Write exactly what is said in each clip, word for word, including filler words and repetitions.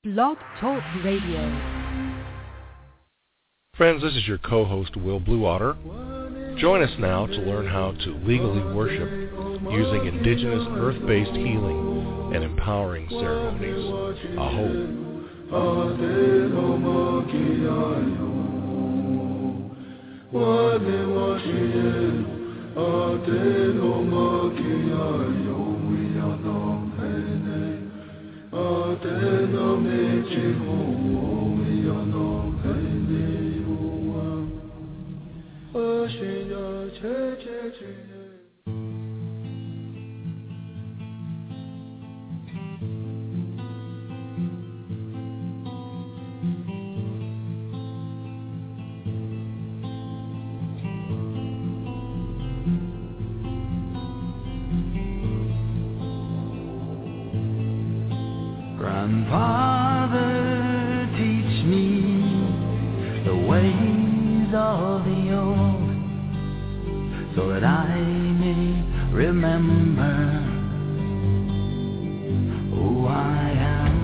Blog Talk Radio. Friends, this is your co-host, Will Bluewater. Join us now to learn how to legally worship using indigenous earth-based healing and empowering ceremonies. Aho. Ateno mechi ho miyano hene uwa Ashiya che che che Grandfather, teach me the ways of the old, so that I may remember who I am.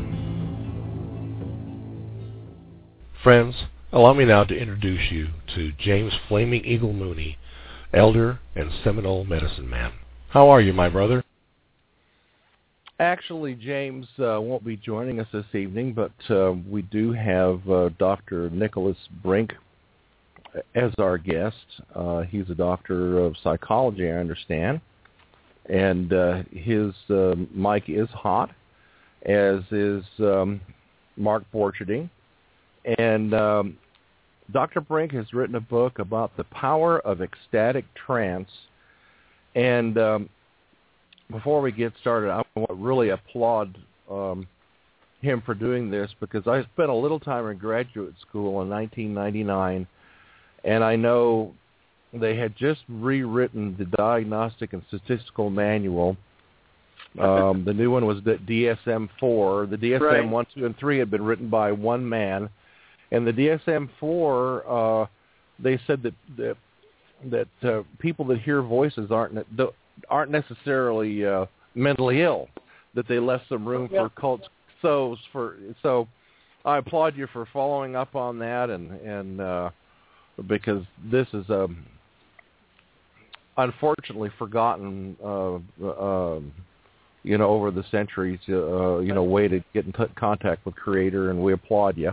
Friends, allow me now to introduce you to James Flaming Eagle Mooney, elder and Seminole medicine man. How are you, my brother? Actually, James uh, won't be joining us this evening, but uh, we do have uh, Doctor Nicholas Brink as our guest. Uh, he's a doctor of psychology, I understand, and uh, his uh, mic is hot, as is um, Mark Borcherding. And um, Doctor Brink has written a book about the power of ecstatic trance, and um, before we get started, I want to really applaud um, him for doing this, because I spent a little time in graduate school in nineteen ninety-nine, and I know they had just rewritten the Diagnostic and Statistical Manual. Um, the new one was the D S M four. The D S M right. one, two, and three had been written by one man, and the D S M four, uh, they said that that, that uh, people that hear voices aren't the, aren't necessarily uh, mentally ill, that they left some room yeah. for cult. So, for so, I applaud you for following up on that, and and uh, because this is a um, unfortunately forgotten, uh, uh, you know, over the centuries, uh, you know, way to get in t- contact with Creator, and we applaud you.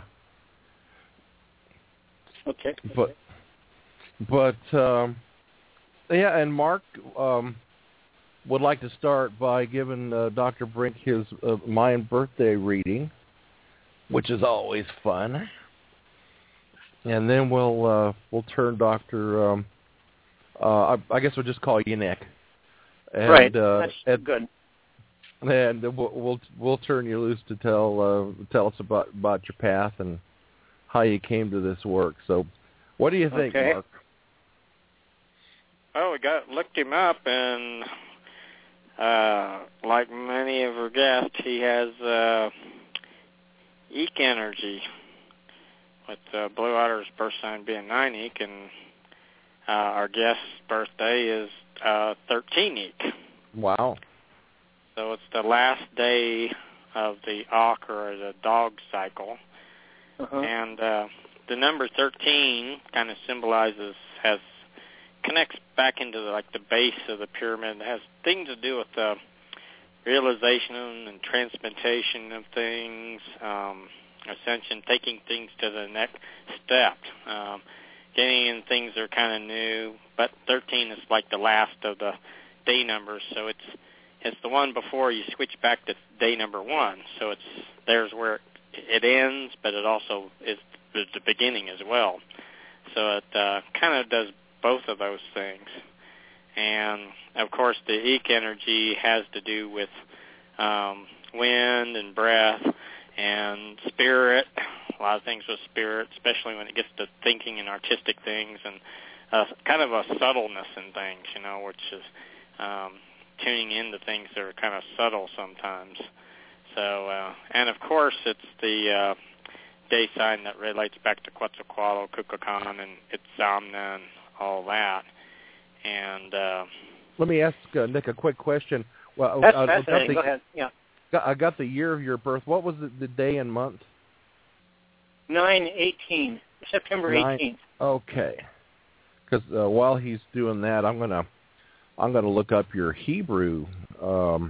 Okay. But, but um, yeah, and Mark. Um, would like to start by giving uh, Doctor Brink his uh, Mayan birthday reading, which is always fun. And then we'll uh, we'll turn Doctor Um, uh, I, I guess we'll just call you Nick. And, right. Uh, That's and, good. And we'll, we'll we'll turn you loose to tell uh, tell us about, about your path and how you came to this work. So, what do you think, okay. Mark? Well, we got looked him up, and Uh, like many of our guests, he has uh, Eek energy, with uh, Bluewater's birth sign being nine Eek, and uh, our guest's birthday is uh, thirteen Eek. Wow. So it's the last day of the Auk, or the dog cycle. Uh-huh. And uh, the number thirteen kind of symbolizes, has connects back into the, like the base of the pyramid. It has things to do with the realization and transmutation of things, um, ascension, taking things to the next step, um, getting in things that are kind of new. But thirteen is like the last of the day numbers, so it's it's the one before you switch back to day number one. So it's there's where it, it ends, but it also is the, the beginning as well. So it uh, kind of does both of those things. And, of course, the Eek energy has to do with um, wind and breath and spirit, a lot of things with spirit, especially when it gets to thinking and artistic things, and uh, kind of a subtleness in things, you know, which is um, tuning into things that are kind of subtle sometimes. So, uh, and, of course, it's the uh, day sign that relates back to Quetzalcoatl, Kukulkan, and Itzamna, and all that. And uh, let me ask uh, Nick a quick question. Well, That's uh, fascinating. something, Go ahead. Yeah. I got the year of your birth. What was the, the day and month? nine eighteen, September eighteenth. Okay. Because uh, while he's doing that, I'm gonna I'm gonna look up your Hebrew. Um,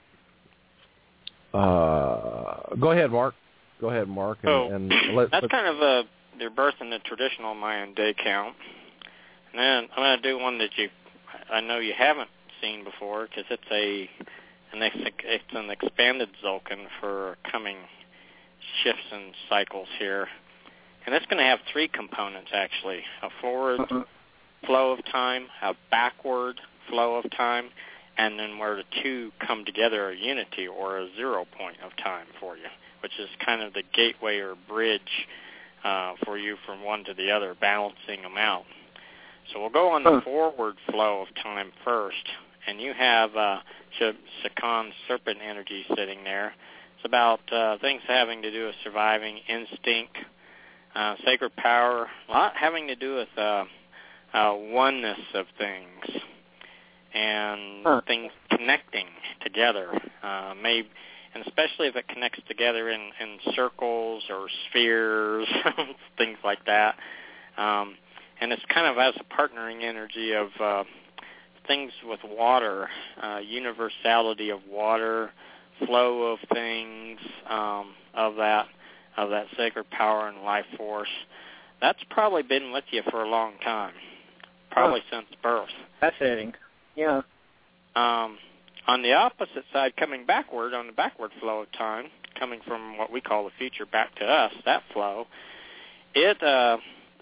uh, go ahead, Mark. Go ahead, Mark. And, so and let, that's let, kind of a their birth in the traditional Mayan day count. And then I'm going to do one that you I know you haven't seen before because it's a an ex, it's an expanded Tzolk'in for coming shifts and cycles here. And it's going to have three components, actually. A forward uh-huh. flow of time, a backward flow of time, and then where the two come together, a unity or a zero point of time for you, which is kind of the gateway or bridge uh, for you from one to the other, balancing them out. So we'll go on the forward flow of time first, and you have uh, Sakan's serpent energy sitting there. It's about uh, things having to do with surviving, instinct, uh, sacred power, a lot having to do with uh, uh, oneness of things and huh. things connecting together. Uh, maybe, and especially if it connects together in, in circles or spheres, things like that. Um, and it's kind of as a partnering energy of uh, things with water, uh, universality of water, flow of things, um, of that of that sacred power and life force. That's probably been with you for a long time, probably oh. since birth. Fascinating. Yeah. Um, on the opposite side, coming backward, on the backward flow of time, coming from what we call the future back to us, that flow, it uh,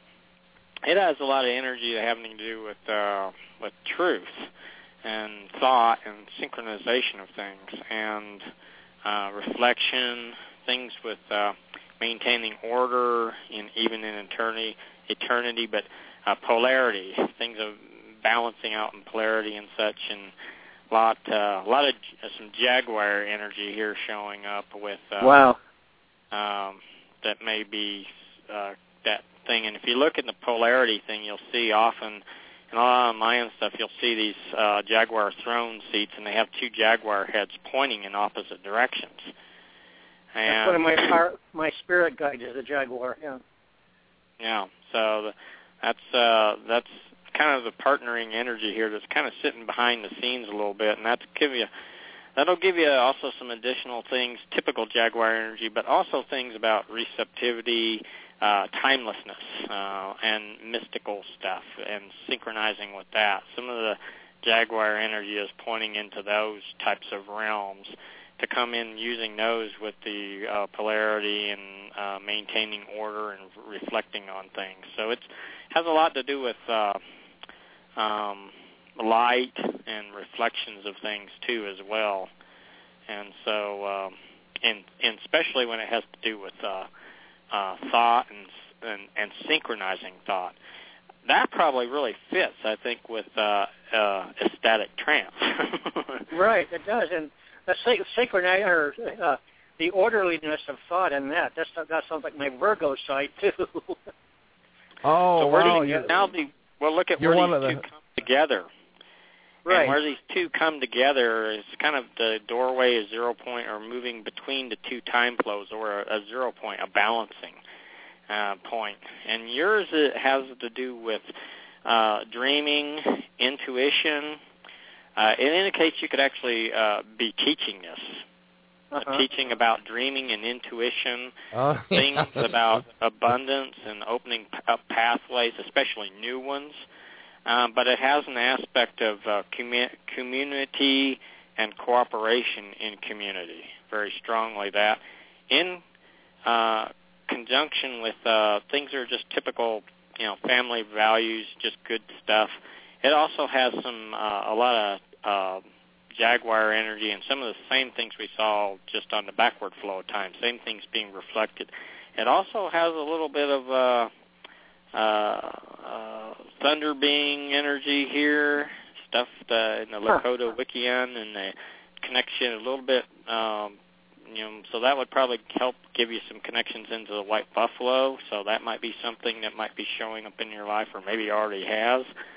it has a lot of energy having to do with uh, with truth and thought and synchronization of things and uh, reflection, things with uh, maintaining order in even in eternity, eternity, but uh, polarity, things of balancing out in polarity and such, and a lot, uh, a lot of uh, some Jaguar energy here showing up with uh, wow, um, that may be uh, that thing. And if you look at the polarity thing, you'll see often. In a lot of Mayan stuff, you'll see these uh, Jaguar throne seats, and they have two Jaguar heads pointing in opposite directions. And that's one of my our, my spirit guide is a Jaguar. Yeah. Yeah. So the, that's uh, that's kind of the partnering energy here. That's kind of sitting behind the scenes a little bit, and that's give you that'll give you also some additional things, typical Jaguar energy, but also things about receptivity. Uh, timelessness uh, and mystical stuff and synchronizing with that. Some of the Jaguar energy is pointing into those types of realms to come in using those with the uh, polarity and uh, maintaining order and reflecting on things. So it has a lot to do with uh, um, light and reflections of things too as well. And so, um, and, and especially when it has to do with uh, Uh, thought and, and and synchronizing thought. That probably really fits, I think, with uh, uh, ecstatic trance. Right, it does, and the synchronizing or uh, the orderliness of thought in that. That's that sounds like my Virgo side too. Oh, so where wow! do you, now the well, look at You're where these the... two come together. Right. And where these two come together is kind of the doorway, a zero point, or moving between the two time flows, or a, a zero point, a balancing uh, point. And yours it has to do with uh, dreaming, intuition. Uh, it indicates you could actually uh, be teaching this, uh-huh. uh, teaching about dreaming and intuition, oh, things about abundance and opening up pathways, especially new ones. Um, but it has an aspect of uh, commu- community and cooperation in community, very strongly that, in uh, conjunction with uh, things that are just typical, you know, family values, just good stuff. It also has some uh, a lot of uh, Jaguar energy and some of the same things we saw just on the backward flow of time, same things being reflected. It also has a little bit of uh, Uh, uh, thunder being energy here, stuff uh, in the Lakota Wiccan and the connection a little bit, um, you know, so that would probably help give you some connections into the white buffalo, so that might be something that might be showing up in your life or maybe already has.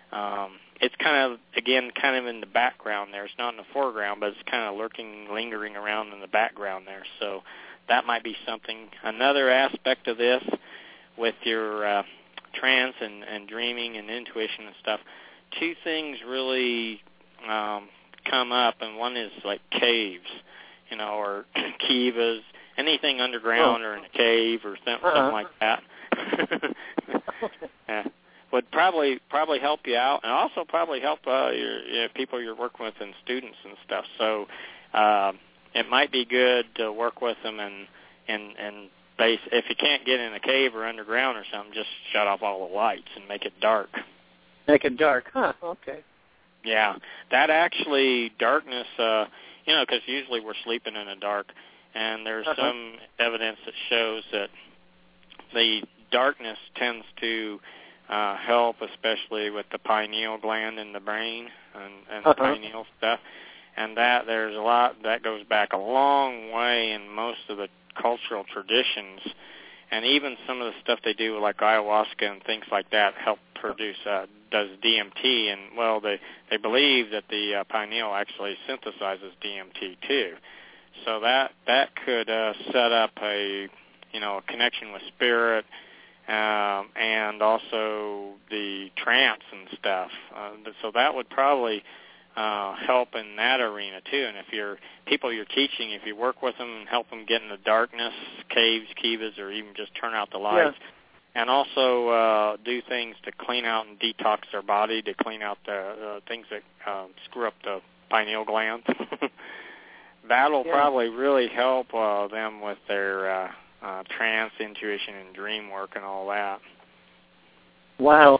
um, it's kind of, again, kind of in the background there. It's not in the foreground, but it's kind of lurking, lingering around in the background there. So that might be something. Another aspect of this with your uh, trance and, and dreaming and intuition and stuff, two things really um, come up, and one is like caves, you know, or kivas, anything underground oh. or in a cave or something, uh-huh. something like that. yeah. Would probably probably help you out, and also probably help uh, your, your people you're working with and students and stuff. So uh, it might be good to work with them and and and base. If you can't get in a cave or underground or something, just shut off all the lights and make it dark. Make it dark, huh? Okay. Yeah, that actually darkness. Uh, you know, because usually we're sleeping in the dark, and there's uh-huh. some evidence that shows that the darkness tends to Uh, help, especially with the pineal gland in the brain and, and uh-huh. the pineal stuff. And that there's a lot that goes back a long way in most of the cultural traditions, and even some of the stuff they do like ayahuasca and things like that help produce uh, does D M T. And well, they they believe that the uh, pineal actually synthesizes D M T too. So that that could uh, set up a you know a connection with spirit. Um, and also the trance and stuff. Uh, so that would probably uh, help in that arena too. And if you're people you're teaching, if you work with them and help them get in the darkness, caves, kivas, or even just turn out the lights, yeah. and also uh, do things to clean out and detox their body, to clean out the uh, things that uh, screw up the pineal gland. That'll yeah. probably really help uh, them with their Uh, Uh, trance, intuition, and dream work and all that. Wow.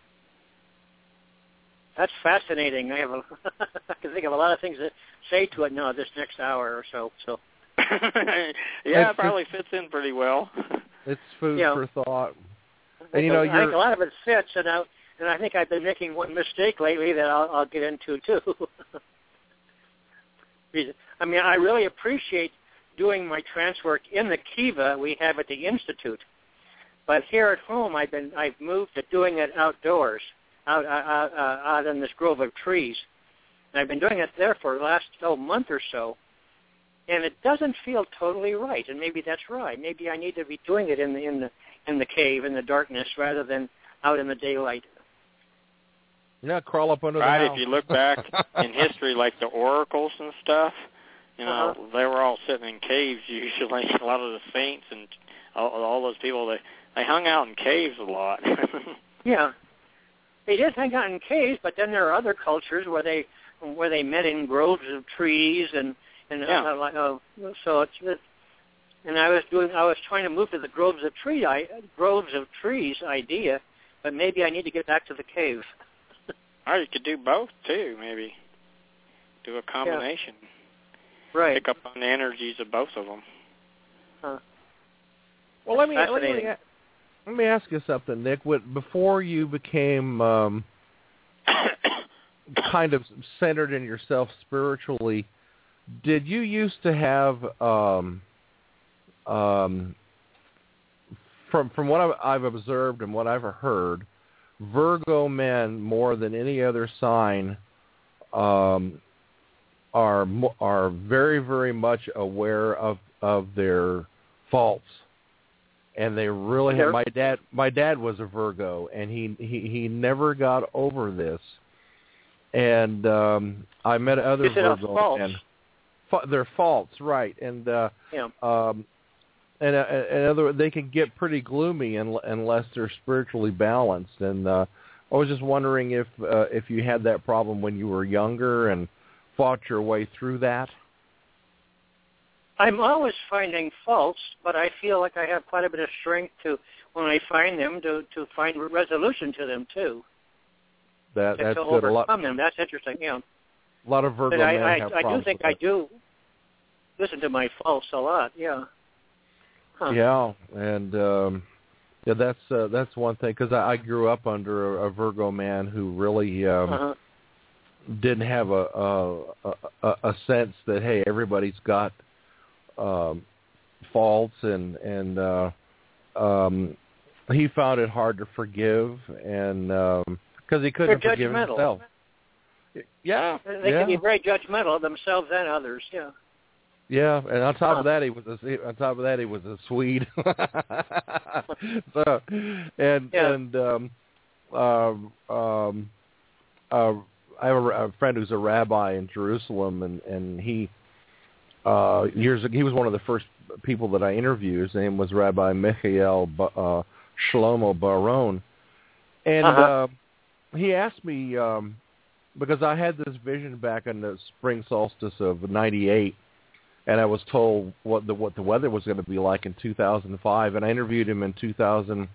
That's fascinating. I have a, I can think of a lot of things to say to it now this next hour or so. So. yeah, it probably fits in pretty well. It's food you know, for thought. And, you know, I think a lot of it fits, and I, and I think I've been making one mistake lately that I'll, I'll get into, too. I mean, I really appreciate doing my trance work in the kiva we have at the Institute, but here at home I've been I've moved to doing it outdoors, out out, uh, out in this grove of trees, and I've been doing it there for the last oh, month or so, and it doesn't feel totally right. And maybe that's right. Maybe I need to be doing it in the in the in the cave in the darkness rather than out in the daylight. Yeah, crawl up under right, the house. If you look back in history, like the oracles and stuff. You know, uh-huh. they were all sitting in caves usually. A lot of the saints and all, all those people, they, they hung out in caves a lot. yeah. They did hang out in caves, but then there are other cultures where they where they met in groves of trees and and yeah. uh, like uh, so it's it, and I was doing I was trying to move to the groves of tree I, groves of trees idea, but maybe I need to get back to the cave. Or you could do both too, maybe do a combination. Yeah. Right. Pick up on the energies of both of them. Huh. Well, let me, let me let me ask you something, Nick. What, before you became um, kind of centered in yourself spiritually, did you used to have um, um, from from what I've, I've observed and what I've heard, Virgo men more than any other sign um, are are very, very much aware of, of their faults, and they really have, my dad my dad was a Virgo, and he he, he never got over this. And um, I met other Virgo men. Fa- their faults, right? And uh, yeah. um, and uh, and other they can get pretty gloomy un- unless they're spiritually balanced. And uh, I was just wondering if uh, if you had that problem when you were younger and fought your way through that? I'm always finding faults, but I feel like I have quite a bit of strength to, when I find them, to, to find resolution to them, too. That, to, that's to good. overcome a lot, them. That's interesting, yeah. A lot of Virgo but men I, have I, problems I do think with I do listen to my faults a lot, yeah. Huh. Yeah, and um, yeah, that's uh, that's one thing, because I, I grew up under a, a Virgo man who really um, uh-huh. didn't have a, a, a, a sense that, hey, everybody's got um, faults, and, and uh, um, he found it hard to forgive, and um, because he couldn't They're forgive judgmental. himself. Yeah, They yeah. can be very judgmental of themselves and others. Yeah. Yeah, and on top Huh. of that, he was a, on top of that he was a Swede. so, and Yeah. and um, um, um, uh, I have a, a friend who's a rabbi in Jerusalem, and and he uh, years ago, he was one of the first people that I interviewed. His name was Rabbi Michael ba- uh, Shlomo Baron, and Uh-huh. uh, he asked me um, because I had this vision back in the spring solstice of ninety-eight. And I was told what the what the weather was going to be like in two thousand five, and I interviewed him in two thousand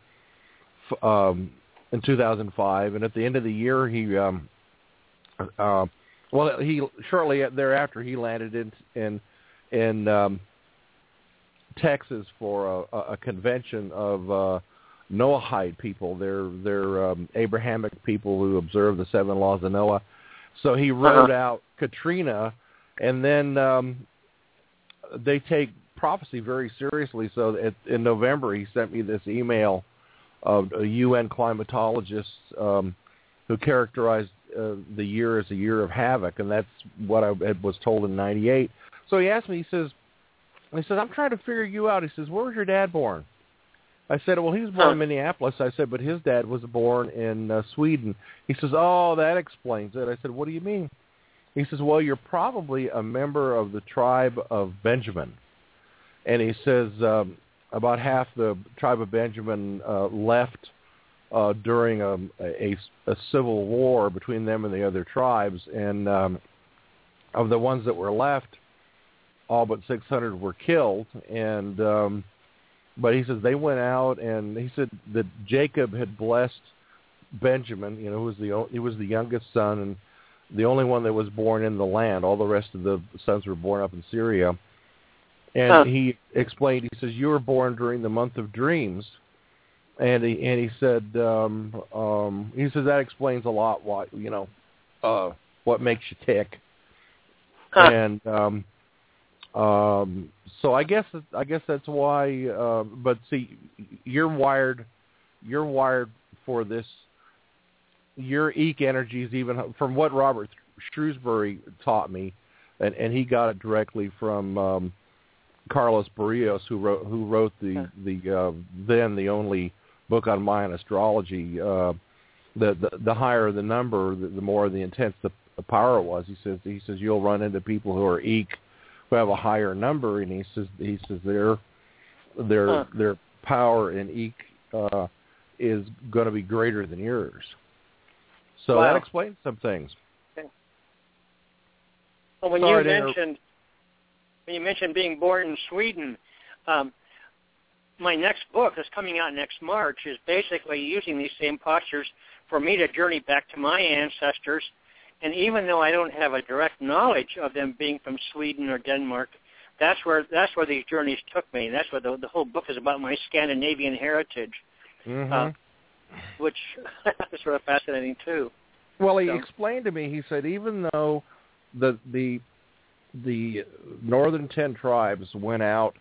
um, in two thousand five, and at the end of the year, he um, uh, well, he shortly thereafter he landed in in in um, Texas for a, a convention of uh, Noahide people. They're they're um, Abrahamic people who observe the seven laws of Noah. So he wrote Uh-huh. out Katrina, and then. Um, They take prophecy very seriously. So at, in November, he sent me this email of a U N climatologist um, who characterized uh, the year as a year of havoc, and that's what I was told in ninety-eight. So he asked me, he says, he says, I'm trying to figure you out. He says, where was your dad born? I said, well, he was born in Minneapolis. I said, but his dad was born in uh, Sweden. He says, oh, that explains it. I said, what do you mean? He says, well, you're probably a member of the tribe of Benjamin. And he says um, about half the tribe of Benjamin uh, left uh, during a, a, a civil war between them and the other tribes. And um, of the ones that were left, all but six hundred were killed. And um, but he says they went out, and he said that Jacob had blessed Benjamin, you know, who was the, he was the youngest son, and the only one that was born in the land. All the rest of the sons were born up in Syria. And huh. he explained, he says, you were born during the month of dreams. And he, and he said, um, um, he says, that explains a lot why, you know, uh, what makes you tick. Huh. And um, um, so I guess, I guess that's why, uh, but see, you're wired, you're wired for this. Your eke energies, even from what Robert Shrewsbury taught me, and, and he got it directly from um, Carlos Barrios, who wrote who wrote the the uh, then the only book on Mayan astrology. Uh, the, the the higher the number, the, the more the intense the, the power was. He says he says you'll run into people who are eke, who have a higher number, and he says he says their their huh. their power in eke uh, is going to be greater than yours. So Wow. that explains some things. Okay. Well, when Sorry you to inter- mentioned when you mentioned being born in Sweden, um, my next book that's coming out next March is basically using these same postures for me to journey back to my ancestors. And even though I don't have a direct knowledge of them being from Sweden or Denmark, that's where that's where these journeys took me. And that's what the, the whole book is about, my Scandinavian heritage. Mm-hmm. Uh, which is sort of fascinating too. Well, he so. explained to me. He said even though the the the northern ten tribes went out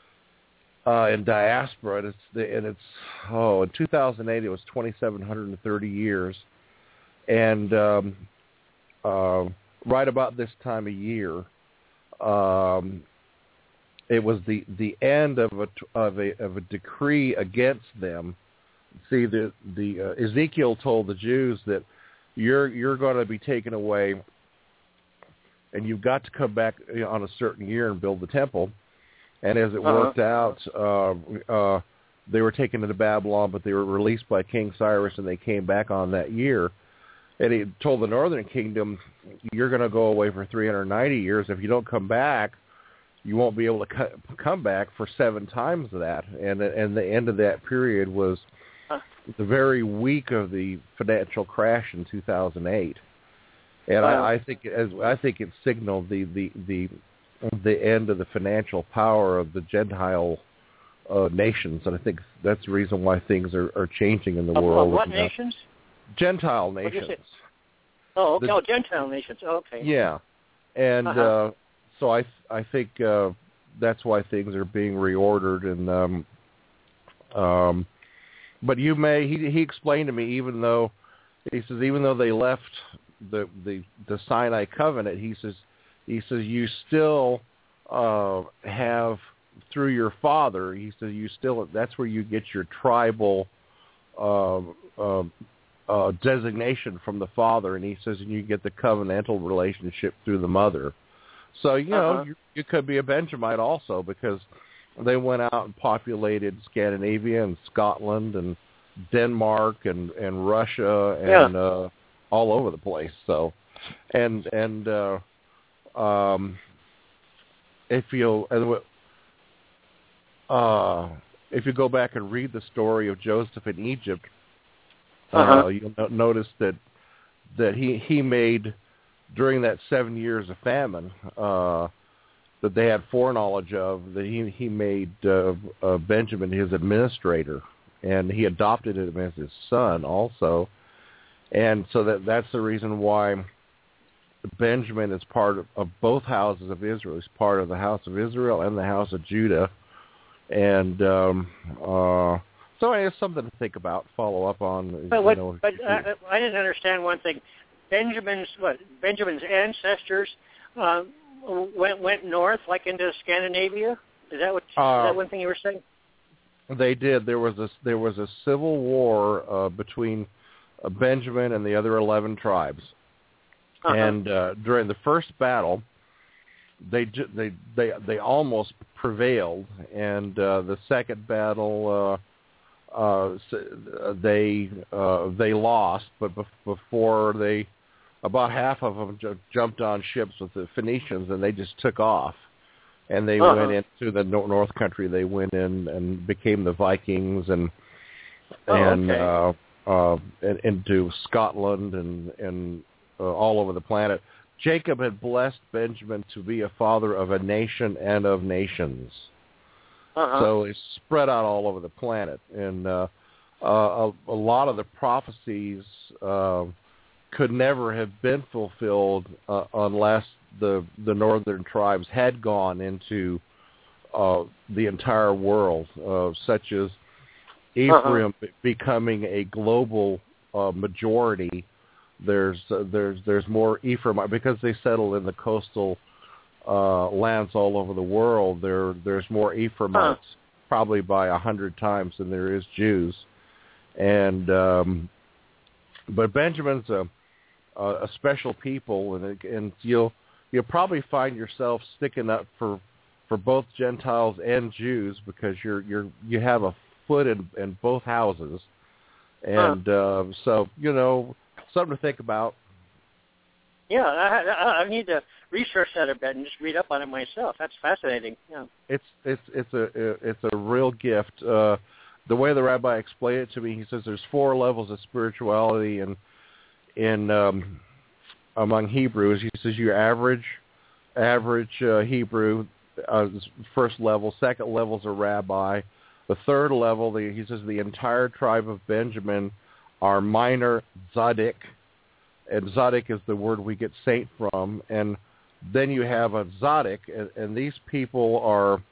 uh, in diaspora, and it's the, and it's oh in two thousand eight it was twenty-seven hundred thirty years, and um, uh, right about this time of year, um, it was the the end of a of a of a decree against them. See, the the uh, Ezekiel told the Jews that you're you're going to be taken away, and you've got to come back you know, on a certain year and build the temple. And as it uh-huh. worked out, uh, uh, they were taken into Babylon, but they were released by King Cyrus, and they came back on that year. And he told the northern kingdom, you're going to go away for three hundred ninety years. If you don't come back, you won't be able to co- come back for seven times that. And and the end of that period was the very week of the financial crash in two thousand eight, and wow. I, I think as I think it signaled the, the the the end of the financial power of the Gentile uh, nations, and I think that's the reason why things are, are changing in the Of, world. of what uh, nations? Gentile What did you nations. say? Oh, okay. The, oh, Gentile nations. Oh, okay. Yeah, and uh-huh. uh, so I I think uh, that's why things are being reordered, and um, um, but you may he he explained to me, even though he says even though they left the the, the Sinai covenant, he says he says you still uh, have through your father. He says you still that's where you get your tribal uh, uh, uh, designation from the father, and he says you get the covenantal relationship through the mother. So you know uh-huh. you, you could be a Benjamite also because they went out and populated Scandinavia and Scotland and Denmark and, and Russia and yeah. uh, all over the place. So, and and uh, um, if you uh, if you go back and read the story of Joseph in Egypt, uh-huh. uh, you'll no- notice that that he he made during that seven years of famine. Uh, that they had foreknowledge of, that he he made uh, uh, Benjamin his administrator, and he adopted him as his son also, and so that that's the reason why Benjamin is part of, of both houses of Israel. He's part of the house of Israel and the house of Judah, and um, uh, so it's something to think about, follow up on. But what? You know, but uh, I didn't understand one thing. Benjamin's what? Benjamin's ancestors. Uh, Went went north, like into Scandinavia. Is that what? Uh, is that one thing you were saying? They did. There was a there was a civil war uh, between uh, Benjamin and the other eleven tribes, uh-huh. and uh, during the first battle, they ju- they they they almost prevailed, and uh, the second battle uh, uh, they uh, they lost, but be- before they. About half of them ju- jumped on ships with the Phoenicians, and they just took off. And they uh-huh. went into the nor- North Country. They went in and became the Vikings, and oh, and okay. uh, uh, and into Scotland and and uh, all over the planet. Jacob had blessed Benjamin to be a father of a nation and of nations. Uh-huh. So it's spread out all over the planet, and uh, uh, a, a lot of the prophecies. Uh, could never have been fulfilled uh, unless the the northern tribes had gone into uh, the entire world, uh, such as Ephraim uh-huh. becoming a global uh, majority. There's uh, there's there's more Ephraim because they settle in the coastal uh, lands all over the world. There there's more Ephraimites, uh-huh. probably by a hundred times than there is Jews, and um, but Benjamin's a Uh, a special people, and and you'll you'll probably find yourself sticking up for for both Gentiles and Jews because you're you're you have a foot in, in both houses, and huh. uh, so you know something to think about. Yeah, I, I, I need to research that a bit and just read up on it myself. That's fascinating. Yeah, it's it's it's a it's a real gift. Uh, the way the rabbi explained it to me, he says there's four levels of spirituality and. In um, among Hebrews, he says your average average uh, Hebrew, uh, first level, second level is a rabbi, the third level, the, he says the entire tribe of Benjamin are minor tzaddik, and tzaddik is the word we get saint from, and then you have a tzaddik, and, and these people are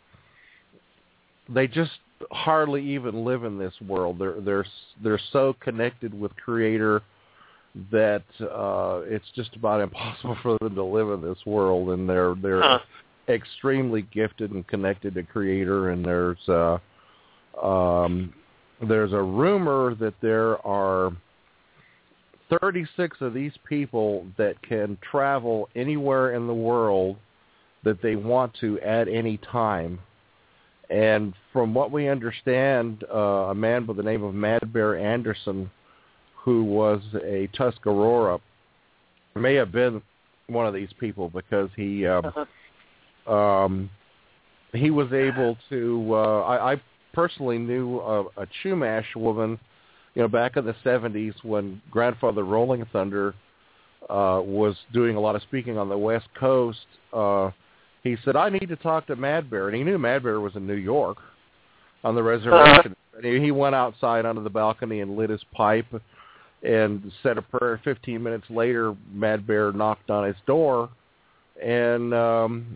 they just hardly even live in this world. They're they're they're so connected with Creator that uh, it's just about impossible for them to live in this world, and they're they're huh. extremely gifted and connected to Creator. And there's uh, um, there's a rumor that there are thirty-six of these people that can travel anywhere in the world that they want to at any time. And from what we understand, uh, a man by the name of Mad Bear Anderson, who was a Tuscarora, may have been one of these people because he um, uh-huh. um, he was able to. Uh, I, I personally knew a, a Chumash woman, you know, back in the seventies when Grandfather Rolling Thunder uh, was doing a lot of speaking on the West Coast. Uh, he said, "I need to talk to Mad Bear," and he knew Mad Bear was in New York on the reservation. Uh-huh. And he went outside onto the balcony and lit his pipe and said a prayer. Fifteen minutes later, Mad Bear knocked on his door, and um,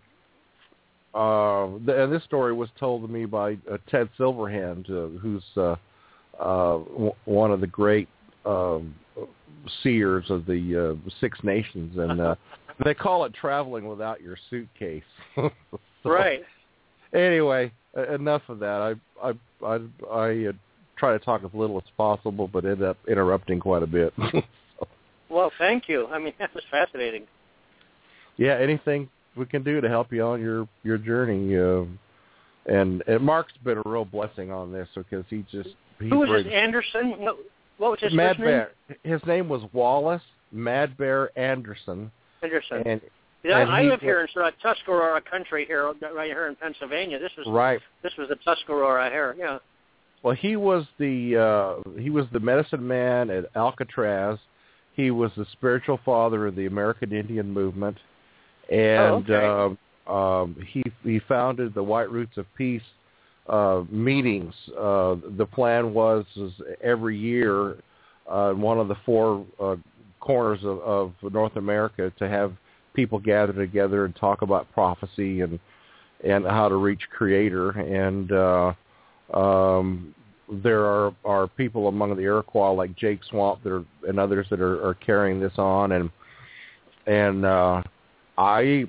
uh, the, and this story was told to me by uh, Ted Silverhand, uh, who's uh, uh, w- one of the great uh, seers of the uh, Six Nations, and uh, they call it traveling without your suitcase. so, right. Anyway, enough of that. I I I, I uh, try to talk as little as possible, but end up interrupting quite a bit. so. Well, thank you. I mean, that was fascinating. Yeah, anything we can do to help you on your your journey, uh, and, and Mark's been a real blessing on this because he just he who was brings, this Anderson? What, what was his Mad first Bear. Name? His name was Wallace Mad Bear Anderson. Anderson. And, yeah, and I he, live here in uh, Tuscarora country here, right here in Pennsylvania. This was right. This was the Tuscarora here. Yeah. Well, he was the uh, he was the medicine man at Alcatraz. He was the spiritual father of the American Indian movement, and oh, okay. uh, um, he he founded the White Roots of Peace uh, meetings. Uh, the plan was, was every year, uh, one of the four uh, corners of, of North America to have people gather together and talk about prophecy and and how to reach Creator. And uh, um, there are, are people among the Iroquois like Jake Swamp that are, and others that are, are carrying this on. And and uh, I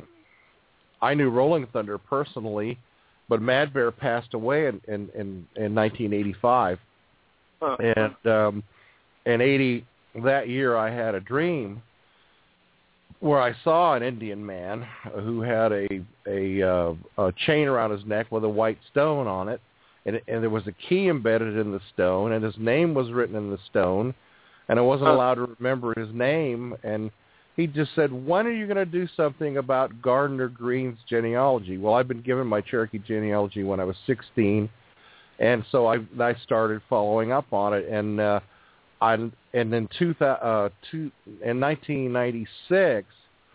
I knew Rolling Thunder personally, but Mad Bear passed away in in, in, in nineteen eighty-five. Huh. And um, in eighty that year, I had a dream where I saw an Indian man who had a a, uh, a chain around his neck with a white stone on it, and, and there was a key embedded in the stone, and his name was written in the stone, and I wasn't huh. allowed to remember his name, and he just said, when are you going to do something about Gardner Green's genealogy? Well, I've been given my Cherokee genealogy when I was sixteen, and so I, I started following up on it, and uh, I, and in two, uh, two, in nineteen ninety-six,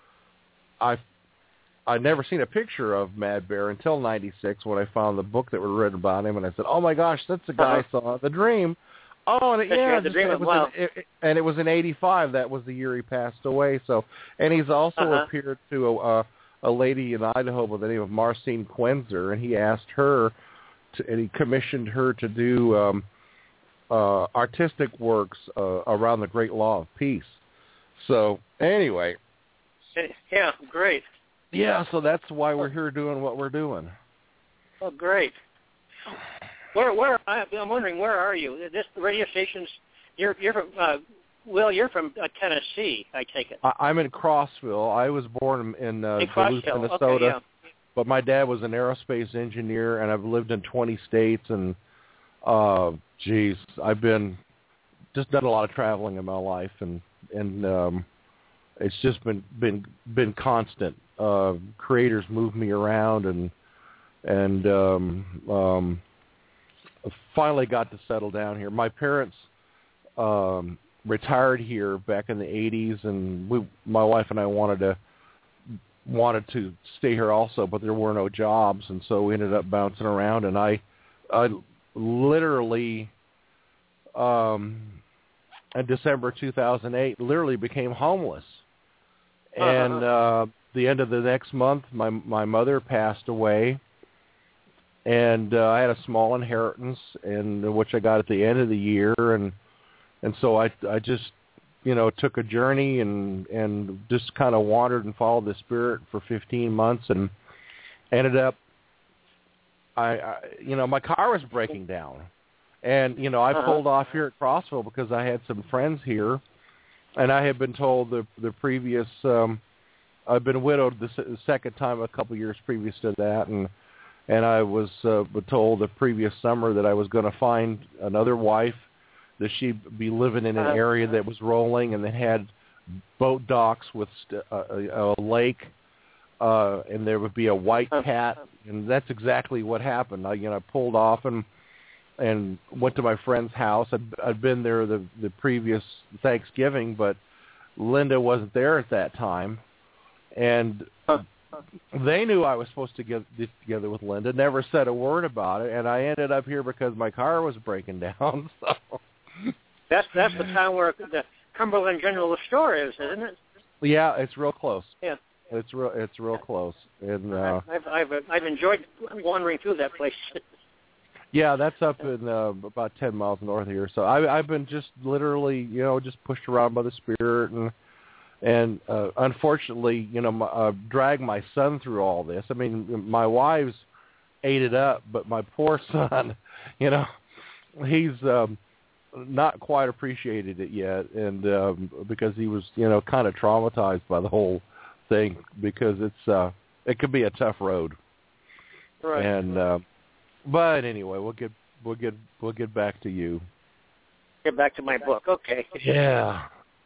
I I'd never seen a picture of Mad Bear until ninety-six when I found the book that was written about him, and I said, "Oh my gosh, that's the guy I saw in the dream." Oh, and it, yeah, the just, dream it was wow. in, it, and it was in eighty-five. That was the year he passed away. So, and he's also uh-huh. appeared to a, a a lady in Idaho by the name of Marcine Quenzer, and he asked her, to, and he commissioned her to do um, uh, artistic works uh, around the Great Law of Peace. So, anyway. Yeah, great. Yeah, so that's why we're here doing what we're doing. Oh, great. Where, where? I'm wondering, where are you? This radio station's. You're, you're from. Uh, Will, you're from uh, Tennessee, I take it. I, I'm in Crossville. I was born in uh, in Duluth, Minnesota, okay, yeah. but my dad was an aerospace engineer, and I've lived in twenty states, and uh, geez, I've been just done a lot of traveling in my life, and and um, it's just been been been constant. Uh, creators move me around, and and um, um, finally got to settle down here. My parents um, retired here back in the eighties, and we, my wife and I wanted to wanted to stay here also, but there were no jobs, and so we ended up bouncing around. And I, I literally, um, in December two thousand eight, literally became homeless. Uh-huh. And uh, the end of the next month, my my mother passed away, and uh, I had a small inheritance, and which I got at the end of the year, and and so I I just you know took a journey and and just kind of wandered and followed the Spirit for fifteen months, and ended up I, I you know my car was breaking down, and you know I uh-huh. pulled off here at Crossville because I had some friends here, and I had been told the the previous. Um, I've been widowed the, the second time a couple of years previous to that, and and I was uh, told the previous summer that I was going to find another wife, that she'd be living in an area that was rolling and that had boat docks with st- a, a lake, uh, and there would be a white cat, and that's exactly what happened. I you know pulled off and and went to my friend's house. I'd, I'd been there the the previous Thanksgiving, but Linda wasn't there at that time. And they knew I was supposed to get together with Linda, never said a word about it, and I ended up here because my car was breaking down. So That's that's the town where the Cumberland General Store is, isn't it? Yeah, it's real close. Yeah. It's real it's real close. And uh I've I've I've enjoyed wandering through that place. Yeah, that's up in uh, about ten miles north of here. So I, I've been just literally, you know, just pushed around by the Spirit, and and uh, unfortunately, you know, my, uh, dragged my son through all this. I mean, my wife's ate it up, but my poor son, you know, he's um, not quite appreciated it yet, and um, because he was, you know, kind of traumatized by the whole thing, because it's uh, it could be a tough road. Right. And uh, but anyway, we'll get we'll get we'll get back to you. Get back to my book. Okay. Yeah.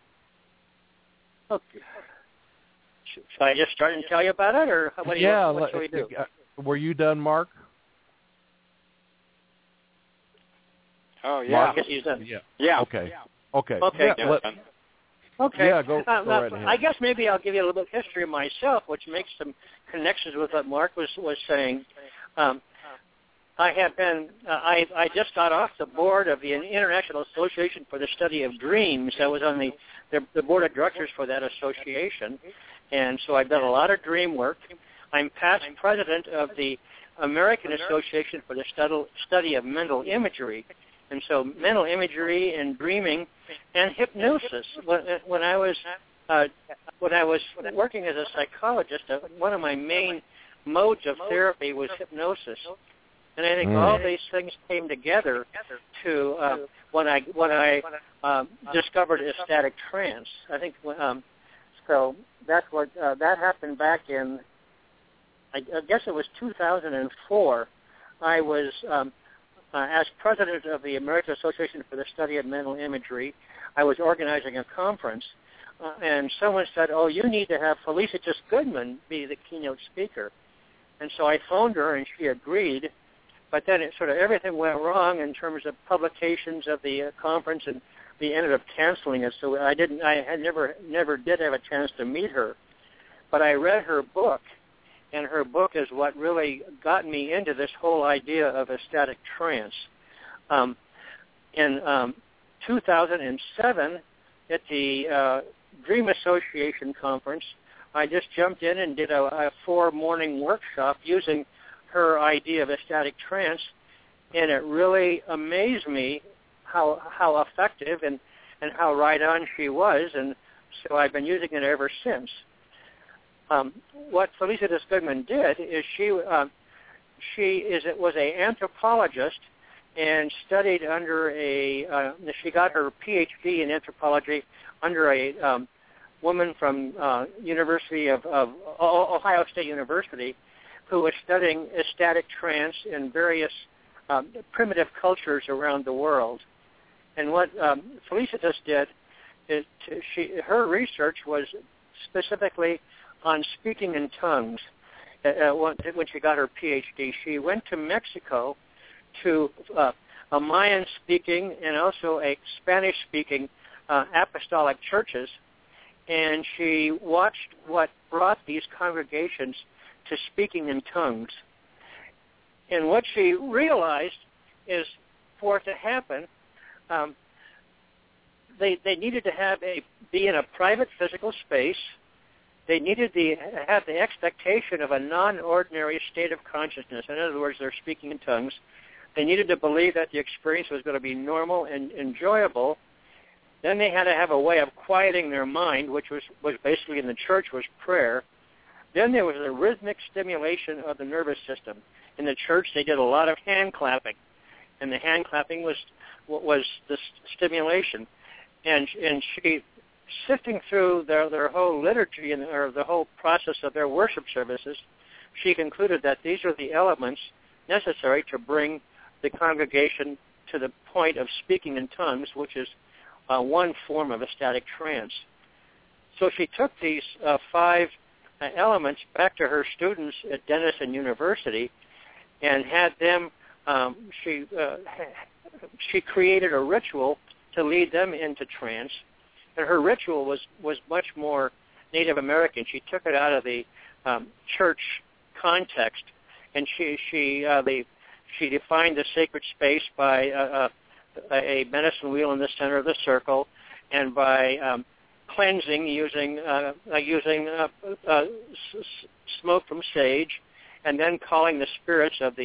Okay. Should I just start and tell you about it, or what do you yeah. what should we do? Were you done, Mark? Oh yeah. Mark, yes, he's done. Yeah. Yeah. Okay. Okay. Okay. Yeah, let, Okay. Yeah, go, uh, go uh, right ahead. I guess maybe I'll give you a little bit of history myself, which makes some connections with what Mark was was saying. Um, I have been. Uh, I I just got off the board of the International Association for the Study of Dreams. I was on the the, the board of directors for that association, and so I've done a lot of dream work. I'm past president of the American Association for the Study Study of Mental Imagery. And so mental imagery and dreaming and hypnosis. When, when I was uh, when I was working as a psychologist, uh, one of my main modes of therapy was hypnosis. And I think mm. all these things came together to uh, when I when I um, discovered ecstatic trance. I think um, so. That's what uh, that happened back in. I, I guess it was two thousand four. I was. Um, Uh, as president of the American Association for the Study of Mental Imagery, I was organizing a conference, uh, and someone said, oh, you need to have Felicitas Goodman be the keynote speaker. And so I phoned her, and she agreed, but then it sort of everything went wrong in terms of publications of the uh, conference, and we ended up canceling it, so I didn't, I had never, never did have a chance to meet her. But I read her book, and her book is what really got me into this whole idea of ecstatic trance. Um, in um, two thousand seven, at the uh, Dream Association conference, I just jumped in and did a, a four-morning workshop using her idea of ecstatic trance, and it really amazed me how how effective and, and how right on she was, and so I've been using it ever since. Um, what Felicitas Goodman did is she uh, she is it was a anthropologist and studied under a uh, she got her P H D in anthropology under a um, woman from uh, University of, of Ohio State University, who was studying ecstatic trance in various um, primitive cultures around the world. And what um, Felicitas did is to, she her research was specifically on speaking in tongues. Uh, when she got her P H D, she went to Mexico to uh, a Mayan-speaking and also a Spanish-speaking uh, apostolic churches, and she watched what brought these congregations to speaking in tongues. And what she realized is, for it to happen, um, they they needed to have a be in a private physical space. They needed to have the expectation of a non-ordinary state of consciousness. In other words, they're speaking in tongues. They needed to believe that the experience was going to be normal and enjoyable. Then they had to have a way of quieting their mind, which was, was basically in the church was prayer. Then there was a rhythmic stimulation of the nervous system. In the church, they did a lot of hand clapping, and the hand clapping was was the stimulation. And and she. Sifting through their, their whole liturgy and or the whole process of their worship services, she concluded that these are the elements necessary to bring the congregation to the point of speaking in tongues, which is uh, one form of ecstatic trance. So she took these uh, five uh, elements back to her students at Denison University and had them, um, she, uh, she created a ritual to lead them into trance. And her ritual was, was much more Native American. She took it out of the um, church context, and she she uh, the, she defined the sacred space by uh, uh, a medicine wheel in the center of the circle, and by um, cleansing using uh, uh, using uh, uh, s- smoke from sage, and then calling the spirits of the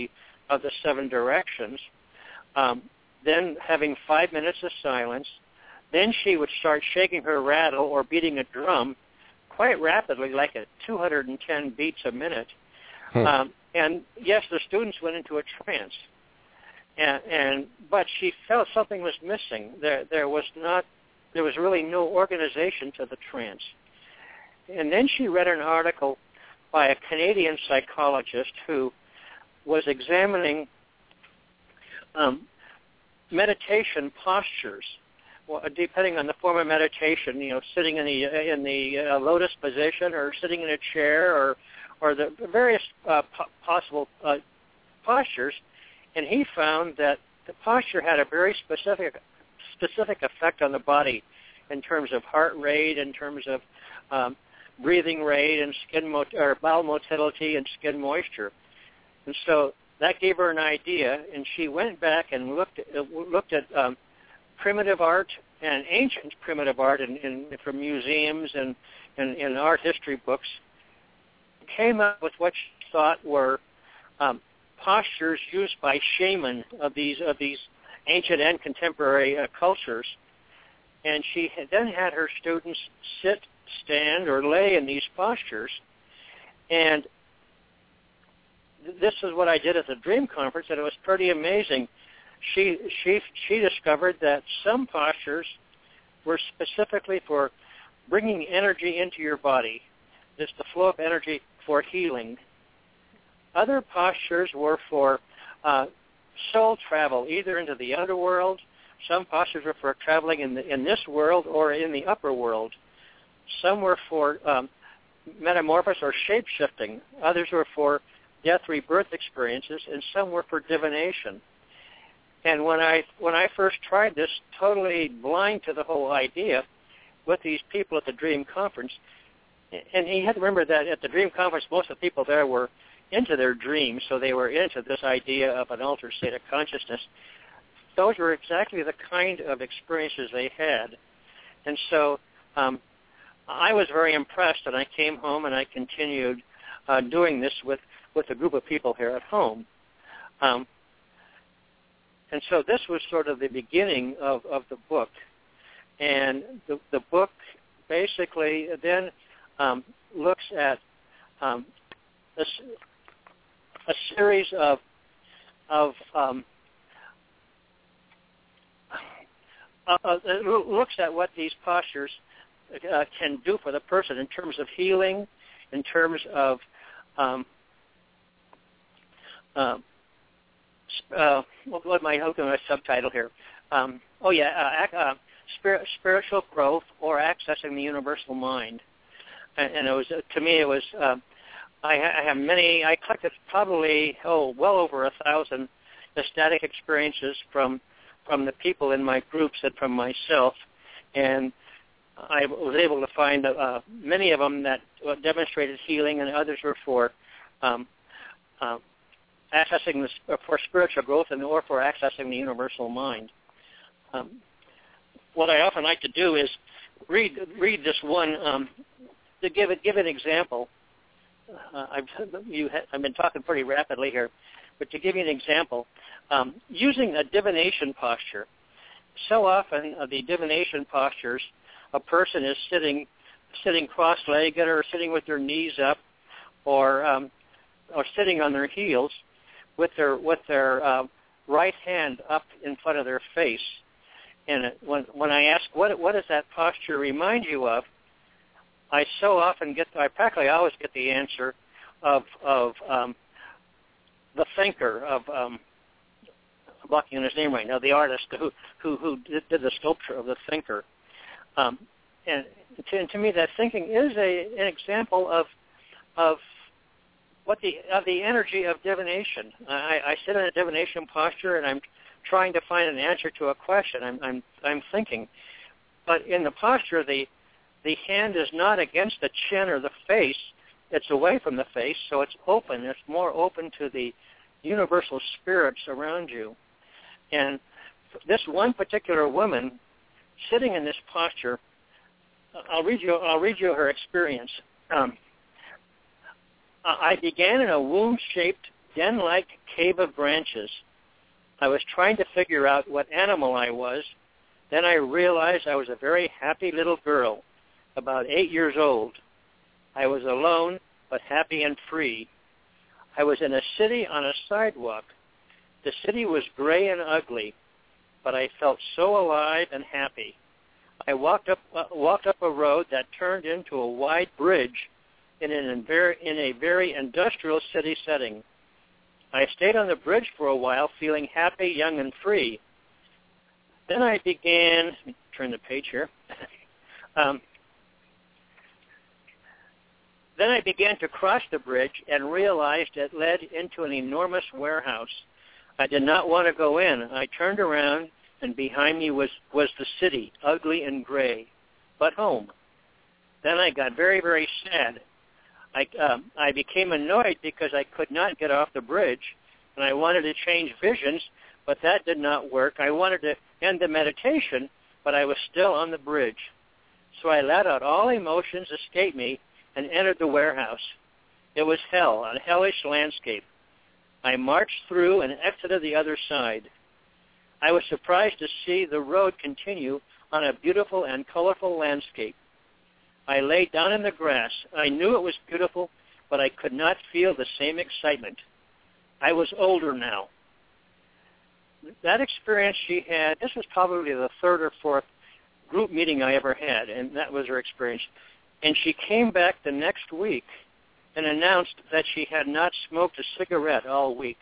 of the seven directions, um, then having five minutes of silence. Then she would start shaking her rattle or beating a drum quite rapidly, like at two hundred ten beats a minute. Hmm. Um, and yes, the students went into a trance. And, and but she felt something was missing. There, there was not, there was really no organization to the trance. And then she read an article by a Canadian psychologist who was examining um, meditation postures. Well, depending on the form of meditation, you know, sitting in the in the uh, lotus position, or sitting in a chair, or or the various uh, po- possible uh, postures, and he found that the posture had a very specific specific effect on the body, in terms of heart rate, in terms of um, breathing rate, and skin mot- or bowel motility, and skin moisture, and so that gave her an idea, and she went back and looked at, uh, looked at um, primitive art and ancient primitive art in, in, from museums and in art history books, came up with what she thought were um, postures used by shaman of these of these ancient and contemporary uh, cultures. And she had then had her students sit, stand, or lay in these postures. And this is what I did at the Dream Conference, and it was pretty amazing. She she she discovered that some postures were specifically for bringing energy into your body. It's the flow of energy for healing. Other postures were for uh, soul travel, either into the underworld. Some postures were for traveling in the, in this world or in the upper world. Some were for um, metamorphosis or shape-shifting. Others were for death rebirth experiences, and some were for divination. And when I when I first tried this, totally blind to the whole idea, with these people at the Dream Conference, and you have to remember that at the Dream Conference, most of the people there were into their dreams, so they were into this idea of an altered state of consciousness. Those were exactly the kind of experiences they had. And so um, I was very impressed, and I came home and I continued uh, doing this with, with a group of people here at home. Um, and so this was sort of the beginning of, of the book. And the, the book basically then um, looks at um, a, a series of of um, uh, uh, it looks at what these postures uh, can do for the person in terms of healing, in terms of um, uh, uh, what, what my how can my subtitle here? Um, oh yeah, uh, uh, spirit, spiritual growth or accessing the universal mind. And, and it was to me it was. Uh, I, I have many. I collected probably oh well over a thousand ecstatic experiences from from the people in my groups and from myself, and I was able to find uh, many of them that demonstrated healing, and others were for um, uh, accessing the, for spiritual growth and or for accessing the universal mind. Um, what I often like to do is read read this one um, to give it give an example. Uh, I've, you ha- I've been talking pretty rapidly here, but to give you an example, um, using a divination posture, so often uh, the divination postures, a person is sitting sitting cross-legged or sitting with their knees up, or um, or sitting on their heels, with their with their uh, right hand up in front of their face. And it, when when I ask what what does that posture remind you of, I so often get, I practically always get the answer of of um, the thinker, of, um, I'm blocking on his name right now, the artist who who, who did, did the sculpture of the thinker. Um, and, to, and to me, that thinking is a an example of of what the of the energy of divination. I, I sit in a divination posture, and I'm trying to find an answer to a question. I'm I'm I'm thinking, but in the posture, the The hand is not against the chin or the face. It's away from the face, so it's open. It's more open to the universal spirits around you. And this one particular woman, sitting in this posture, I'll read you. I'll read you her experience. Um, I began in a womb-shaped den-like cave of branches. I was trying to figure out what animal I was. Then I realized I was a very happy little girl, about eight years old. I was alone, but happy and free. I was in a city on a sidewalk. The city was gray and ugly, but I felt so alive and happy. I walked up uh, walked up a road that turned into a wide bridge in an in a very industrial city setting. I stayed on the bridge for a while, feeling happy, young, and free. Then I began, let me turn the page here. um, then I began to cross the bridge and realized it led into an enormous warehouse. I did not want to go in. I turned around, and behind me was, was the city, ugly and gray, but home. Then I got very, very sad. I, um, I became annoyed because I could not get off the bridge, and I wanted to change visions, but that did not work. I wanted to end the meditation, but I was still on the bridge. So I let out all emotions escape me and entered the warehouse. It was hell, a hellish landscape. I marched through and exited the other side. I was surprised to see the road continue on a beautiful and colorful landscape. I lay down in the grass. I knew it was beautiful, but I could not feel the same excitement. I was older now. That experience she had, this was probably the third or fourth group meeting I ever had, and that was her experience. And she came back the next week and announced that she had not smoked a cigarette all week.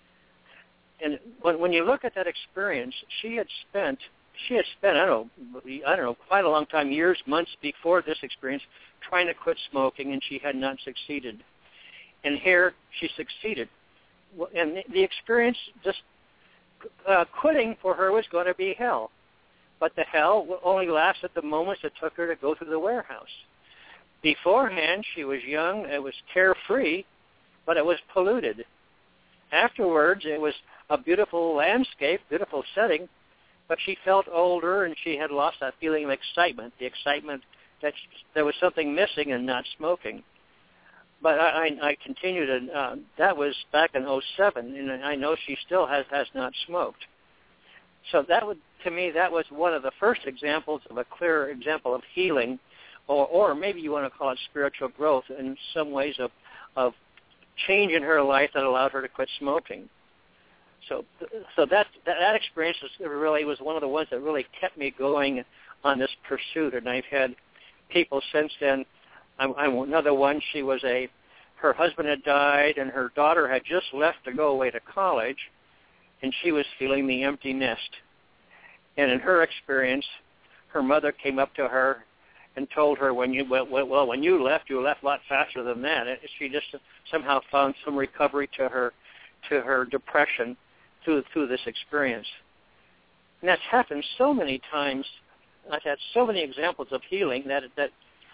And when, when you look at that experience, she had spent, she had spent, I don't know, I don't know, quite a long time, years, months before this experience, trying to quit smoking, and she had not succeeded. And here she succeeded. And the, the experience, just uh, quitting for her was going to be hell. But the hell only lasted the moments it took her to go through the warehouse. Beforehand, she was young, it was carefree, but it was polluted. Afterwards, it was a beautiful landscape, beautiful setting, but she felt older and she had lost that feeling of excitement, the excitement that she, there was something missing in not smoking. But I, I, I continued, and uh, that was back in oh seven, and I know she still has, has not smoked. So that would, to me, that was one of the first examples of a clear example of healing, or, or maybe you want to call it spiritual growth in some ways of, of change in her life that allowed her to quit smoking. So, so that that, that experience was really was one of the ones that really kept me going on this pursuit. And I've had people since then. I'm, I'm another one. She was a, her husband had died, and her daughter had just left to go away to college, and she was feeling the empty nest. And in her experience, her mother came up to her and told her, when you well, well when you left, you left a lot faster than that. And she just somehow found some recovery to her to her depression through through this experience. And that's happened so many times. I've had so many examples of healing that that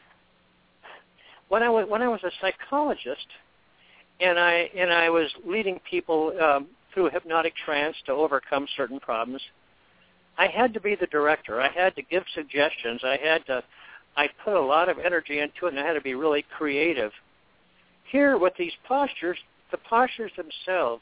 when I was when I was a psychologist, and I and I was leading people um, through a hypnotic trance to overcome certain problems, I had to be the director. I had to give suggestions. I had to. I put a lot of energy into it, and I had to be really creative. Here, with these postures, the postures themselves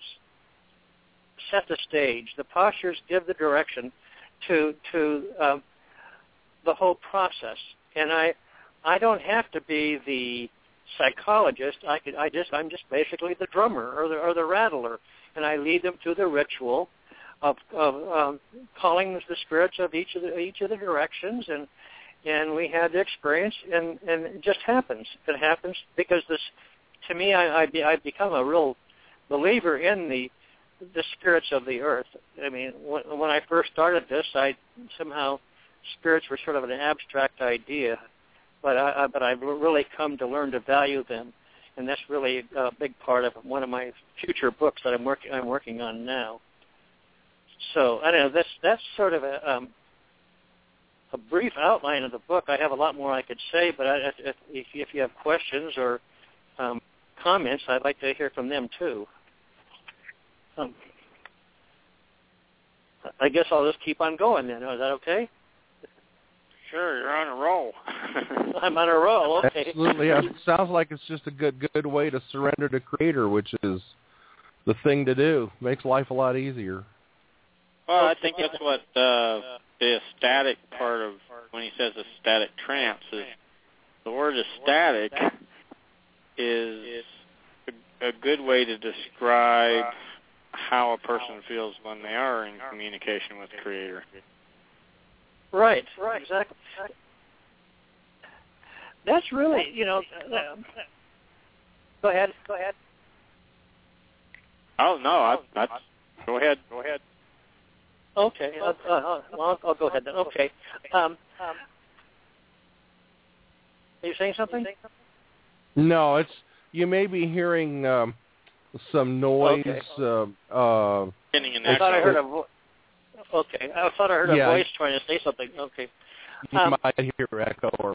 set the stage. The postures give the direction to to um, the whole process. And I, I don't have to be the psychologist. I could. I just. I'm just basically the drummer or the or the rattler, and I lead them through the ritual of of um, calling the spirits of each of the each of the directions, and and we had the experience, and and it just happens. It happens because this. To me, I, I be, I've become a real believer in the the spirits of the earth. I mean, when, when I first started this, I somehow spirits were sort of an abstract idea, but I, I but I've really come to learn to value them, and that's really a big part of one of my future books that I'm working I'm working on now. So I don't know. That's that's sort of a um, a brief outline of the book. I have a lot more I could say, but I, if, if you have questions or um, comments, I'd like to hear from them too. Um, I guess I'll just keep on going then. Is that okay? Sure, you're on a roll. I'm on a roll. Okay. Absolutely. It sounds like it's just a good good way to surrender to Creator, which is the thing to do. Makes life a lot easier. Well, I think that's what uh, the ecstatic part of when he says ecstatic trance is. The word ecstatic is a, a good way to describe how a person feels when they are in communication with the Creator. Right, right, exactly. That's really, you know. Uh, go ahead. Go ahead. Oh no, I, I, go ahead. Go ahead. Okay. Uh, uh, well, I'll go ahead then. Okay. Um, are you saying something? No, it's you may be hearing um, some noise. Okay. Uh, uh, I thought I heard a voice. Okay, I thought I heard a yeah, voice trying to say something. Okay. You um, might hear echo or.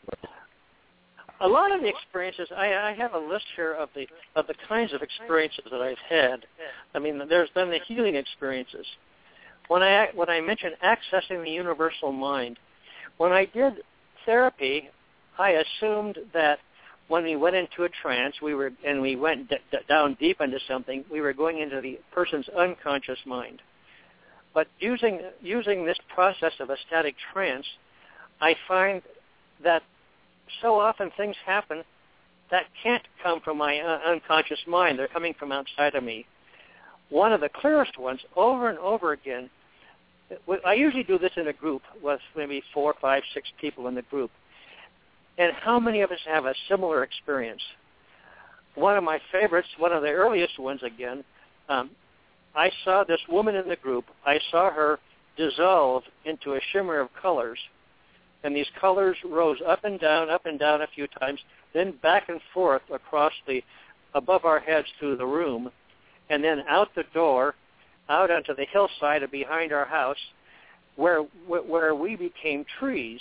A lot of the experiences, I, I have a list here of the of the kinds of experiences that I've had. I mean, there's been the healing experiences. When I when I mentioned accessing the universal mind, when I did therapy, I assumed that when we went into a trance, we were and we went d- d- down deep into something, we were going into the person's unconscious mind. But using using this process of ecstatic trance, I find that so often things happen that can't come from my uh, unconscious mind. They're coming from outside of me. One of the clearest ones, over and over again, I usually do this in a group with maybe four, five, six people in the group. And how many of us have a similar experience? One of my favorites, one of the earliest ones again, um, I saw this woman in the group. I saw her dissolve into a shimmer of colors. And these colors rose up and down, up and down a few times, then back and forth across the, above our heads through the room, and then out the door, out onto the hillside of behind our house, where where we became trees.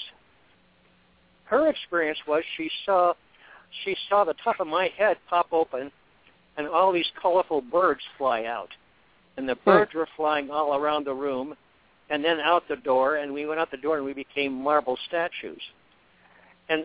Her experience was she saw she saw the top of my head pop open, and all these colorful birds fly out, and the birds were flying all around the room. And then out the door, and we went out the door, and we became marble statues. And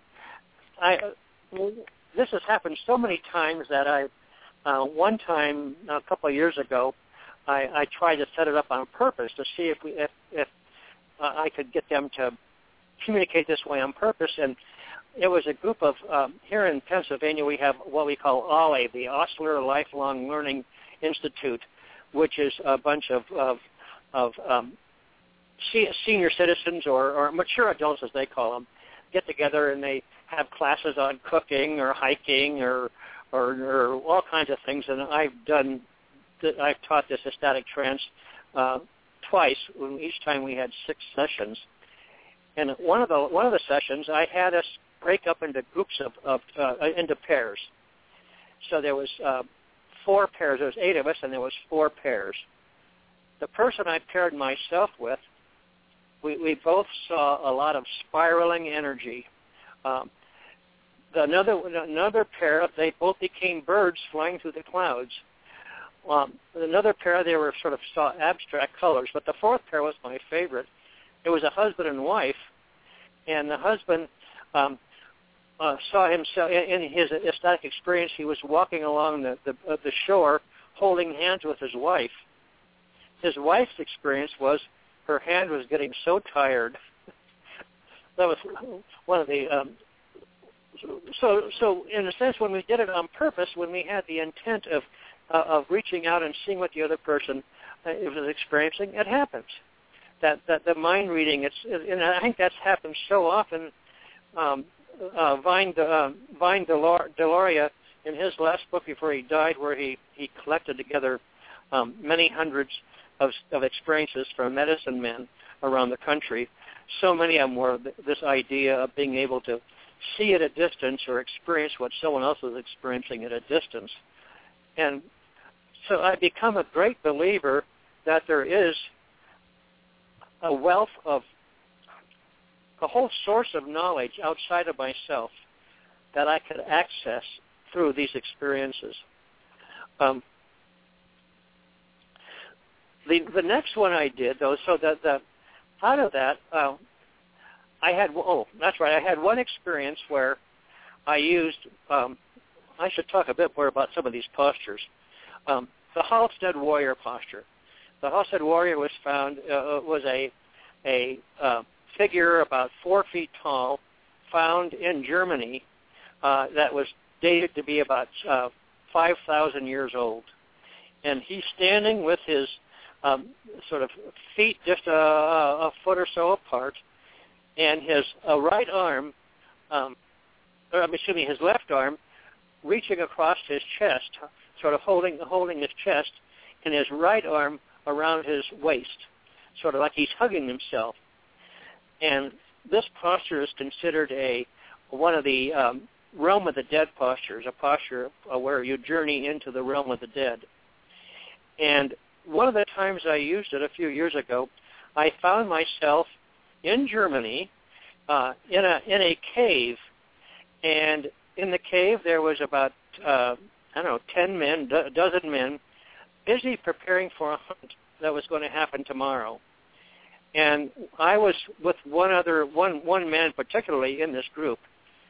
I, this has happened so many times that I, uh, one time a couple of years ago, I, I tried to set it up on purpose to see if we, if, if uh, I could get them to communicate this way on purpose. And it was a group of um, here in Pennsylvania. We have what we call O L A, the Osler Lifelong Learning Institute, which is a bunch of, of of um, senior citizens or, or mature adults, as they call them, get together and they have classes on cooking or hiking or, or, or all kinds of things. And I've done, I've taught this ecstatic trance uh, twice. Each time we had six sessions. And one of the one of the sessions, I had us break up into groups of, of uh, into pairs. So there was uh, four pairs. There was eight of us, and there was four pairs. The person I paired myself with, we, we both saw a lot of spiraling energy. Um, the another another pair, they both became birds flying through the clouds. Um, another pair, they were sort of saw abstract colors, but the fourth pair was my favorite. It was a husband and wife, and the husband um, uh, saw himself in, in his ecstatic experience. He was walking along the the, uh, the shore, holding hands with his wife. His wife's experience was her hand was getting so tired. That was one of the. Um, so, so in a sense, when we did it on purpose, when we had the intent of uh, of reaching out and seeing what the other person uh, was experiencing, it happens. That that the mind reading, it's and I think that's happened so often. Um, uh, Vine uh, Vine Delor- Deloria, in his last book before he died, where he he collected together um, many hundreds Of, of experiences from medicine men around the country. So many of them were th- this idea of being able to see at a distance or experience what someone else is experiencing at a distance. And so I've become a great believer that there is a wealth of, a whole source of knowledge outside of myself that I could access through these experiences. Um, The the next one I did, though, so that the out of that, uh, I had oh, that's right. I had one experience where I used. Um, I should talk a bit more about some of these postures. Um, the Halstead warrior posture. The Halstead warrior was found uh, was a a uh, figure about four feet tall, found in Germany, uh, that was dated to be about uh, five thousand years old, and he's standing with his um, sort of feet just a, a foot or so apart, and his uh, right arm, um, or excuse me, his left arm, reaching across his chest, sort of holding holding his chest, and his right arm around his waist, sort of like he's hugging himself. And this posture is considered a one of the um, realm of the dead postures, a posture uh, where you journey into the realm of the dead. And one of the times I used it a few years ago, I found myself in Germany uh, in a in a cave, and in the cave there was about uh, I don't know ten men, a dozen men, busy preparing for a hunt that was going to happen tomorrow. And I was with one other one one man particularly in this group,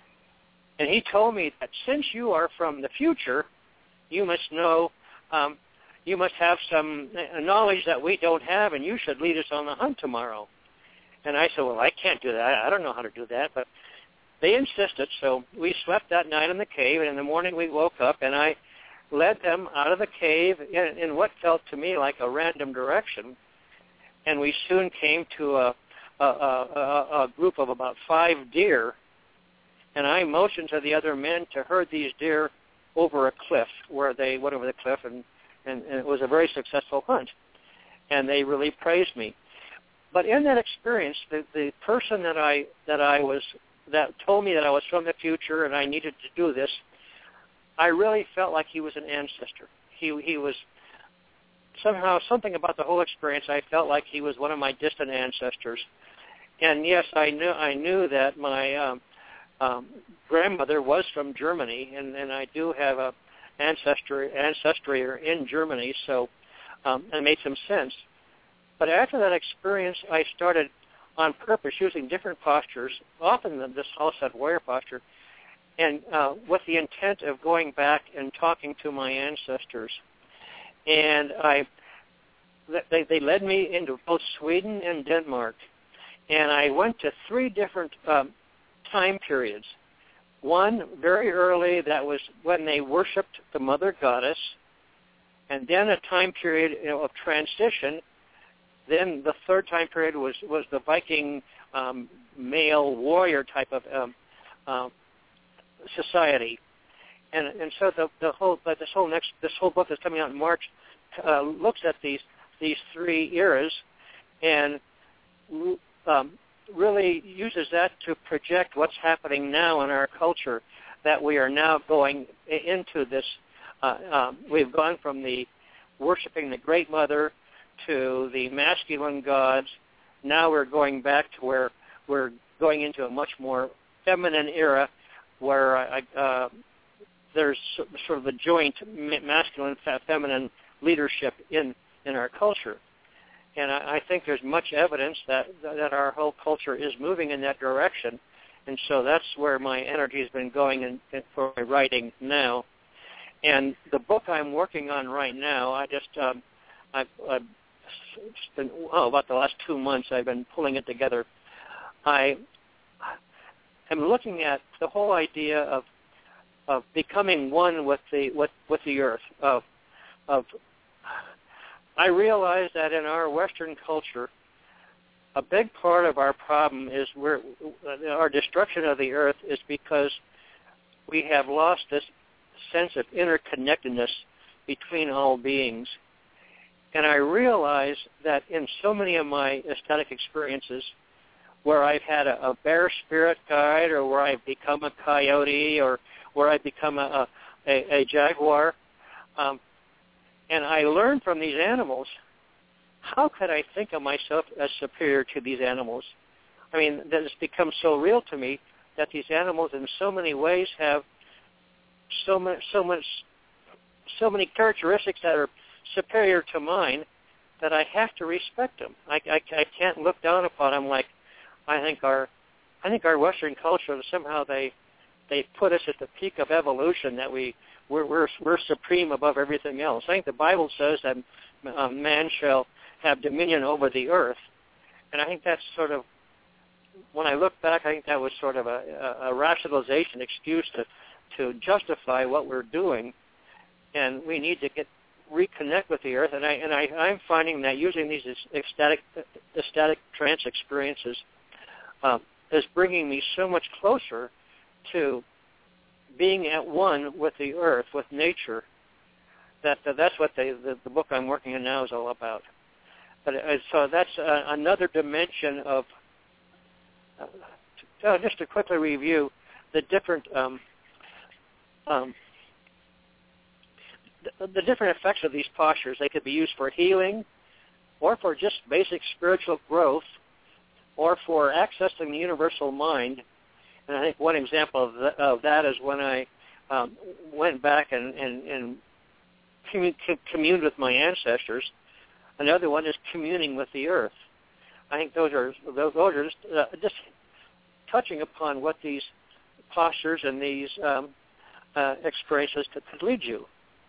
and he told me that since you are from the future, you must know, um, you must have some knowledge that we don't have, and you should lead us on the hunt tomorrow. And I said, well, I can't do that. I don't know how to do that. But they insisted, so we slept that night in the cave, and in the morning we woke up, and I led them out of the cave in, in what felt to me like a random direction. And we soon came to a, a, a, a group of about five deer, and I motioned to the other men to herd these deer over a cliff, where they went over the cliff, and, and, and it was a very successful hunt. And they really praised me. But in that experience, the, the person that I that I was that told me that I was from the future and I needed to do this, I really felt like he was an ancestor. He he was somehow something about the whole experience. I felt like he was one of my distant ancestors. And yes, I knew I knew that my um, um, grandmother was from Germany, and, and I do have a ancestry ancestry in Germany, so um, it made some sense. But after that experience, I started on purpose using different postures, often this Halstead warrior posture, and uh, with the intent of going back and talking to my ancestors. And I, they, they led me into both Sweden and Denmark, and I went to three different um, time periods. One very early, that was when they worshipped the Mother Goddess, and then a time period, you know, of transition. Then the third time period was, was the Viking um, male warrior type of um, uh, society, and and so the the whole but this whole next this whole book that's coming out in March uh, looks at these these three eras, and um, really uses that to project what's happening now in our culture. That we are now going into this. Uh, um, we've gone from the worshiping the Great Mother to the masculine gods. Now we're going back to where we're going into a much more feminine era, where I, uh, there's sort of a joint masculine feminine leadership in, in our culture. And I, I think there's much evidence that that our whole culture is moving in that direction. And so that's where my energy has been going in, in for my writing now. And the book I'm working on right now, I just, um, I've, I've it's been, oh, about the last two months I've been pulling it together. I am looking at the whole idea of of becoming one with the with, with the earth. Of of I realize that in our Western culture, a big part of our problem is we're, our destruction of the earth is because we have lost this sense of interconnectedness between all beings. And I realize that in so many of my ecstatic experiences, where I've had a, a bear spirit guide, or where I've become a coyote, or where I've become a, a, a jaguar, um, and I learn from these animals, how could I think of myself as superior to these animals? I mean, that it's become so real to me that these animals in so many ways have so much, so much, so many characteristics that are superior to mine, that I have to respect them. I, I, I can't look down upon them like I think our I think our Western culture, somehow they they put us at the peak of evolution, that we we're we're we're supreme above everything else. I think the Bible says that uh, man shall have dominion over the earth, and I think that's sort of, when I look back, I think that was sort of a, a, a rationalization, excuse to to justify what we're doing, and we need to get reconnect with the earth. And I and I I'm finding that using these ecstatic ecstatic trance experiences um, is bringing me so much closer to being at one with the earth, with nature. That, that that's what the, the the book I'm working on now is all about. But uh, so that's uh, another dimension of. Uh, uh, just to quickly review the different um, um, the, the different effects of these postures. They could be used for healing, or for just basic spiritual growth, or for accessing the universal mind. And I think one example of, the, of that is when I um, went back and, and, and communed with my ancestors. Another one is communing with the earth. I think those are those, those are just, uh, just touching upon what these postures and these um, uh, experiences could, could lead you.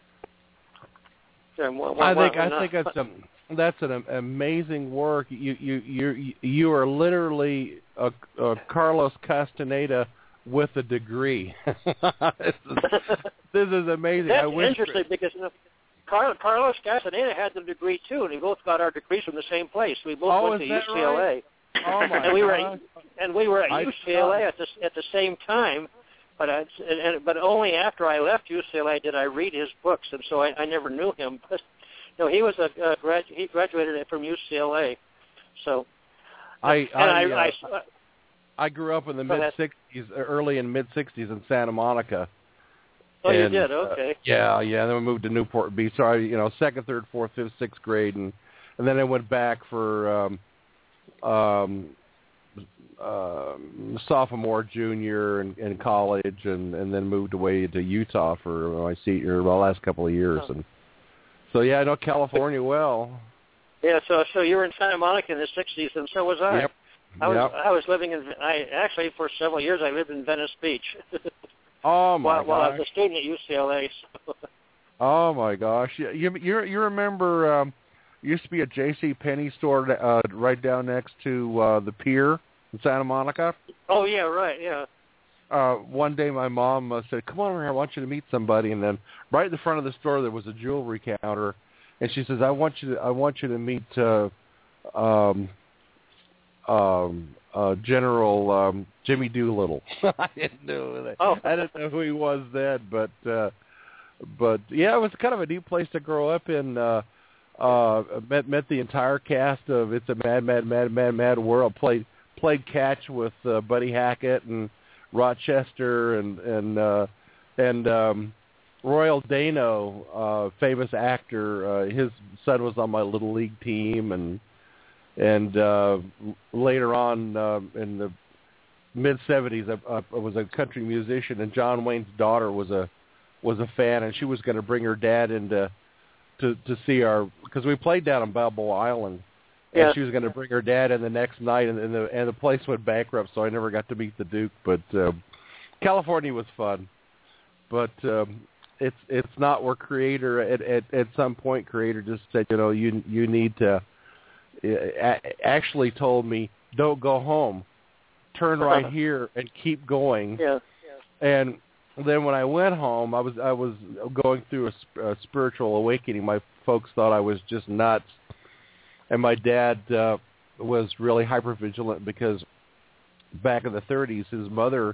So, well, I think well, I think that's a, that's an amazing work. You you you you are literally a, a Carlos Castaneda with a degree. this, is, this is amazing. That's I wish interesting because you know, Carlos, Carlos Castaneda had the degree too, and we both got our degrees from the same place. We both oh, went to is U that C L A, right? Oh my and we were God. at, and we were at I U C L A thought... at the at the same time. But I, and, but only after I left U C L A did I read his books, and so I, I never knew him. But no, he was a, a grad, he graduated from U C L A. So I and I, I, uh, I, I grew up in the mid sixties, early and mid sixties in Santa Monica. Oh, and, you did? Okay. Uh, yeah, yeah. Then we moved to Newport Beach. So I, you know, second, third, fourth, fifth, sixth grade, and and then I went back for um, um, uh, sophomore, junior, and, and college, and, and then moved away to Utah for my senior, well, last couple of years, oh. and so yeah, I know California well. Yeah, so so you were in Santa Monica in the sixties, and so was I. Yep. I was yep. I was living in I actually for several years I lived in Venice Beach. Oh my while, gosh! while I was a student at U C L A. So. Oh my gosh! You you you, you remember? Um, used to be a J C Penney store uh, right down next to uh, the pier in Santa Monica. Oh yeah, right, yeah. Uh, one day my mom uh, said, "Come on over here, I want you to meet somebody." And then right in the front of the store there was a jewelry counter, and she says, "I want you to I want you to meet uh, um, um, uh, General um, Jimmy Doolittle." I didn't know that. Oh. I didn't know who he was then, but uh, but yeah, it was kind of a neat place to grow up in. Uh, uh, met met the entire cast of It's a Mad, Mad, Mad, Mad, Mad World. Played played catch with uh, Buddy Hackett and Rochester and and uh, and um, Royal Dano, uh, famous actor. Uh, his son was on my little league team, and and uh, later on uh, in the mid seventies, I, I was a country musician, and John Wayne's daughter was a was a fan, and she was going to bring her dad into to to see our because we played down on Balboa Island. And yeah. she was going to bring her dad in the next night, and, and the and the place went bankrupt, so I never got to meet the Duke. But um, California was fun, but um, it's it's not where Creator at, at at some point Creator just said, you know, you you need to. Uh, actually told me, don't go home, turn right here and keep going. Yeah. yeah. And then when I went home, I was I was going through a, a spiritual awakening. My folks thought I was just nuts. And my dad uh, was really hypervigilant because back in the thirties, his mother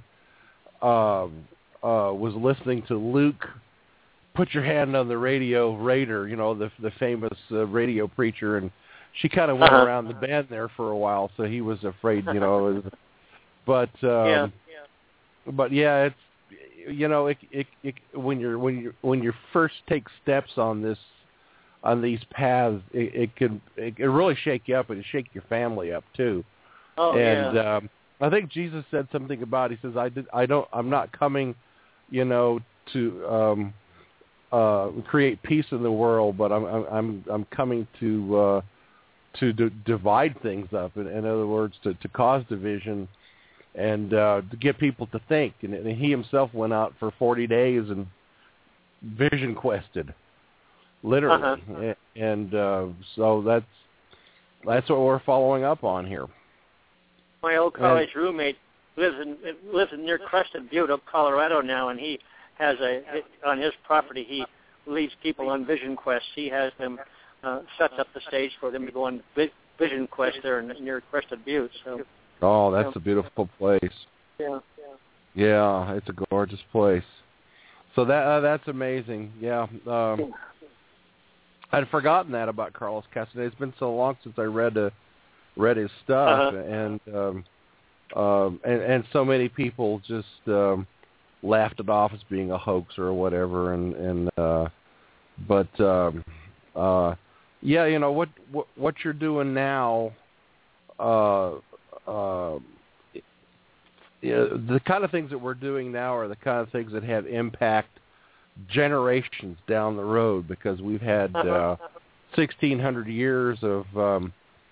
um, uh, was listening to Luke, Put Your Hand on the Radio, Raider, you know, the the famous uh, radio preacher, and she kind of went uh-huh. around the band there for a while, so he was afraid, you know. but um, yeah. yeah, but yeah, it's you know, it, it, it, when you're when you when you first take steps on this. On these paths, it, it can it can really shake you up, and shake your family up too. Oh and yeah. um, I think Jesus said something about. He says, "I did. I don't. I'm not coming, you know, to um, uh, create peace in the world, but I'm I'm I'm coming to uh, to d- divide things up. In, in other words, to, to cause division and uh, to get people to think." And, and he himself went out for forty days and vision quested, literally, Uh-huh. and uh, so that's that's what we're following up on here. My old college and, roommate lives in lives in near Crested Butte, Colorado now, and he has a on his property. He leads people on vision quests. He has them uh, sets up the stage for them to go on vision quest there near Crested Butte. So. Oh, that's yeah. a beautiful place. Yeah. Yeah, it's a gorgeous place. So that uh, that's amazing. Yeah, um, I'd forgotten that about Carlos Castaneda. It's been so long since I read uh, read his stuff, uh-huh. and, um, um, and and so many people just um, laughed it off as being a hoax or whatever. And and uh, but um, uh, yeah, you know what what, what you're doing now. Uh, uh, Yeah, the kind of things that we're doing now are the kind of things that have impact generations down the road, because we've had uh, sixteen hundred years of um,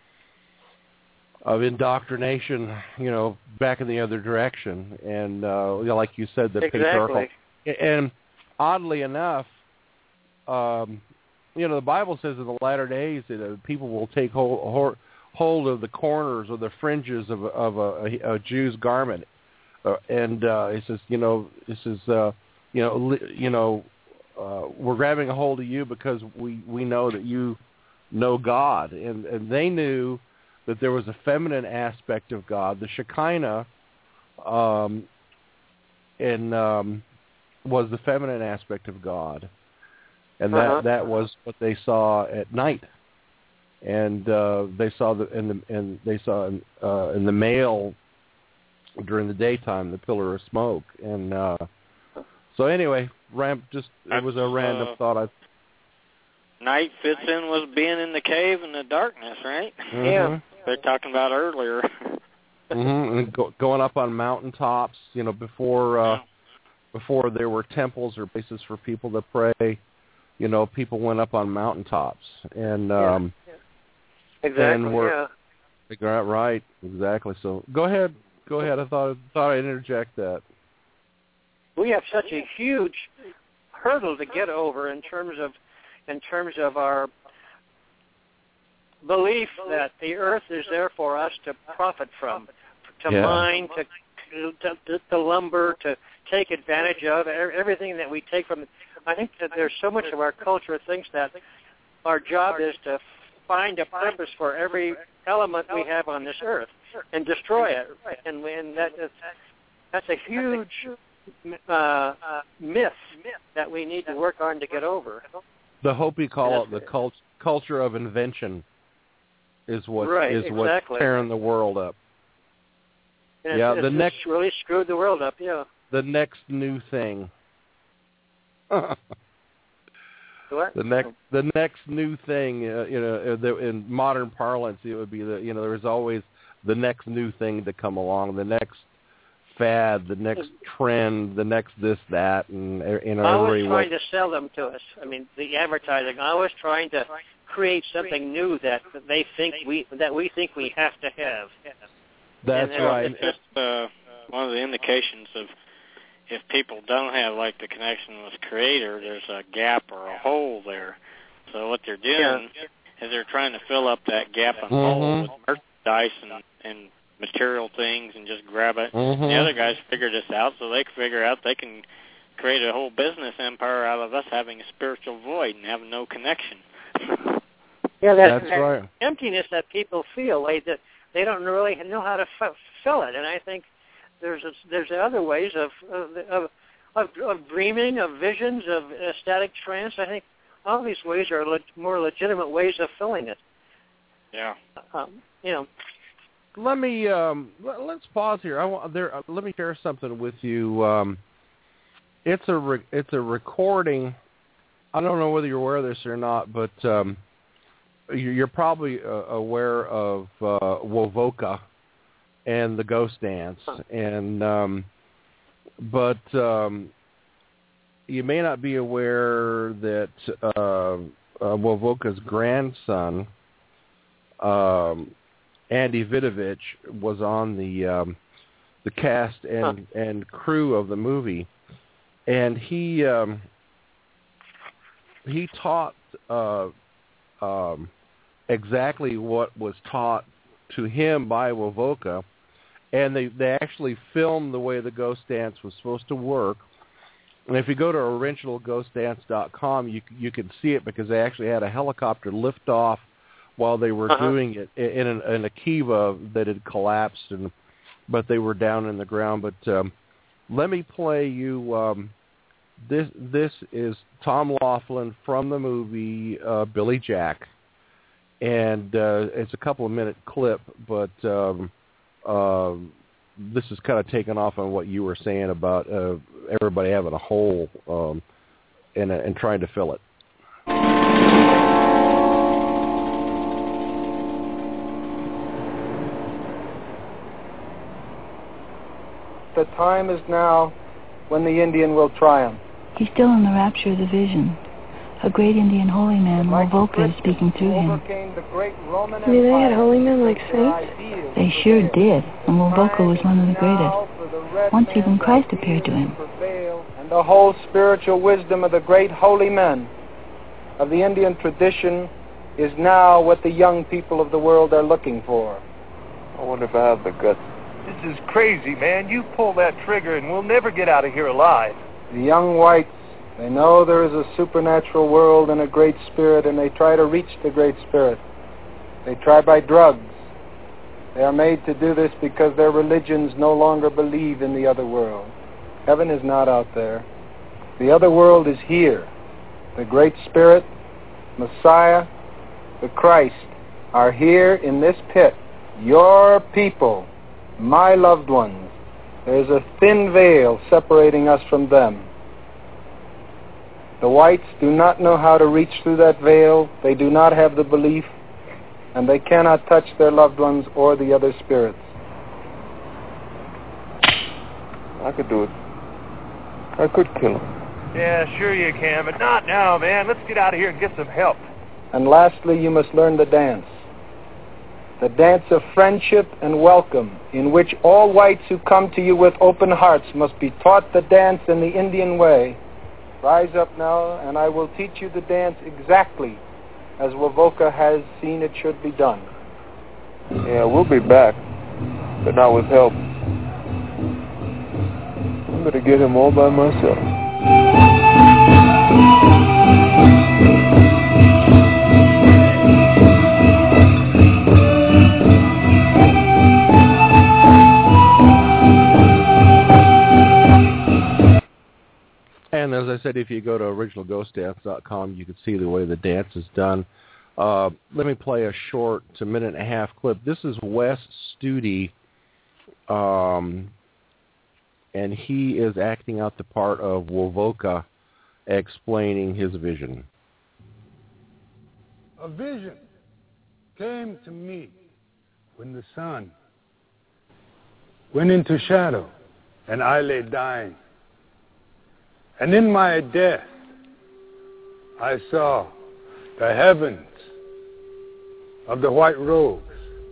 of indoctrination, you know, back in the other direction, and uh, you know, like you said, the exactly. patriarchal. And oddly enough, um, you know, the Bible says in the latter days that uh, people will take hold, hold of the corners or the fringes of, of a, a Jew's garment. Uh, and uh, it says, you know, this is, uh, you know, li- you know, uh, we're grabbing a hold of you because we, we know that you know God, and, and they knew that there was a feminine aspect of God, the Shekinah, um, and um, was the feminine aspect of God, and that uh-huh. that was what they saw at night, and uh, they saw the and the and they saw uh, in the male. During the daytime, the pillar of smoke, and uh, so anyway, ramp just it was a random uh, thought. I night fits in with being in the cave in the darkness, right? mm-hmm. Yeah, they're talking about earlier. mm-hmm. And go, going up on mountaintops, you know, before uh, yeah. before there were temples or places for people to pray, you know, people went up on mountaintops, and um, yeah. exactly, and we're, yeah, right, exactly. So go ahead. Go ahead. I thought thought I'd interject that. We have such a huge hurdle to get over in terms of in terms of our belief that the earth is there for us to profit from, to yeah. mine, to, to to lumber, to take advantage of everything that we take from. I think that there's so much of our culture thinks that our job is to find a purpose for every element we have on this earth and destroy it, and, and that is, that's a huge uh, myth that we need to work on to get over. The Hopi call it the cult, culture of invention is what right, is exactly. what's tearing the world up. And yeah, it's, the it's next really screwed the world up. Yeah, the next new thing. What? The next, the next new thing, uh, you know, the, in modern parlance, it would be the, you know, there's always the next new thing to come along, the next fad, the next trend, the next this, that, and you know, always everybody trying wants, to sell them to us. I mean, the advertising, always trying to create something new that they think we that we think we have to have. That's and, right. It's just uh, one of the indications of if people don't have like the connection with Creator, there's a gap or a hole there. So what they're doing yeah. is they're trying to fill up that gap and mm-hmm. hole with merchandise and, and material things and just grab it. Mm-hmm. The other guys figure this out, so they can figure out they can create a whole business empire out of us having a spiritual void and having no connection. Yeah, that, that's that right. emptiness that people feel, like that they don't really know how to f- fill it, and I think there's a, there's other ways of of, of of dreaming, of visions, of ecstatic trance. I think all these ways are le- more legitimate ways of filling it. Yeah. Um, you know. Let me um, let, let's pause here. I want there. Uh, let me share something with you. Um, it's a re- it's a recording. I don't know whether you're aware of this or not, but um, you're, you're probably uh, aware of uh, Wovoka and the Ghost Dance, and um, but um, you may not be aware that uh, uh, Wovoka's grandson, um, Andy Vidovich, was on the um, the cast and, huh. and crew of the movie, and he um, he taught uh, um, exactly what was taught to him by Wovoka, and they, they actually filmed the way the ghost dance was supposed to work. And if you go to original ghost dance dot com, you you can see it because they actually had a helicopter lift off while they were uh-huh. doing it in, an, in a kiva that had collapsed, and but they were down in the ground. But um, let me play you. Um, this this is Tom Laughlin from the movie uh, Billy Jack, and uh, it's a couple of minute clip, but. Um, uh, This is kind of taken off on what you were saying about uh, everybody having a hole um, and, uh, and trying to fill it. The time is now when the Indian will triumph. He's still in the rapture of the vision. A great Indian holy man, Wovoka, is speaking through him. I mean, they had holy men like saints? They sure did, and Wovoka was one of the greatest. Once even Christ appeared to him. And the whole spiritual wisdom of the great holy men of the Indian tradition is now what the young people of the world are looking for. I wonder if I have the guts. This is crazy, man. You pull that trigger and we'll never get out of here alive. The young whites, they know there is a supernatural world and a great spirit, and they try to reach the great spirit. They try by drugs. They are made to do this because their religions no longer believe in the other world. Heaven is not out there. The other world is here. The great spirit, Messiah, the Christ, are here in this pit. Your people, my loved ones. There's a thin veil separating us from them. The whites do not know how to reach through that veil. They do not have the belief, and they cannot touch their loved ones or the other spirits. I could do it. I could kill him. Yeah, sure you can, but not now, man. Let's get out of here and get some help. And lastly, you must learn the dance. The dance of friendship and welcome, in which all whites who come to you with open hearts must be taught the dance in the Indian way. Rise up now, and I will teach you the dance exactly as Wovoka has seen it should be done. Yeah, we'll be back, but not with help. I'm going to get him all by myself. And as I said, if you go to original ghost dance dot com, you can see the way the dance is done. Uh, let me play a short, it's a minute and a half clip. This is Wes Studi, um, and he is acting out the part of Wovoka, explaining his vision. A vision came to me when the sun went into shadow and I lay dying. And in my death, I saw the heavens of the white robes.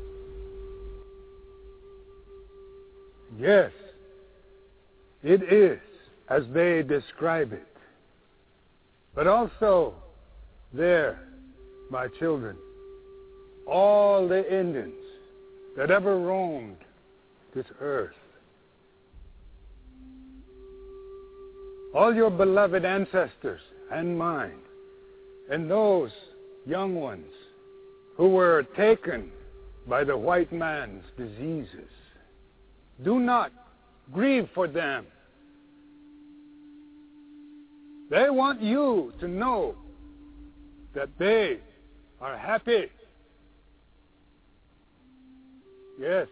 Yes, it is as they describe it. But also there, my children, all the Indians that ever roamed this earth, all your beloved ancestors and mine, and those young ones who were taken by the white man's diseases. Do not grieve for them. They want you to know that they are happy. Yes.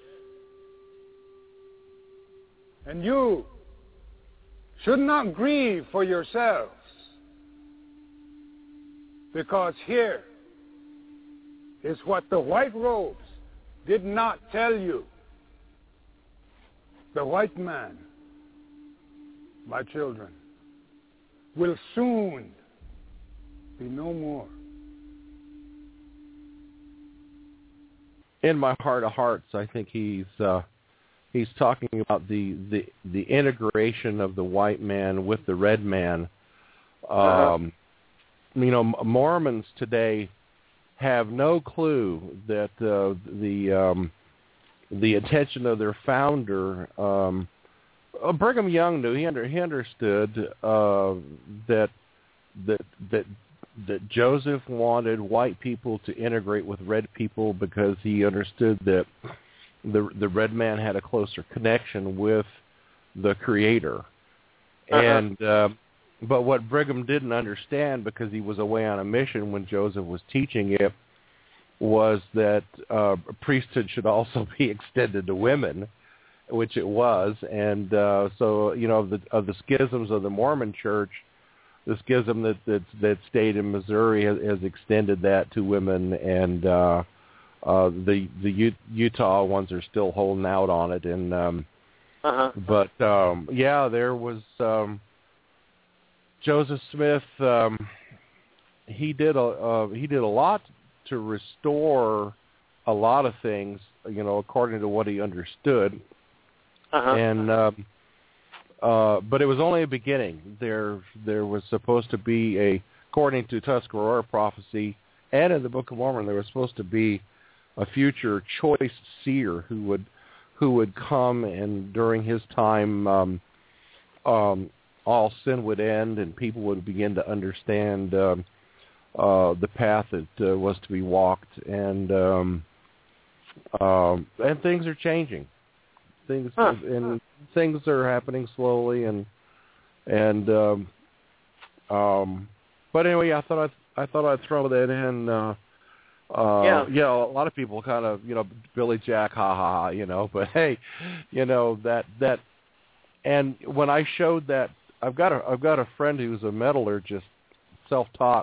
And you should not grieve for yourselves, because here is what the white robes did not tell you. The white man, my children, will soon be no more. In my heart of hearts, I think he's uh, he's talking about the, the the integration of the white man with the red man. Um, uh-huh. you know, Mormons today have no clue that uh, the um, the intention of their founder, um, Brigham Young knew. He under he understood uh, that that that that Joseph wanted white people to integrate with red people because he understood that the the red man had a closer connection with the Creator. Uh-huh. And uh, but what Brigham didn't understand, because he was away on a mission when Joseph was teaching it, was that uh, priesthood should also be extended to women, which it was. And uh, so, you know, of the, of the schisms of the Mormon Church, the schism that that, that stayed in Missouri has, has extended that to women, and uh, uh, the the U- Utah ones are still holding out on it. And um, uh-huh. But um, yeah, there was um, Joseph Smith. Um, he did a uh, he did a lot to restore a lot of things, you know, according to what he understood. Uh-huh. And um, uh, but it was only a beginning. There there was supposed to be a, according to Tuscarora prophecy and in the Book of Mormon, there was supposed to be a future choice seer who would who would come, and during his time um, um, all sin would end and people would begin to understand um, uh, the path that uh, was to be walked, and um, um, and things are changing. Things huh. and things are happening slowly, and and um, um, but anyway, I thought I I thought I'd throw that in. Uh, uh, yeah, you know, a lot of people kind of, you know, Billy Jack, ha ha ha, you know, but hey, you know, that that, and when I showed that, I've got a I've got a friend who's a metallurgist, self-taught,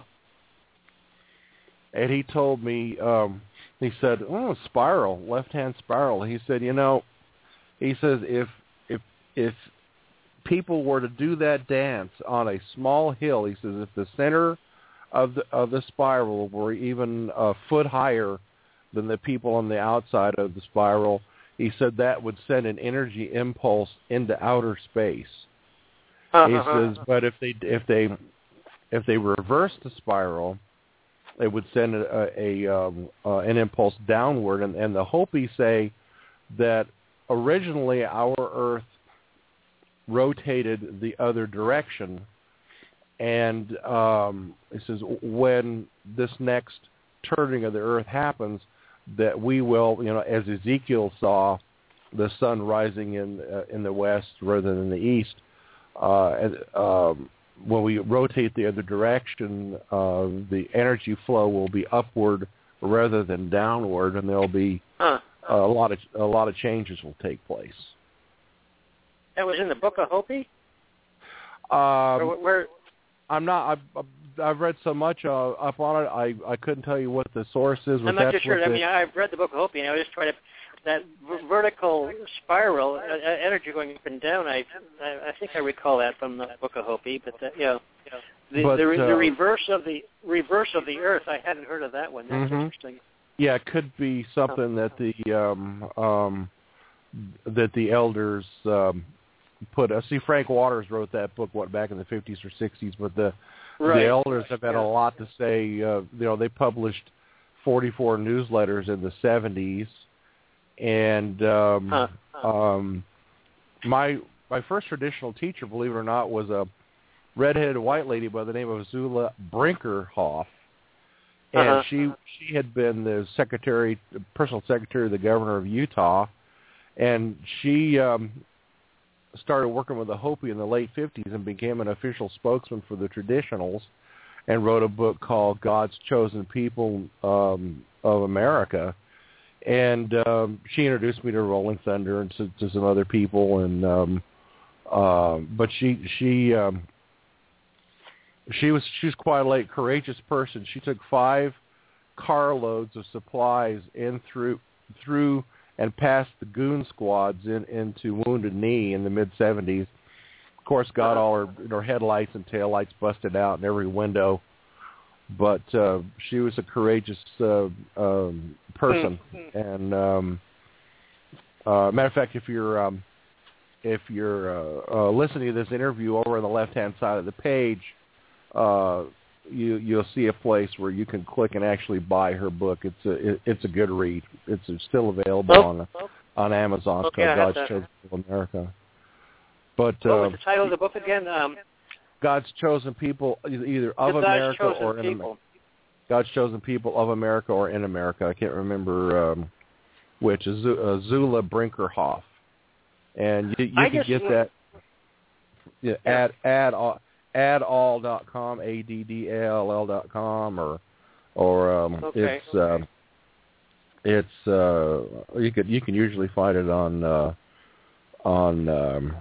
and he told me, um, he said, oh, spiral, left-hand spiral. He said, you know. He says if if if people were to do that dance on a small hill, he says if the center of the of the spiral were even a foot higher than the people on the outside of the spiral, he said that would send an energy impulse into outer space. Uh-huh. He says, but if they if they if they reverse the spiral, it would send a, a um, uh, an impulse downward. And, and the Hopi say that originally our Earth rotated the other direction, and um, it says when this next turning of the Earth happens, that we will, you know, as Ezekiel saw the sun rising in uh, in the west rather than the east, uh, and, um, when we rotate the other direction, uh, the energy flow will be upward rather than downward, and there'll be huh. a lot of a lot of changes will take place. That was in the Book of Hopi? Um, where, where? I'm not. I've, I've read so much uh, up on it. I, I couldn't tell you what the source is. I'm not too sure. I mean, I've read the Book of Hopi, and I was just trying to that v- vertical spiral, uh, energy going up and down. I, I I think I recall that from the Book of Hopi, but the, you know, the but, the, uh, the reverse of the reverse of the Earth. I hadn't heard of that one. That's mm-hmm. interesting. Yeah, it could be something that the um, um, that the elders um, put. Uh, see, Frank Waters wrote that book what back in the fifties or sixties, but the right. the elders have had yeah. a lot to say. Uh, you know, they published forty-four newsletters in the seventies, and um, huh. Huh. Um, my my first traditional teacher, believe it or not, was a redheaded white lady by the name of Zula Brinkerhoff. And uh-huh. she she had been the secretary, the personal secretary of the governor of Utah, and she um, started working with the Hopi in the late fifties and became an official spokesman for the traditionals, and wrote a book called God's Chosen People um, of America. And um, she introduced me to Rolling Thunder and to, to some other people, and um, uh, but she she. Um, She was she was quite a late, courageous person. She took five carloads of supplies in through through and past the goon squads in into Wounded Knee in the mid seventies. Of course, got all her, her headlights and taillights busted out in every window. But uh, she was a courageous uh, um, person. And um, uh, matter of fact, if you're um, if you're uh, uh, listening to this interview over on the left hand side of the page. Uh, you you'll see a place where you can click and actually buy her book. It's a it, it's a good read. It's still available oh, on oh. on Amazon. It's okay, called God's Chosen People America. But what uh, was the title of the book again? Um, God's Chosen People, either of God's America chosen or in people. America. God's Chosen People of America or in America. I can't remember um, which. Is uh, Zula Brinkerhoff, and you, you can get that yeah, yeah. at add addall dot com, A D D A L L dot com, or or um, okay. it's uh, it's uh, you could you can usually find it on uh, on um,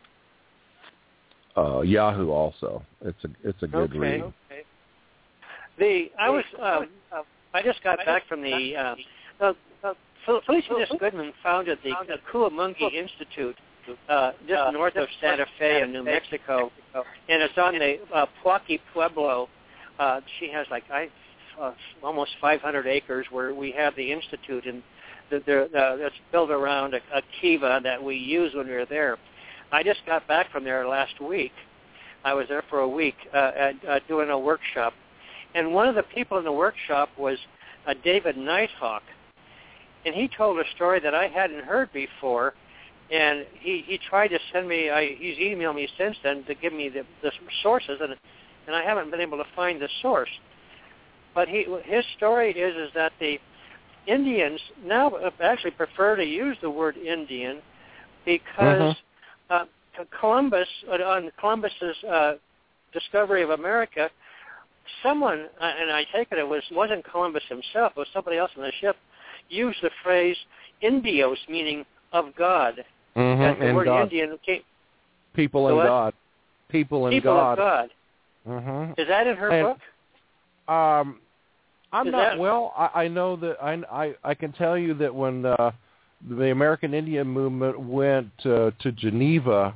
uh, Yahoo also. It's a it's a good okay. read. Okay. The I was um, I just got back from the uh, uh, uh, Felicitas Goodman founded the uh, Cucamonga Institute uh, just north of Santa Fe in New Mexico, and it's on the uh, Puaki Pueblo. Uh, she has like I uh, almost five hundred acres where we have the institute, and the, the, uh, it's built around a, a kiva that we use when we were there. I just got back from there last week. I was there for a week uh, at, uh, doing a workshop. And one of the people in the workshop was uh, David Nighthawk. And he told a story that I hadn't heard before. And he, he tried to send me, I, he's emailed me since then to give me the, the sources, and and I haven't been able to find the source. But he, his story is, is that the Indians now actually prefer to use the word Indian because uh-huh. uh, Columbus, on Columbus's uh, discovery of America, someone, and I take it it was, wasn't Columbus himself, it was somebody else on the ship, used the phrase Indios, meaning of God. Mm-hmm. And the and word God. Indian came... People and God. People and People God. People and God. Mm-hmm. Is that in her and, book? Um, I'm Is not, that... well, I, I know that, I, I, I can tell you that when uh, the American Indian movement went uh, to Geneva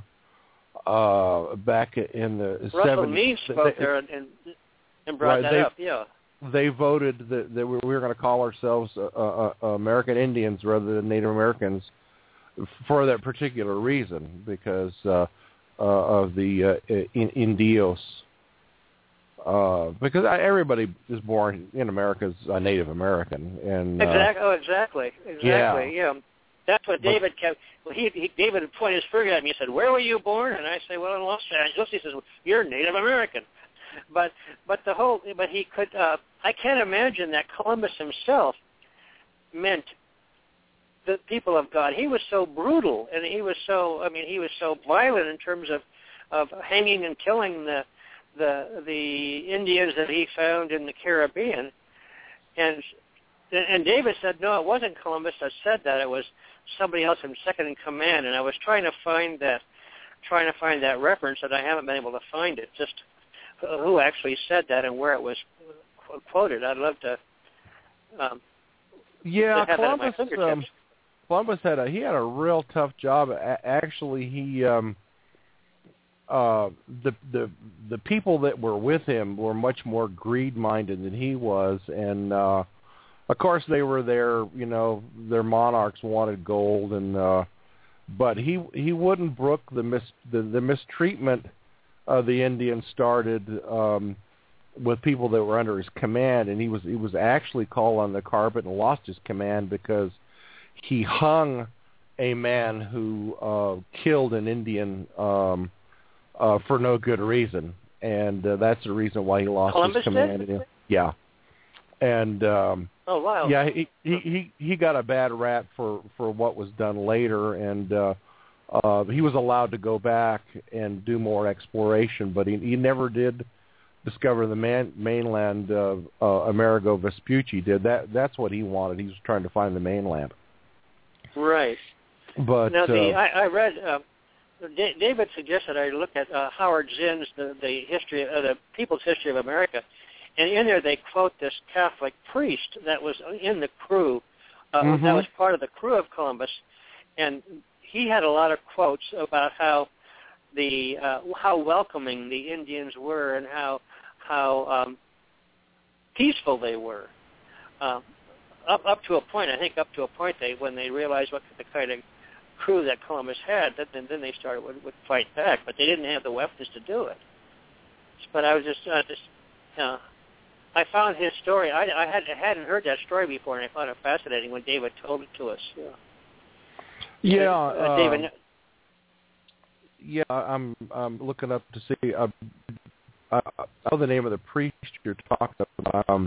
uh, back in the Russell seventies... Meade spoke they, there and... and And brought right, that they, up, yeah. They voted that, that we were going to call ourselves uh, uh, uh, American Indians rather than Native Americans for that particular reason, because uh, uh, of the uh, in, Indios. Uh, because I, everybody is born in America is a Native American, and uh, exactly. Oh, exactly. Exactly. Yeah. yeah. That's what But, David kept. Well, he, he David would point his finger at me and said, "Where were you born?" And I say, "Well, in Los Angeles." He says, well, "You're Native American." But but the whole but he could uh, I can't imagine that Columbus himself meant the people of God. He was so brutal, and he was so I mean he was so violent in terms of, of hanging and killing the the the Indians that he found in the Caribbean. And and David said, no, it wasn't Columbus that said that. It was somebody else in second in command. And I was trying to find that trying to find that reference, and I haven't been able to find it. Just who actually said that and where it was quoted. I'd love to. Um, yeah, to Columbus. Um, Columbus had a he had a real tough job. A- actually, he um, uh, the the the people that were with him were much more greed-minded than he was, and uh, of course they were there. You know, their monarchs wanted gold, and uh, but he he wouldn't brook the mis the, the mistreatment. Uh, the Indians started um, with people that were under his command, and he was he was actually called on the carpet and lost his command because he hung a man who uh, killed an Indian um, uh, for no good reason, and uh, that's the reason why he lost Columbus his command. Did? Yeah, and um, oh wow, yeah, he, he he he got a bad rap for for what was done later, and. Uh, Uh, he was allowed to go back and do more exploration, but he, he never did discover the man, mainland of uh, Amerigo Vespucci did. That That's what he wanted. He was trying to find the mainland. Right. But now, the, uh, I, I read, uh, D- David suggested I look at uh, Howard Zinn's, the, the history, uh, the People's History of America, and in there they quote this Catholic priest that was in the crew, uh, mm-hmm. that was part of the crew of Columbus, and he had a lot of quotes about how the uh, how welcoming the Indians were and how how um, peaceful they were. Uh, up up to a point, I think, up to a point they when they realized what the kind of crew that Columbus had, that then, then they started would, would fight back, but they didn't have the weapons to do it. But I was just uh, just Yeah. I found his story. I, I, had, I hadn't heard that story before, and I found it fascinating when David told it to us. Yeah. Yeah, uh, uh, David. Um, yeah, I'm I'm looking up to see. Uh, I know the name of the priest you're talking about. Um,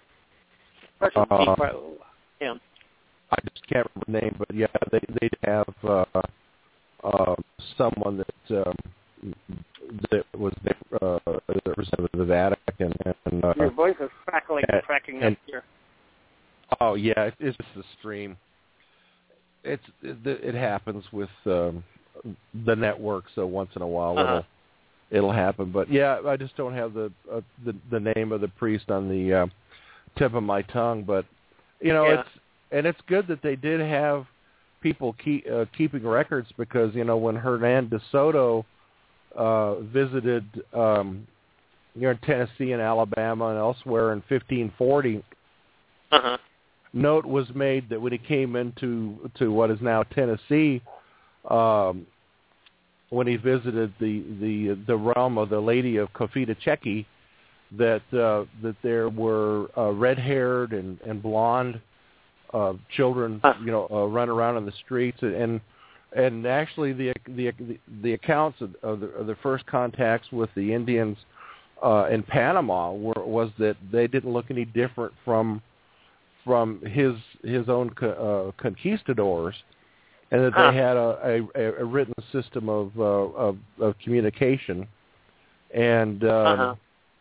uh, yeah. I just can't remember the name, but yeah, they they have uh, uh, someone that um, that was uh, the representative of the Vatican. And, uh, Your voice is crackling and cracking and, up here. Oh yeah, it, it's just a stream. It's it, it happens with um, the network, so once in a while uh-huh. it'll it'll happen. But yeah, I just don't have the uh, the, the name of the priest on the uh, tip of my tongue. But you know, yeah. it's and it's good that they did have people keep uh, keeping records, because you know when Hernan de Soto uh, visited um, here in Tennessee and Alabama and elsewhere in fifteen forty. Uh-huh. Note was made that when he came into to what is now Tennessee, um, when he visited the, the the realm of the Lady of Cofita Checchi, that uh, that there were uh, red-haired and, and blonde uh, children, you know, uh, run around in the streets, and and actually the the the accounts of, of, the, of the first contacts with the Indians uh, in Panama were was that they didn't look any different from. from his his own uh, conquistadors, and that huh. they had a, a, a written system of, uh, of of communication, and um, uh-huh.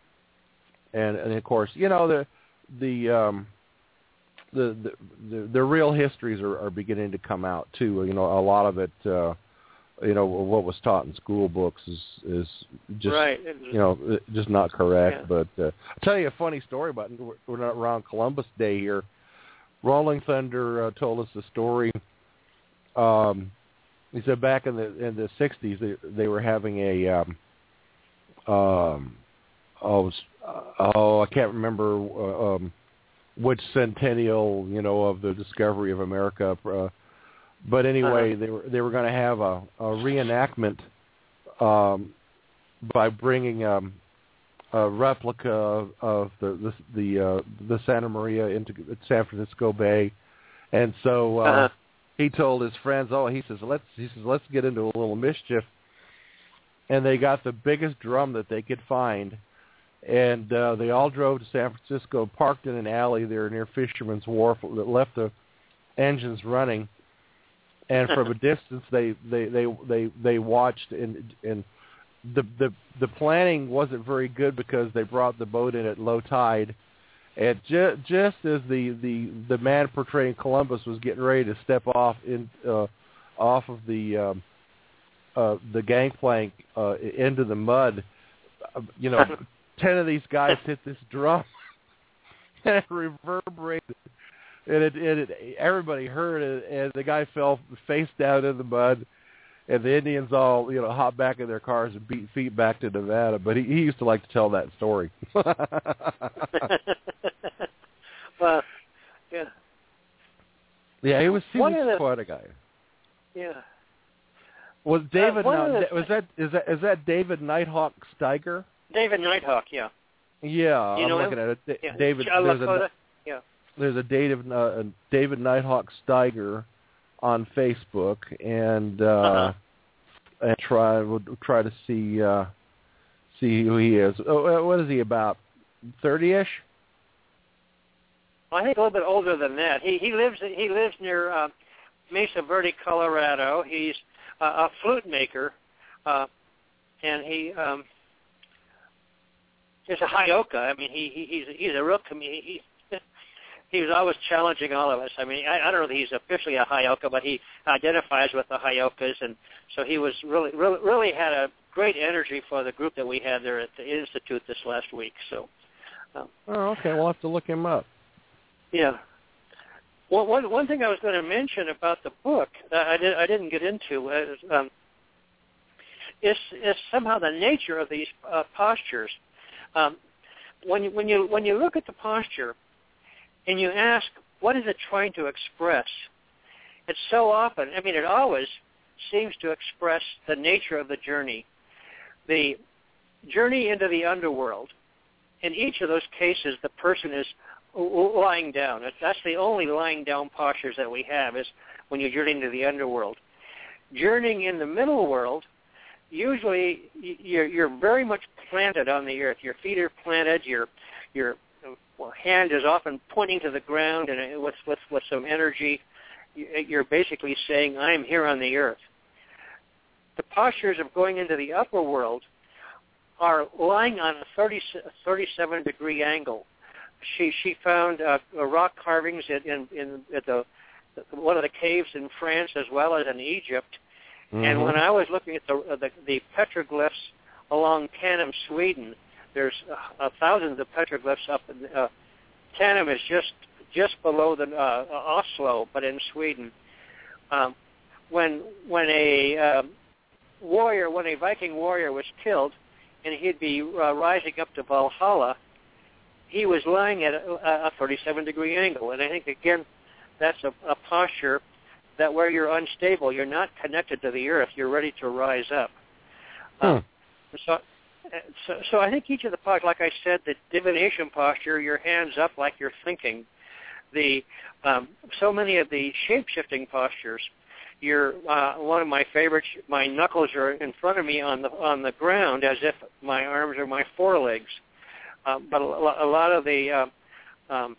and and of course, you know the the um, the, the the the real histories are, are beginning to come out too. You know, a lot of it, uh, you know, what was taught in school books is is just right. you know just not correct. Yeah. But uh, I'll tell you a funny story about we're not around Columbus Day here. Rolling Thunder uh, told us the story. Um, he said back in the in the sixties they they were having a um, um, oh oh I can't remember uh, um, which centennial you know of the discovery of America. Uh, But anyway, uh-huh. they were they were going to have a, a reenactment um, by bringing um, a replica of, of the the the, uh, the Santa Maria into San Francisco Bay, and so uh, uh-huh. he told his friends, "Oh, he says let's he says let's get into a little mischief," and they got the biggest drum that they could find, and uh, they all drove to San Francisco, parked in an alley there near Fisherman's Wharf, that left the engines running. And from a distance, they they they they, they watched, and and the the the planning wasn't very good because they brought the boat in at low tide, and ju- just as the, the the man portraying Columbus was getting ready to step off in uh, off of the um, uh, the gangplank uh, into the mud, uh, you know, ten of these guys hit this drum, and it reverberated. And it, it, it, everybody heard it, and the guy fell face down in the mud, and the Indians all, you know, hopped back in their cars and beat feet back to Nevada. But he, he used to like to tell that story. Well, yeah. Yeah, he was, he one was the, quite a guy. Yeah. Was David? Uh, now, the, was that is that is that David Nighthawk Steiger? David Nighthawk, yeah. Yeah, you I'm know looking him? at it. Yeah. David. There's a, yeah. There's a David uh, David Nighthawk Steiger on Facebook, and uh, uh-huh. and try we'll try to see uh, see who he is. Oh, what is he, about thirty-ish? Well, I think a little bit older than that. He he lives he lives near uh, Mesa Verde, Colorado. He's uh, a flute maker, uh, and he um, is a Hioka. I mean, he, he he's he's a real comedian. He, He was always challenging all of us. I mean, I, I don't know that he's officially a Hioka, but he identifies with the Hiokas, and so he was really, really, really had a great energy for the group that we had there at the Institute this last week. So, um, oh, okay, we'll have to look him up. Yeah. Well, one one thing I was going to mention about the book that I did I didn't get into is, um, is is somehow the nature of these uh, postures. Um, when you when you when you look at the posture, and you ask, what is it trying to express? It's so often, I mean, it always seems to express the nature of the journey. The journey into the underworld in each of those cases, the person is lying down. That's the only lying down postures that we have, is when you journey into the underworld. Journeying in the middle world, usually you're, you're very much planted on the earth. Your feet are planted. Your your hand is often pointing to the ground, and with with, with some energy, you're basically saying, "I'm here on the earth." The postures of going into the upper world are lying on a thirty, thirty-seven degree angle. She she found uh, rock carvings in in, in at the one of the caves in France as well as in Egypt. Mm-hmm. And when I was looking at the uh, the, the petroglyphs along Tanum, Sweden, there's uh, thousands of petroglyphs up in uh, Tanum is just just below the uh, Oslo, but in Sweden. Um, when when a um, warrior, when a Viking warrior was killed, and he'd be uh, rising up to Valhalla, he was lying at a, a thirty-seven degree angle. And I think, again, that's a, a posture that where you're unstable, you're not connected to the earth, you're ready to rise up. Hmm. Um, so, so, so I think each of the postures, like I said, the divination posture, your hands up like you're thinking. The um, so many of the shape-shifting postures, you're uh, one of my favorites. My knuckles are in front of me on the on the ground, as if my arms are my forelegs. Uh, but a, a lot of the uh, um,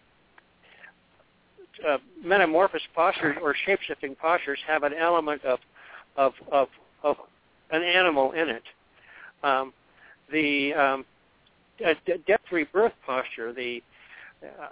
uh, metamorphosis postures or shape-shifting postures have an element of of of, of an animal in it. Um, the um, death rebirth posture, the uh,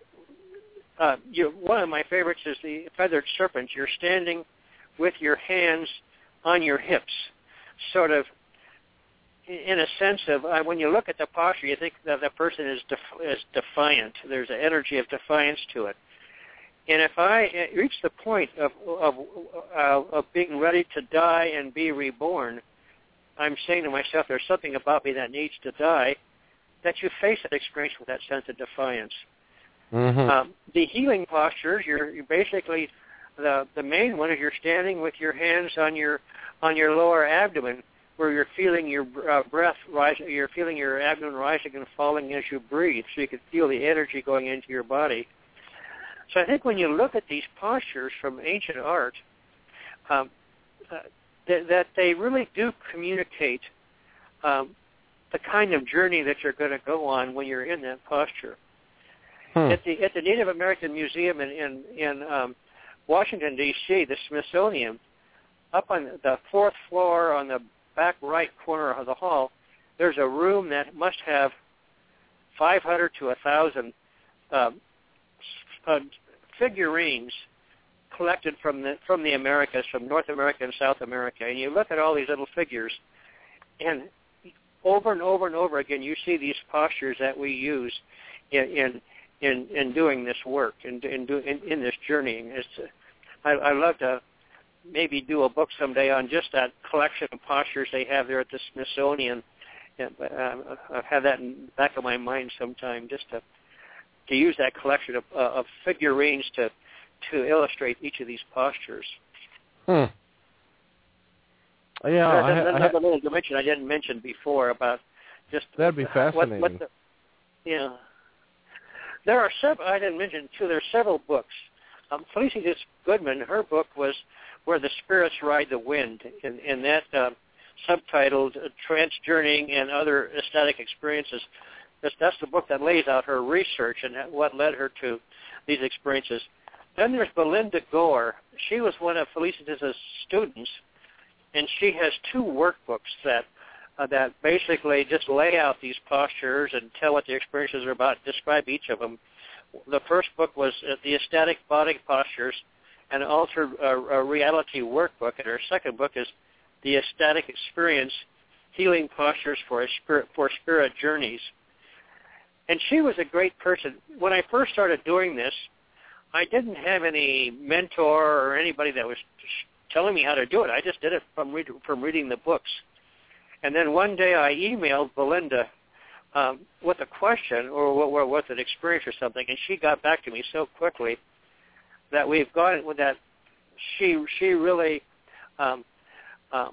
uh, you, one of my favorites is the feathered serpent. You're standing with your hands on your hips, sort of in a sense of uh, when you look at the posture, you think that the person is def- is defiant. There's an energy of defiance to it. And if I reach the point of of, uh, of being ready to die and be reborn, I'm saying to myself, there's something about me that needs to die, that you face that experience with that sense of defiance. Mm-hmm. Um, the healing postures, you're, you're basically, the the main one is you're standing with your hands on your on your lower abdomen, where you're feeling your uh, breath rise, you're feeling your abdomen rising and falling as you breathe, so you can feel the energy going into your body. So I think when you look at these postures from ancient art, um, uh, th- that they really do communicate um, the kind of journey that you're going to go on when you're in that posture. Hmm. At the at the Native American Museum in in, in um, Washington, D C, the Smithsonian, up on the fourth floor on the back right corner of the hall, there's a room that must have five hundred to one thousand um, uh, figurines collected from the from the Americas, from North America and South America. And you look at all these little figures, and over and over and over again, you see these postures that we use in in, in, in doing this work, in in, do, in, in this journeying. It's, I, I love to maybe do a book someday on just that collection of postures they have there at the Smithsonian. And, uh, I've had that in the back of my mind sometime, just to to use that collection of, uh, of figurines to to illustrate each of these postures. Hmm. Yeah, There's I, another I, little dimension I didn't mention before about just that'd be fascinating. What, what the, yeah, there are several. I didn't mention too. There are several books. Um, Felicitas Goodman, her book was Where the Spirits Ride the Wind, and, and that uh, subtitled uh, Trance Journeying and Other Ecstatic Experiences. That's, that's the book that lays out her research and what led her to these experiences. Then there's Belinda Gore. She was one of Felicitas' students, and she has two workbooks that uh, that basically just lay out these postures and tell what the experiences are about, describe each of them. The first book was uh, The Ecstatic Body Postures, an Altered uh, Reality Workbook, and her second book is The Ecstatic Experience, Healing Postures for, a spirit, for Spirit Journeys. And she was a great person. When I first started doing this, I didn't have any mentor or anybody that was telling me how to do it. I just did it from, read, from reading the books. And then one day I emailed Belinda um, with a question or, or with an experience or something, and she got back to me so quickly that we've gone with that. She she really um, uh,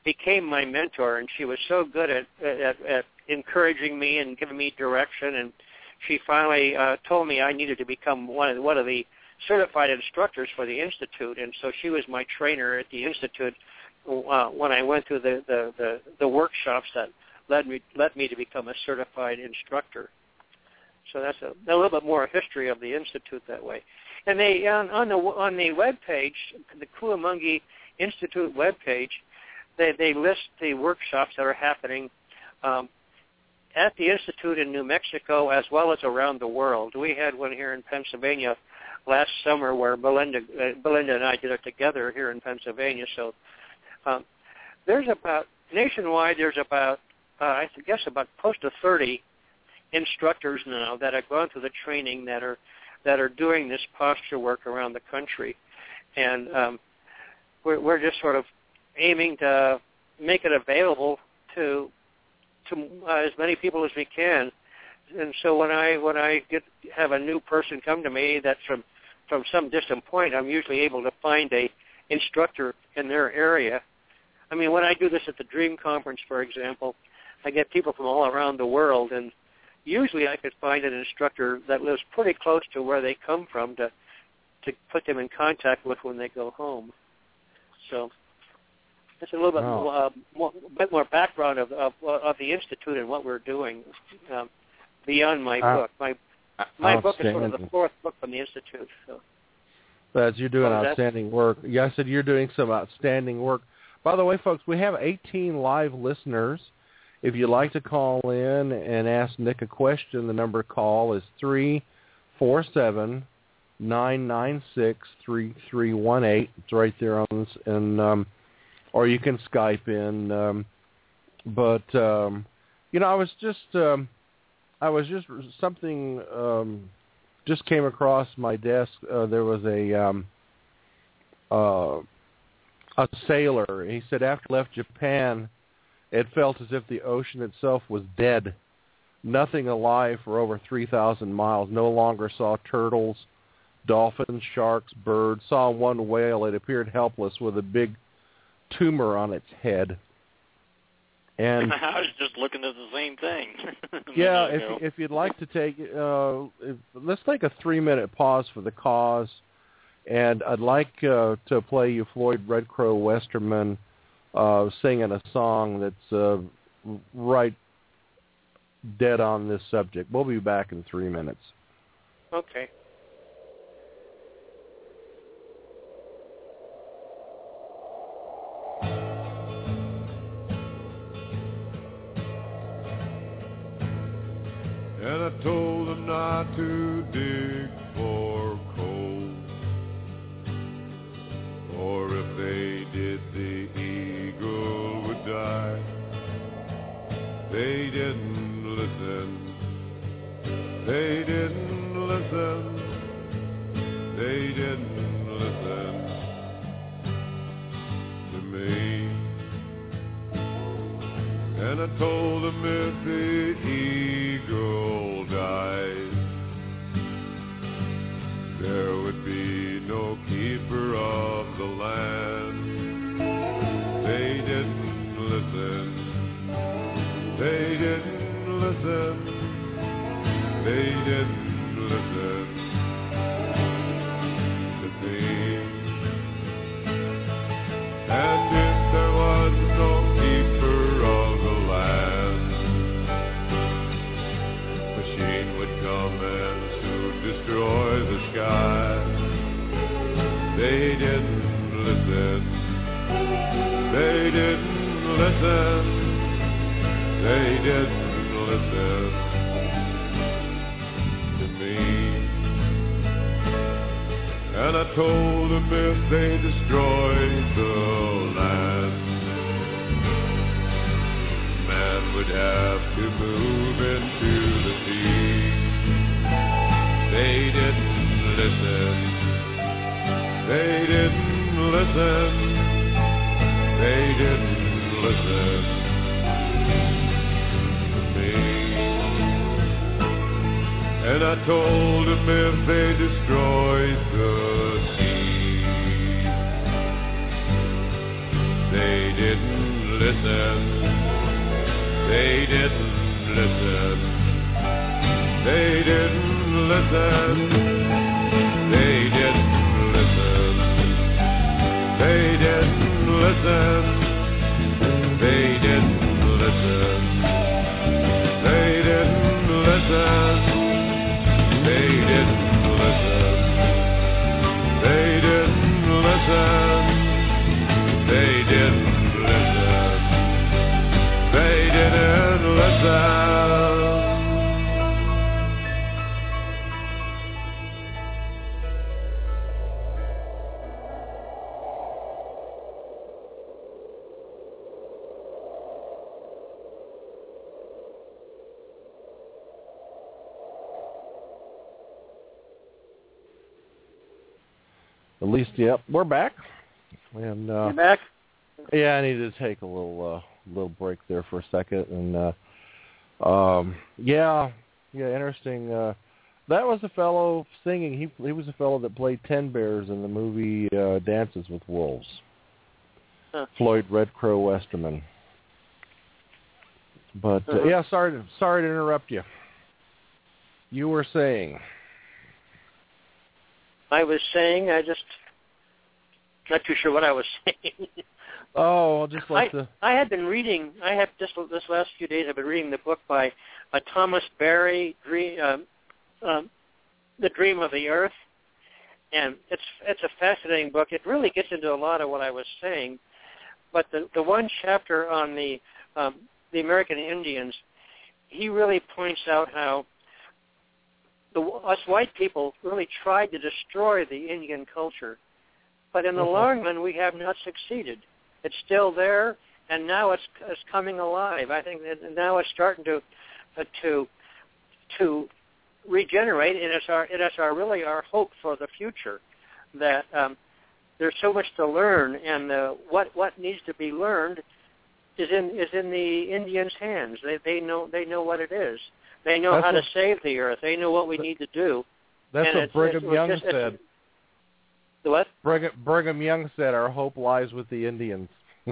became my mentor, and she was so good at, at, at encouraging me and giving me direction, and she finally uh, told me I needed to become one of, one of the certified instructors for the Institute, and so she was my trainer at the Institute uh, when I went through the, the, the, the workshops that led me, led me to become a certified instructor. So that's a, a little bit more history of the Institute that way. And they on, on the on the web page, the Cucamonga Institute web page, they they list the workshops that are happening um, at the Institute in New Mexico as well as around the world. We had one here in Pennsylvania last summer where Belinda uh, Belinda and I did it together here in Pennsylvania. So um, there's about nationwide there's about uh, I guess about close to thirty instructors now that have gone through the training that are that are doing this posture work around the country, and um, we're, we're just sort of aiming to make it available to to uh, as many people as we can. And so when I when I get have a new person come to me that's from from some distant point, I'm usually able to find a instructor in their area. I mean, when I do this at the Dream Conference, for example, I get people from all around the world, and usually I could find an instructor that lives pretty close to where they come from to to put them in contact with when they go home. So that's a little bit, wow. more, uh, more, bit more background of, of of the Institute and what we're doing um, beyond my uh, book. My my book is sort of the fourth book from the Institute. So. That's, you're doing oh, outstanding work. Yeah, I said you're doing some outstanding work. By the way, folks, we have eighteen live listeners. If you'd like to call in and ask Nick a question, the number to call is three four seven, nine nine six, three three one eight. It's right there on this, and um, or you can Skype in. Um, but um, you know, I was just um, I was just something um, just came across my desk. Uh, there was a um, uh, a sailor. He said after he left Japan, it felt as if the ocean itself was dead. Nothing alive for over three thousand miles. No longer saw turtles, dolphins, sharks, birds. Saw one whale. It appeared helpless with a big tumor on its head. And I was just looking at the same thing. yeah, if if you'd like to take, uh, if, let's take a three-minute pause for the cause. And I'd like uh, to play you Floyd Red Crow Westerman Uh, singing a song that's uh, right dead on this subject. We'll be back in three minutes. Okay. And I told them not to dig for coal, or if they did, the eagle would die. They didn't listen. They didn't listen. They didn't listen to me. And I told them if the eagle died, there would be no keeper of the land. They didn't listen. They didn't listen. They didn't listen to me. And if there was no keeper of the land, machine would come and soon destroy the sky. They didn't listen. They didn't listen. They didn't listen to me. And I told them if they destroyed the land, man would have to move into the sea. They didn't listen. They didn't listen. They didn't listen to me. And I told them if they destroyed the sea, they didn't listen. They didn't listen. They didn't listen. They didn't listen. They didn't listen. They didn't listen. They didn't listen. They didn't listen. They didn't listen. They didn't listen. They didn't listen. At least, yep, we're back. And uh, You're back? Yeah, I needed to take a little uh, little break there for a second, and uh, um, yeah, yeah, interesting. Uh, that was a fellow singing. He he was a fellow that played Ten Bears in the movie uh, Dances with Wolves. Huh. Floyd Red Crow Westerman. But uh, uh-huh. yeah, sorry to, sorry to interrupt you. You were saying. I was saying, I just not too sure what I was saying. Oh, I'll just like I, to. I had been reading. I have just this last few days. I've been reading the book by uh, Thomas Berry, Dream, um, um, "The Dream of the Earth," and it's it's a fascinating book. It really gets into a lot of what I was saying. But the the one chapter on the um, the American Indians, he really points out how the, us white people really tried to destroy the Indian culture, but in the mm-hmm. long run, we have not succeeded. It's still there, and now it's, it's coming alive. I think that now it's starting to uh, to to regenerate, and it's our it is our really our hope for the future. That um, there's so much to learn, and uh, what what needs to be learned is in is in the Indians' hands. They they know they know what it is. They know that's how what, to save the earth. They know what we need to do. That's and what it's, Brigham it's, Young it's, it's, said. The what? Brigham, Brigham Young said, "Our hope lies with the Indians."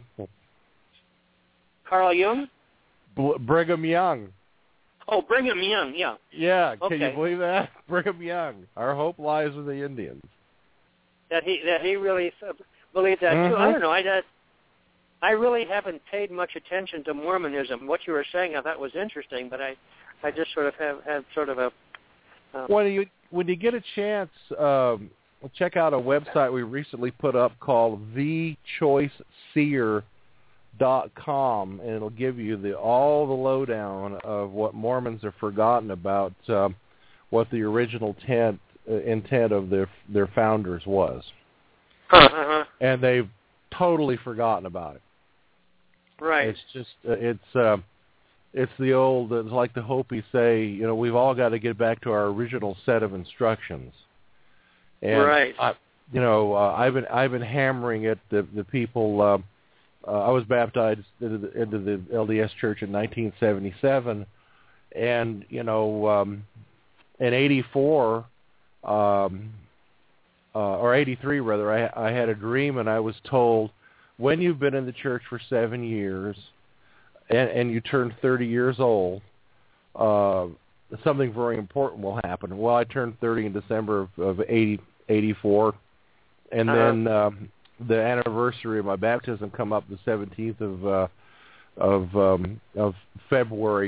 Carl Jung? Bl- Brigham Young. Oh, Brigham Young, yeah. Yeah, can okay. you believe that? Brigham Young. Our hope lies with the Indians. That he that he really believed that mm-hmm. too. I don't know. I that, I really haven't paid much attention to Mormonism. What you were saying, I thought was interesting, but I, I just sort of have, have sort of a. Um, when you when you get a chance, um, check out a website we recently put up called the choice seer dot com, and it'll give you the all the lowdown of what Mormons have forgotten about um, what the original intent, uh, intent of their their founders was. Uh-huh. And they've totally forgotten about it. Right. It's just uh, it's uh, it's the old it's like the Hopis say, you know, we've all got to get back to our original set of instructions. And right. I, you know, uh, I've been I've been hammering at the the people. Uh, uh, I was baptized into the, into the L D S Church in nineteen seventy-seven, and you know, um, in eighty-four um, uh, or eighty-three rather, I, I had a dream, and I was told, when you've been in the church for seven years, and, and you turn thirty years old, uh, something very important will happen. Well, I turned thirty in December of, of eighty, eighty-four, and uh-huh. then um, the anniversary of my baptism come up the seventeenth of uh, of um, of February,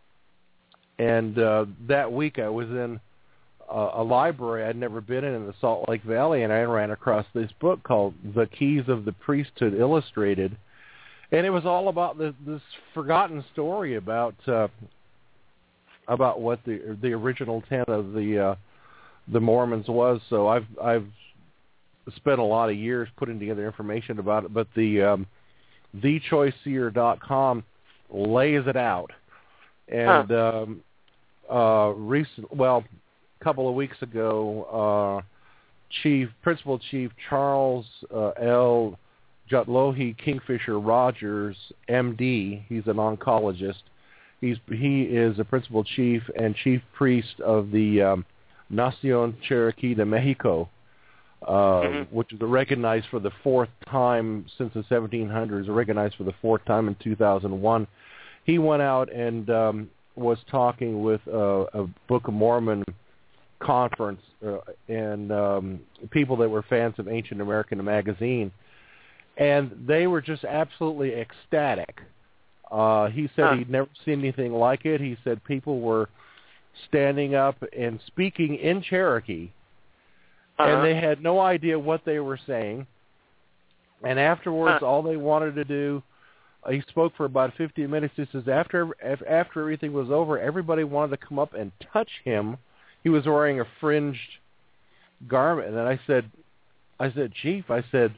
and uh, that week I was in uh, a library I'd never been in in the Salt Lake Valley, and I ran across this book called The Keys of the Priesthood Illustrated, and it was all about the, this forgotten story about uh, about what the the original intent of the uh, the Mormons was. So I've I've spent a lot of years putting together information about it, but the um, the choice seer dot com lays it out. And huh. um, uh, recent, well, a couple of weeks ago, uh, Chief Principal Chief Charles uh, L. Jutlohi Kingfisher Rogers, M D, he's an oncologist. He's he is a principal chief and chief priest of the um, Nacion Cherokee de Mexico. uh, mm-hmm. which is recognized for the fourth time since the seventeen hundreds, recognized for the fourth time in two thousand one. He went out and um, was talking with uh, a Book of Mormon conference uh, and um, people that were fans of Ancient American magazine, and they were just absolutely ecstatic. Uh, he said huh. he'd never seen anything like it. He said people were standing up and speaking in Cherokee, uh-huh. and they had no idea what they were saying. And afterwards, huh. all they wanted to do, uh, he spoke for about fifty minutes. He says after after everything was over, everybody wanted to come up and touch him. He was wearing a fringed garment, and then I said, I said, Chief, I said,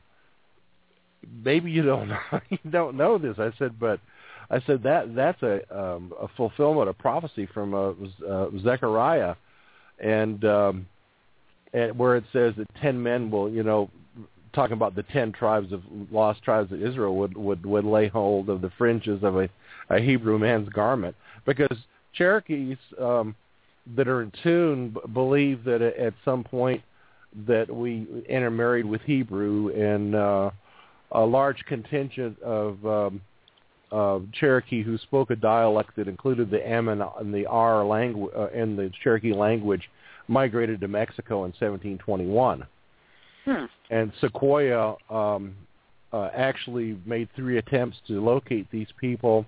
maybe you don't know, you don't know this. I said, but I said that that's a um, a fulfillment of prophecy from uh, uh, Zechariah, and um, and where it says that ten men will, you know, talking about the ten tribes of lost tribes of Israel would would, would lay hold of the fringes of a, a Hebrew man's garment, because Cherokees um, that are in tune b- believe that at some point that we intermarried with Hebrew, and uh, a large contingent of um, uh, Cherokee who spoke a dialect that included the M and, and the R language uh, in the Cherokee language migrated to Mexico in seventeen twenty-one. Hmm. And Sequoyah um, uh, actually made three attempts to locate these people,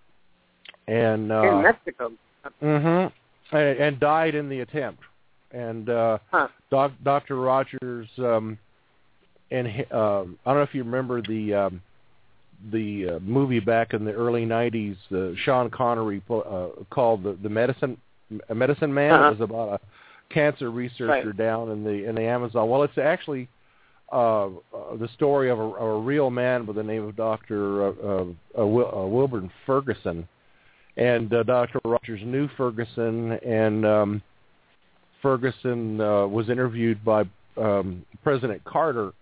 and uh, in Mexico. Mm-hmm. And, and died in the attempt. And uh, huh. doc, Doctor Rogers, um, and uh, I don't know if you remember the um, the uh, movie back in the early nineties, uh, Sean Connery uh, called the, the Medicine Medicine Man. Uh-huh. It was about a cancer researcher right. down in the in the Amazon. Well, it's actually uh, uh, the story of a, a real man by the name of Doctor Uh, uh, uh, Wil- uh, Wilburn Ferguson, and uh, Doctor Rogers knew Ferguson, and um, Ferguson uh, was interviewed by um, President Carter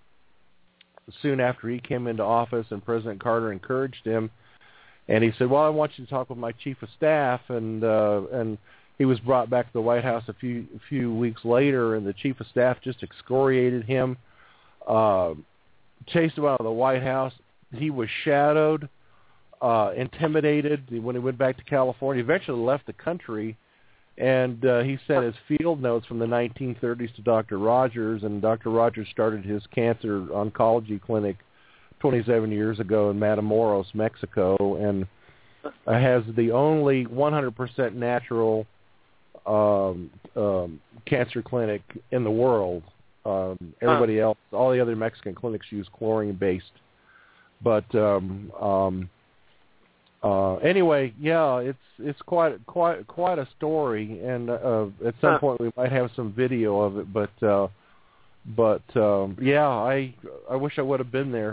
soon after he came into office, and President Carter encouraged him, and he said, "Well, I want you to talk with my chief of staff," and uh, and he was brought back to the White House a few a few weeks later, and the chief of staff just excoriated him, uh, chased him out of the White House. He was shadowed, uh, intimidated when he went back to California. He eventually left the country, and uh, he sent his field notes from the nineteen thirties to Doctor Rogers, and Doctor Rogers started his cancer oncology clinic twenty-seven years ago in Matamoros, Mexico, and uh, has the only one hundred percent natural um, um, cancer clinic in the world. Um, everybody else, all the other Mexican clinics use chlorine-based. But um, um, uh, anyway, yeah, it's it's quite quite quite a story, and uh, at some huh. point we might have some video of it. But uh, but um, yeah, I I wish I would have been there.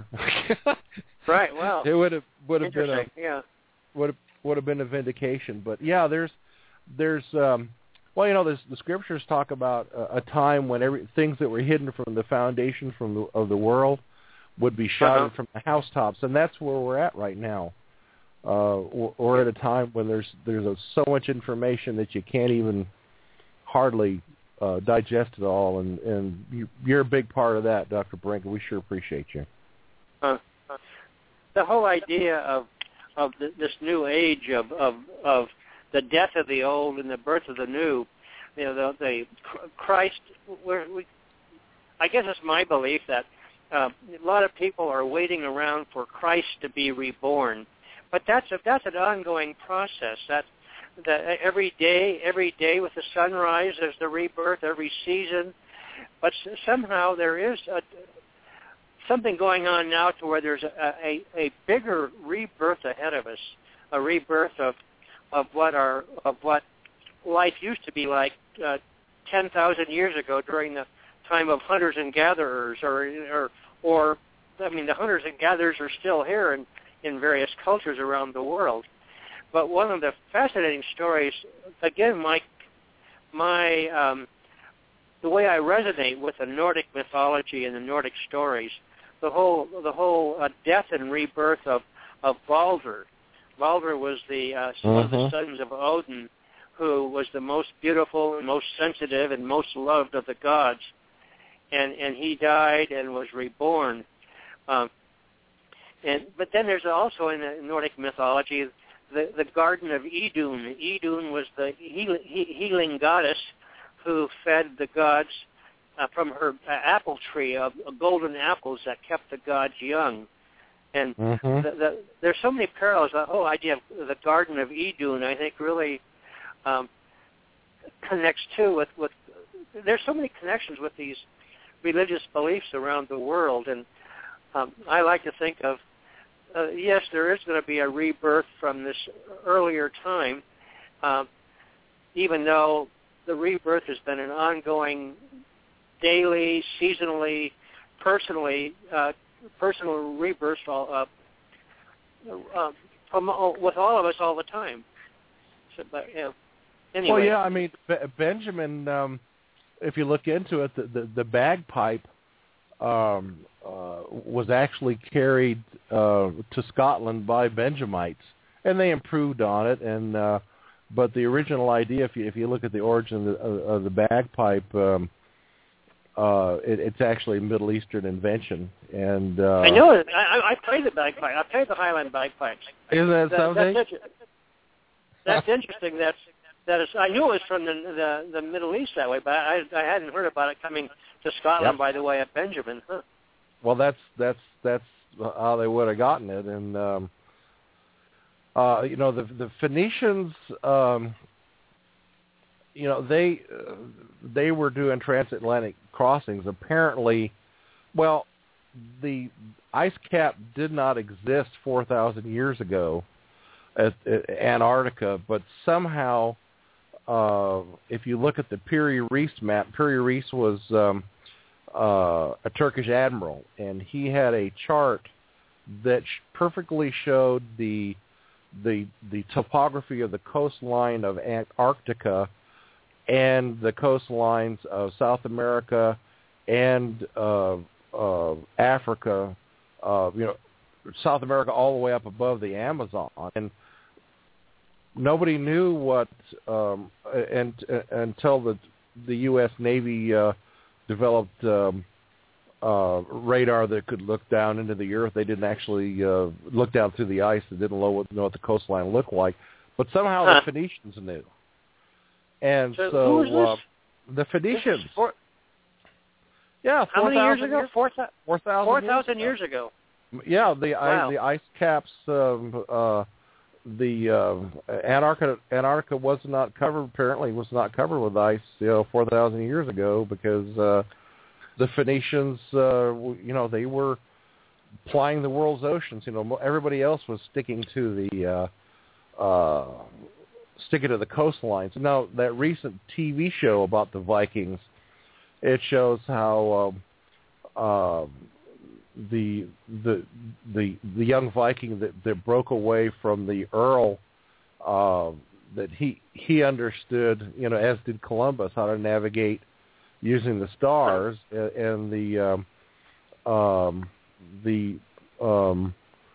Right. Well, it would have would have been a yeah would have would have been a vindication. But yeah, there's there's um, well, you know, there's, the scriptures talk about a, a time when every things that were hidden from the foundation from the, of the world would be shouted uh-huh. from the housetops, and that's where we're at right now. Uh, we're, we're at a time when there's there's a, so much information that you can't even hardly uh, digest it all, and, and you, you're a big part of that, Doctor Brink, and we sure appreciate you. Uh, the whole idea of of the, this new age of, of of the death of the old and the birth of the new, you know, the, the Christ. We're, we, I guess it's my belief that uh, a lot of people are waiting around for Christ to be reborn, but that's a, that's an ongoing process. That that every day, every day with the sunrise, there's the rebirth. Every season, but somehow there is a something going on now to where there's a, a, a bigger rebirth ahead of us, a rebirth of of what our of what life used to be like uh, ten thousand years ago during the time of hunters and gatherers, or or or I mean the hunters and gatherers are still here in, in various cultures around the world. But one of the fascinating stories, again, my my um, the way I resonate with the Nordic mythology and the Nordic stories, the whole the whole uh, death and rebirth of of Baldur. Baldur was the uh, uh-huh. one of the sons of Odin, who was the most beautiful and most sensitive and most loved of the gods. and and he died and was reborn. Um, and but then there's also in the Nordic mythology the the Garden of Idun. Idun was the heal, he, healing goddess who fed the gods uh, from her uh, apple tree of uh, golden apples that kept the gods young. And mm-hmm. the, the, there's so many parallels. The whole idea of the Garden of Idun, I think, really um, connects too with, with. There's so many connections with these religious beliefs around the world, and um, I like to think of uh, yes, there is going to be a rebirth from this earlier time, um, even though the rebirth has been an ongoing, daily, seasonally, personally, uh, personal rebirth uh, uh, from, uh, with all of us all the time. So, but, yeah. Anyway. Well, yeah, I mean, B- Benjamin, um, if you look into it, the, the, the bagpipe um, uh, was actually carried uh, to Scotland by Benjamites, and they improved on it. And uh, but the original idea, if you if you look at the origin of the, of the bagpipe, um, uh, it, it's actually a Middle Eastern invention. And uh, I know it. I, I played the bagpipe. I played the Highland bagpipes. Isn't that, that something? That's, that's interesting. That's that is. I knew it was from the the, the Middle East that way, but I I hadn't heard about it coming to Scotland yep. by the way of Benjamin. Huh. Well, that's that's that's how they would have gotten it, and um, uh, you know the the Phoenicians, um, you know they uh, they were doing transatlantic crossings. Apparently, well, the ice cap did not exist four thousand years ago at, at Antarctica, but somehow, uh, if you look at the Piri Reis map, Piri Reis was um, uh, a Turkish admiral, and he had a chart that sh- perfectly showed the the the topography of the coastline of Antarctica and the coastlines of South America and uh, uh, Africa, uh, you know, South America all the way up above the Amazon. And nobody knew what, um, and, uh, until the the U S Navy uh, developed um, uh, radar that could look down into the earth. They didn't actually uh, look down through the ice. They didn't know what, know what the coastline looked like. But somehow huh. the Phoenicians knew. And so, so who was uh, the Phoenicians. Four, yeah, how many years ago? Years? Four thousand Four thousand years ago. Yeah, the wow. I, the ice caps. Um, uh, the uh, Antarctica Antarctica was not covered. Apparently, was not covered with ice. You know, four thousand years ago, because uh, the Phoenicians, uh, you know, they were plying the world's oceans. You know, everybody else was sticking to the uh, uh, sticking to the coastlines. Now, that recent T V show about the Vikings, it shows how um, uh, the the the the young Viking that, that broke away from the Earl, uh, that he he understood, you know, as did Columbus, how to navigate using the stars, and the um, um, the um,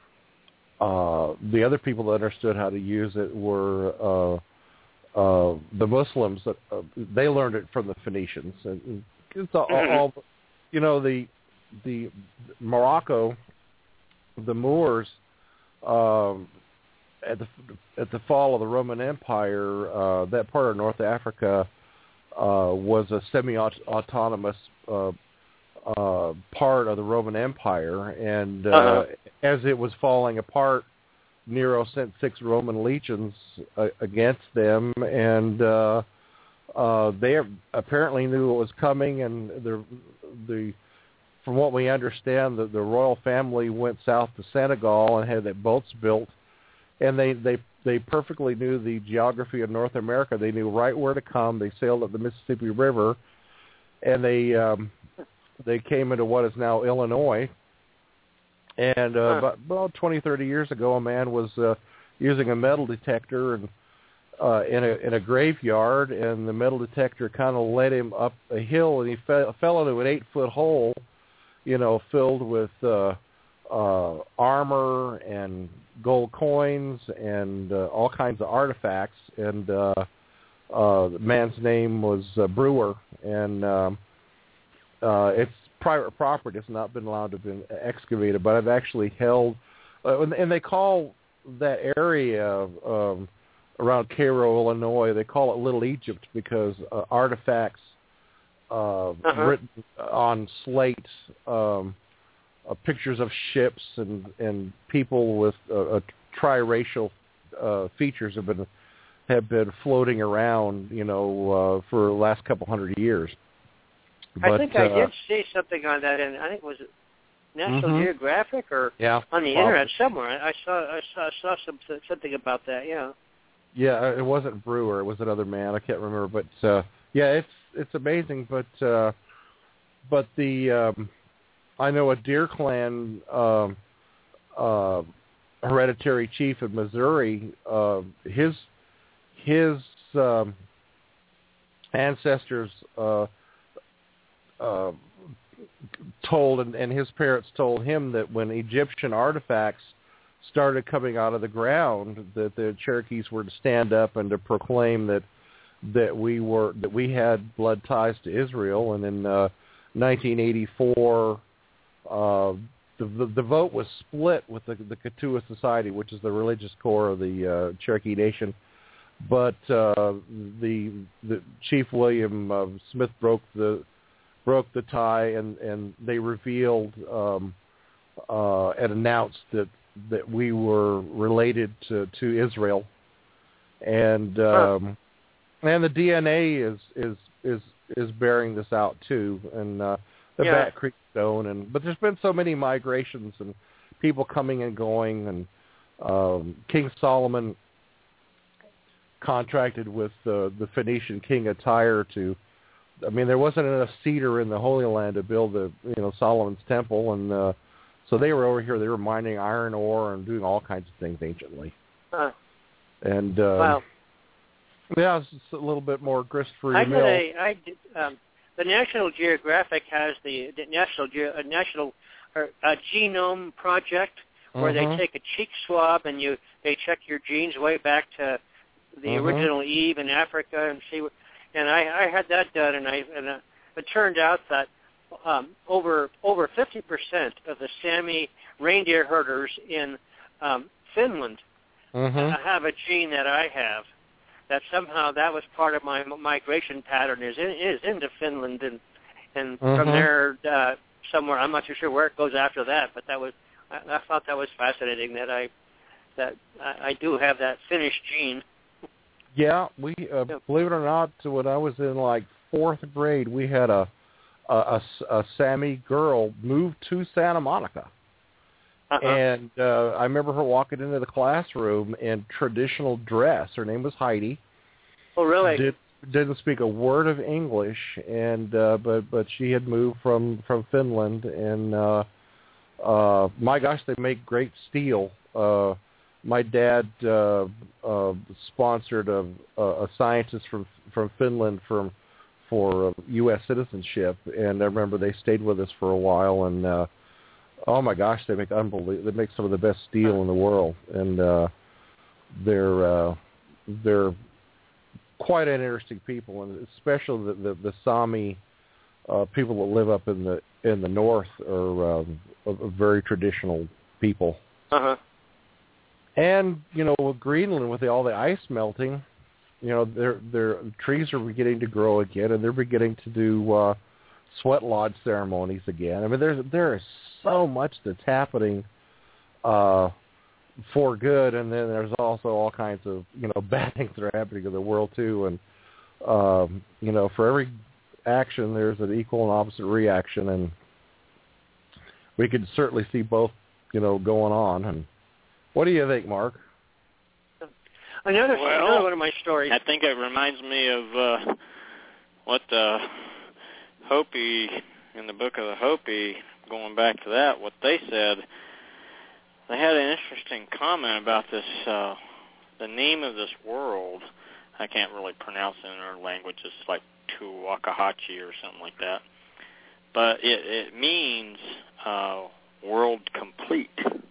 uh, the other people that understood how to use it were uh, uh, the Muslims. That uh, they learned it from the Phoenicians. And it's all, all, you know, the the Morocco, the Moors, um, at the at the fall of the Roman Empire, uh, that part of North Africa uh, was a semi-autonomous uh, uh, part of the Roman Empire, and uh, uh-huh. as it was falling apart, Nero sent six Roman legions uh, against them, and uh, uh, they apparently knew it was coming, and the the from what we understand, the, the royal family went south to Senegal and had their boats built, and they, they, they perfectly knew the geography of North America. They knew right where to come. They sailed up the Mississippi River, and they um, they came into what is now Illinois. And uh, huh. about, about twenty, thirty years ago, a man was uh, using a metal detector and uh, in a in a graveyard, and the metal detector kind of led him up a hill, and he fell, fell into an eight-foot hole, you know, filled with uh, uh, armor and gold coins and uh, all kinds of artifacts. And uh, uh, the man's name was uh, Brewer. And um, uh, it's private property. It's not been allowed to be excavated, but I've actually held, uh, and, and they call that area um, around Cairo, Illinois, they call it Little Egypt because uh, artifacts uh, uh-huh. written on slate, um, uh, pictures of ships and, and people with uh, a triracial uh, features have been have been floating around, you know, uh, for the last couple hundred years. But, I think I uh, did see something on that, and I think it was National mm-hmm. Geographic or yeah, on the probably. internet somewhere. I saw I saw, saw some, something about that. Yeah. Yeah, it wasn't Brewer. It was another man. I can't remember, but uh, yeah, it's it's amazing. But uh, but the um, I know a Deer Clan um, uh, hereditary chief in Missouri. Uh, his his um, ancestors uh, uh, told, and, and his parents told him that when Egyptian artifacts started coming out of the ground, that the Cherokees were to stand up and to proclaim that that we were that we had blood ties to Israel. And in uh, nineteen eighty-four, uh, the, the the vote was split with the, the Katua Society, which is the religious core of the uh, Cherokee Nation. But uh, the the Chief William uh, Smith broke the broke the tie, and, and they revealed um, uh, and announced that. that we were related to, to Israel, and um, and the D N A is is is is bearing this out too, and uh, the yeah. Bat Creek Stone, and but there's been so many migrations and people coming and going, and um, King Solomon contracted with uh, the Phoenician king of Tyre to. I mean, there wasn't enough cedar in the Holy Land to build the you know Solomon's temple, and uh, so they were over here. They were mining iron ore and doing all kinds of things anciently. Huh. And uh, wow. yeah, it's just a little bit more grist-free I mill. did a, I did, um, the National Geographic has the, the National Ge- uh, National uh, uh, Genome Project, where mm-hmm. they take a cheek swab and you they check your genes way back to the mm-hmm. original Eve in Africa and see. What, and I, I had that done, and I and uh, it turned out that. Um, over over fifty percent of the Sami reindeer herders in um, Finland mm-hmm. uh, have a gene that I have. That somehow that was part of my migration pattern is in, is into Finland and and mm-hmm. from there uh, somewhere. I'm not too sure where it goes after that, but that was I, I thought that was fascinating that I that I, I do have that Finnish gene. Yeah, we uh, yeah. believe it or not, when I was in like fourth grade, we had a. A, a, a Sami girl moved to Santa Monica. Uh-huh. And uh, I remember her walking into the classroom in traditional dress. Her name was Heidi. Oh, really? Did, didn't speak a word of English, and uh, but but she had moved from, from Finland. And uh, uh, my gosh, they make great steel. Uh, my dad uh, uh, sponsored a, a scientist from from Finland from. for uh, U S citizenship, and I remember they stayed with us for a while, and uh, oh my gosh, they make unbelievable. They make some of the best steel in the world, and uh, they're uh, they're quite an interesting people, and especially the the, the Sami uh, people that live up in the in the north are um, a, a very traditional people. Uh huh. And you know, with Greenland, with the, all the ice melting. You know, their their trees are beginning to grow again, and they're beginning to do uh, sweat lodge ceremonies again. I mean, there's there is so much that's happening uh, for good, and then there's also all kinds of you know bad things that are happening in the world too. And um, you know, for every action, there's an equal and opposite reaction, and we could certainly see both you know going on. And what do you think, Mark? Another, well, another one of my stories. I think it reminds me of uh, what the Hopi, in the book of the Hopi, going back to that, what they said. They had an interesting comment about this, uh, the name of this world. I can't really pronounce it in our language. It's like Tuwakahachi or something like that. But it, it means uh, world complete.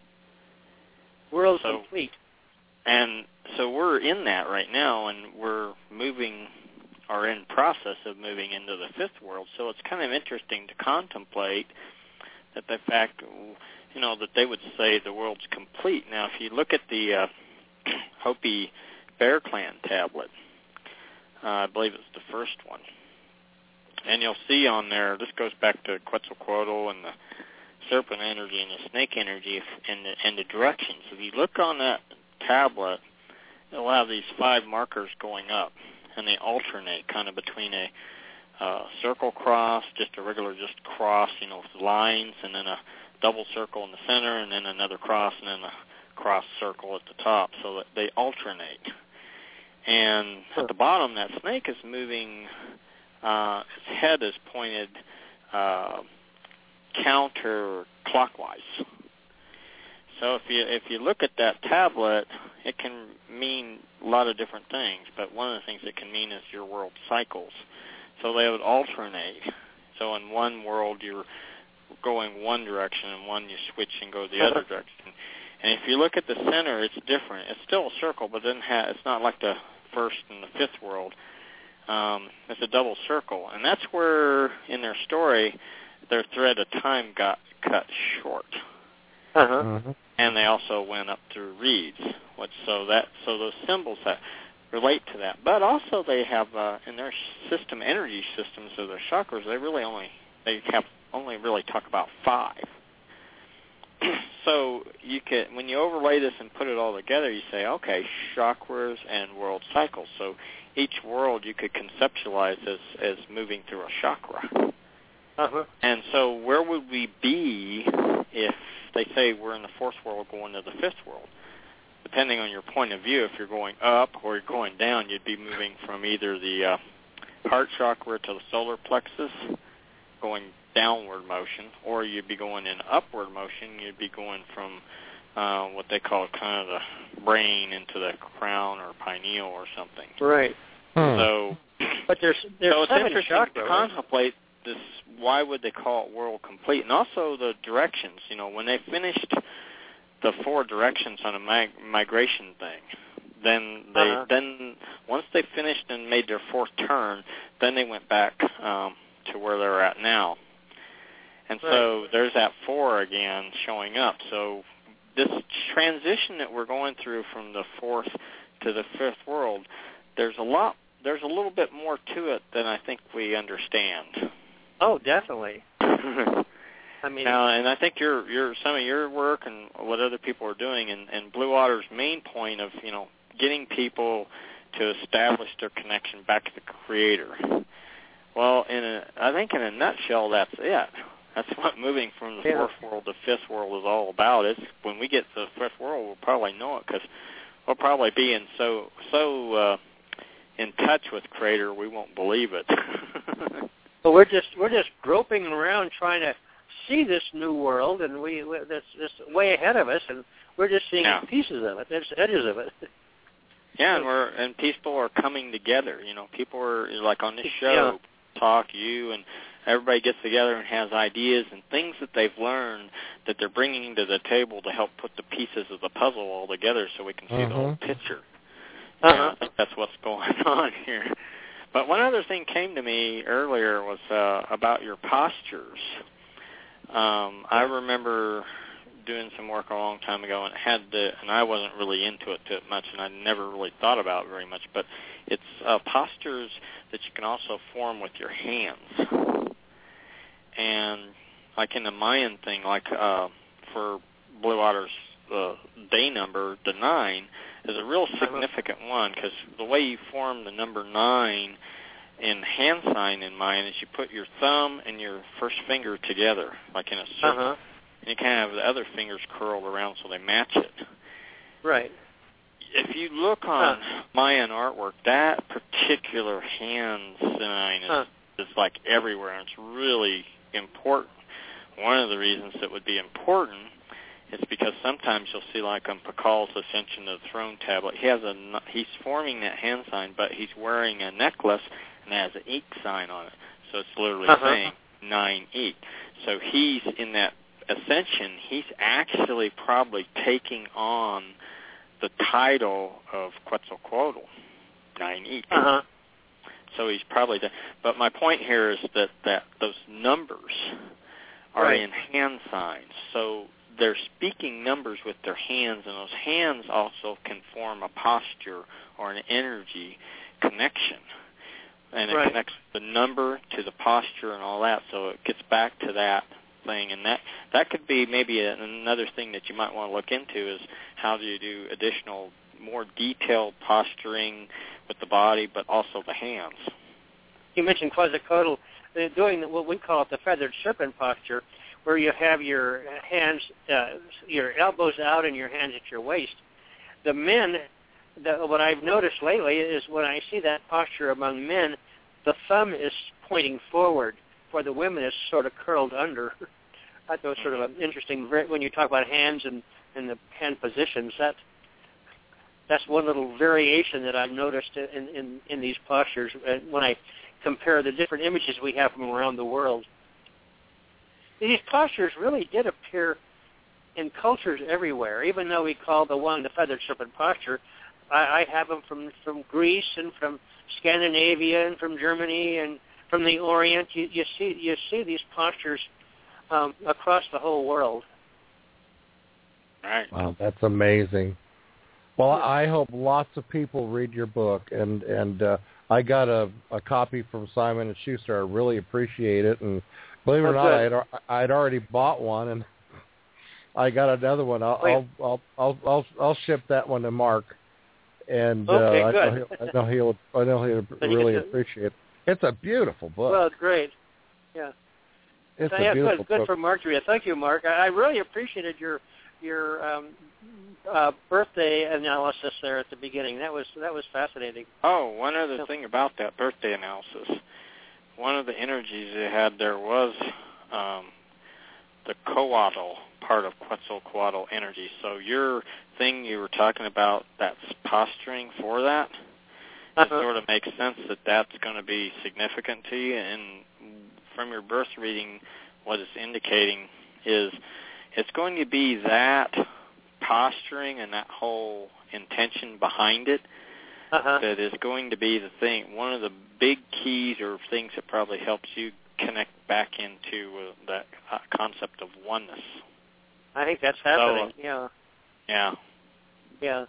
World so, complete. And so we're in that right now, and we're moving are in process of moving into the fifth world. So it's kind of interesting to contemplate that the fact, you know, that they would say the world's complete. Now, if you look at the uh, Hopi Bear Clan tablet, uh, I believe it's the first one, and you'll see on there, this goes back to Quetzalcoatl and the serpent energy and the snake energy and the, and the directions. If you look on that tablet, it'll have these five markers going up, and they alternate kind of between a uh, circle cross, just a regular just cross, you know, with lines, and then a double circle in the center, and then another cross, and then a cross circle at the top, so that they alternate. And at the bottom, that snake is moving, uh, its head is pointed uh, counterclockwise. So if you if you look at that tablet, it can mean a lot of different things, but one of the things it can mean is your world cycles. So they would alternate. So in one world, you're going one direction, and one you switch and go the other direction. And if you look at the center, it's different. It's still a circle, but then ha- it's not like the first and the fifth world. Um, it's a double circle. And that's where, in their story, their thread of time got cut short. Uh-huh. Mm-hmm. And they also went up through reeds. Which, so that so those symbols that relate to that. But also they have, uh, in their system, energy systems of their chakras, they really only, they have only really talk about five. So you can, when you overlay this and put it all together, you say, okay, chakras and world cycles. So each world you could conceptualize as, as moving through a chakra. Uh-huh. And so where would we be if they say we're in the fourth world going to the fifth world? Depending on your point of view, if you're going up or you're going down, you'd be moving from either the uh, heart chakra to the solar plexus, going downward motion, or you'd be going in upward motion. You'd be going from uh, what they call kind of the brain into the crown or pineal or something. Right. Hmm. So, but there's there's so it's seven interesting chakras, to right? contemplate this. Why would they call it world complete? And also the directions. You know, when they finished the four directions on a mig- migration thing, then they uh-huh. then once they finished and made their fourth turn, then they went back um, to where they're at now. And so there's that four again showing up. So this transition that we're going through from the fourth to the fifth world, there's a lot, there's a little bit more to it than I think we understand. Oh, definitely. I mean, now, and I think your your some of your work and what other people are doing, and, and Blue Otter's main point of, you know, getting people to establish their connection back to the Creator. Well, in a, I think in a nutshell, that's it. That's what moving from the yeah. fourth world to fifth world is all about. It's when we get to the fifth world, we'll probably know it because we'll probably be in so so uh, in touch with Creator, we won't believe it. Well, we're just we're just groping around trying to see this new world, and we that's just way ahead of us, and we're just seeing yeah. pieces of it, there's edges of it. Yeah, and we're and people are coming together. You know, people are like on this show, yeah. talk you and. Everybody gets together and has ideas and things that they've learned that they're bringing to the table to help put the pieces of the puzzle all together so we can see mm-hmm. the whole picture. Uh-huh. Yeah, I think that's what's going on here. But one other thing came to me earlier was uh, about your postures. Um, I remember doing some work a long time ago, and it had the, and I wasn't really into it too much, and I never really thought about it very much, but it's uh, postures that you can also form with your hands. And like in the Mayan thing, like uh, for Blue Otter's uh, day number, the nine, is a real significant one because the way you form the number nine in hand sign in Mayan is you put your thumb and your first finger together, like in a circle. Uh-huh. And you kind of have the other fingers curled around so they match it. Right. If you look on huh. Mayan artwork, that particular hand sign is, huh. is like everywhere, and it's really important. One of the reasons it would be important is because sometimes you'll see, like on Pakal's Ascension to the Throne tablet, he has a he's forming that hand sign, but he's wearing a necklace and it has an eek sign on it. So it's literally uh-huh. saying nine eek. So he's in that ascension. He's actually probably taking on the title of Quetzalcoatl, nine eek. Uh-huh. so he's probably done. But my point here is that, that those numbers are right. in hand signs. So they're speaking numbers with their hands, and those hands also can form a posture or an energy connection. And it right. connects the number to the posture and all that, so it gets back to that thing. And that, that could be maybe a, another thing that you might want to look into is how do you do additional, more detailed posturing with the body, but also the hands. You mentioned Quetzalcoatl uh, doing what we call it the feathered serpent posture, where you have your hands, uh, your elbows out and your hands at your waist. The men, the, what I've noticed lately is when I see that posture among men, the thumb is pointing forward, for the women it's sort of curled under. I thought it was sort of an interesting, when you talk about hands and, and the hand positions, that that's one little variation that I've noticed in, in, in these postures when I compare the different images we have from around the world. These postures really did appear in cultures everywhere, even though we call the one the feathered serpent posture. I, I have them from, from Greece and from Scandinavia and from Germany and from the Orient. You, you see you see these postures um, across the whole world. Right. Wow, that's amazing. Well, I hope lots of people read your book, and and uh, I got a, a copy from Simon and Schuster. I really appreciate it, and believe it or oh, not, I'd I'd already bought one, and I got another one. I'll I'll, I'll I'll I'll I'll ship that one to Mark, and okay, uh, I, good. know he'll, I know he'll I know he'll really appreciate it. It's a beautiful book. Well, it's great. Yeah. It's so, a yeah, beautiful good, good book. for Marjorie. Thank you, Mark. I, I really appreciated your your um, uh, birthday analysis there at the beginning. That was that was fascinating. Oh, one other so, thing about that birthday analysis. One of the energies they had there was um, the coatl part of Quetzalcoatl energy. So your thing you were talking about, that's posturing for that, uh-huh. it sort of makes sense that that's going to be significant to you. And from your birth reading, what it's indicating is it's going to be that posturing and that whole intention behind it uh-huh. that is going to be the thing. One of the big keys or things that probably helps you connect back into uh, that uh, concept of oneness. I think that's happening. So, yeah. Yeah. Yeah.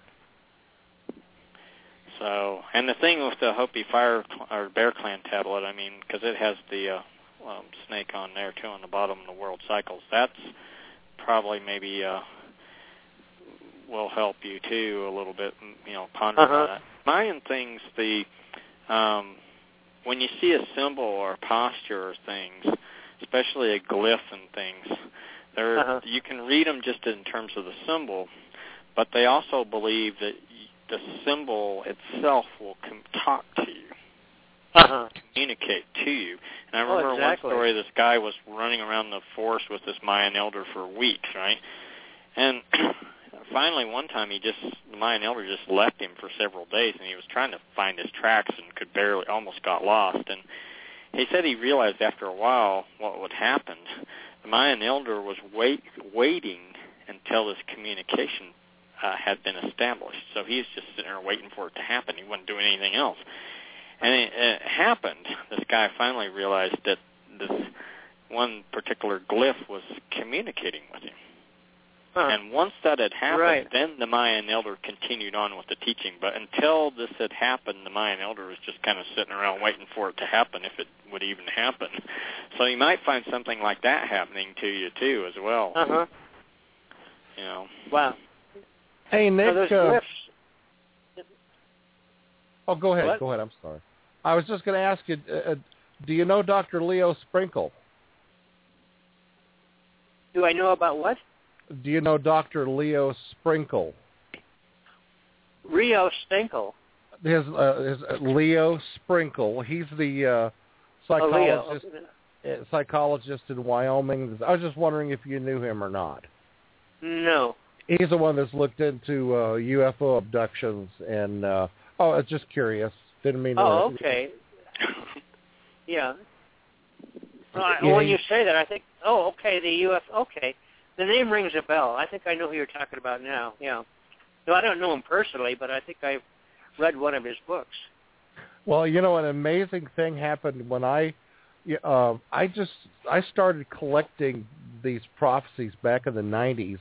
So, and the thing with the Hopi Fire or Bear Clan tablet, I mean, because it has the uh, um, snake on there too on the bottom of the world cycles. That's probably maybe uh, will help you too a little bit. You know, ponder uh-huh. on that. Mayan things, the um, when you see a symbol or a posture or things, especially a glyph and things, there uh-huh. you can read them just in terms of the symbol, but they also believe that the symbol itself will com- talk to you, uh-huh. communicate to you. And I remember oh, exactly. one story, this guy was running around the forest with this Mayan elder for weeks, right? And finally one time he just, the Mayan elder just left him for several days, and he was trying to find his tracks and could barely, almost got lost. And he said he realized after a while what would happen. The Mayan elder was wait, waiting until this communication uh, had been established. So he was just sitting there waiting for it to happen. He wasn't doing anything else. And it, it happened. This guy finally realized that this one particular glyph was communicating with him. Huh. And once that had happened, right. then the Mayan elder continued on with the teaching. But until this had happened, the Mayan elder was just kind of sitting around waiting for it to happen, if it would even happen. So you might find something like that happening to you, too, as well. Uh-huh. You know. Wow. Hey, Nick. So Uh, glyphs. oh, go ahead. What? Go ahead. I'm sorry. I was just going to ask you, uh, do you know Doctor Leo Sprinkle? Do I know about what? Do you know Doctor Leo Sprinkle? Rio Stinkle. His, uh, his uh, Leo Sprinkle. He's the uh, psychologist, oh, Leo. uh, psychologist in Wyoming. I was just wondering if you knew him or not. No. He's the one that's looked into uh, U F O abductions, and uh, oh, I was just curious. Didn't mean to. Oh, okay. yeah. Well, yeah. When you say that, I think, oh, okay, the U F O. Okay. The name rings a bell. I think I know who you're talking about now. Yeah. No, I don't know him personally, but I think I've read one of his books. Well, you know, an amazing thing happened when I, uh, I just I started collecting these prophecies back in the nineties,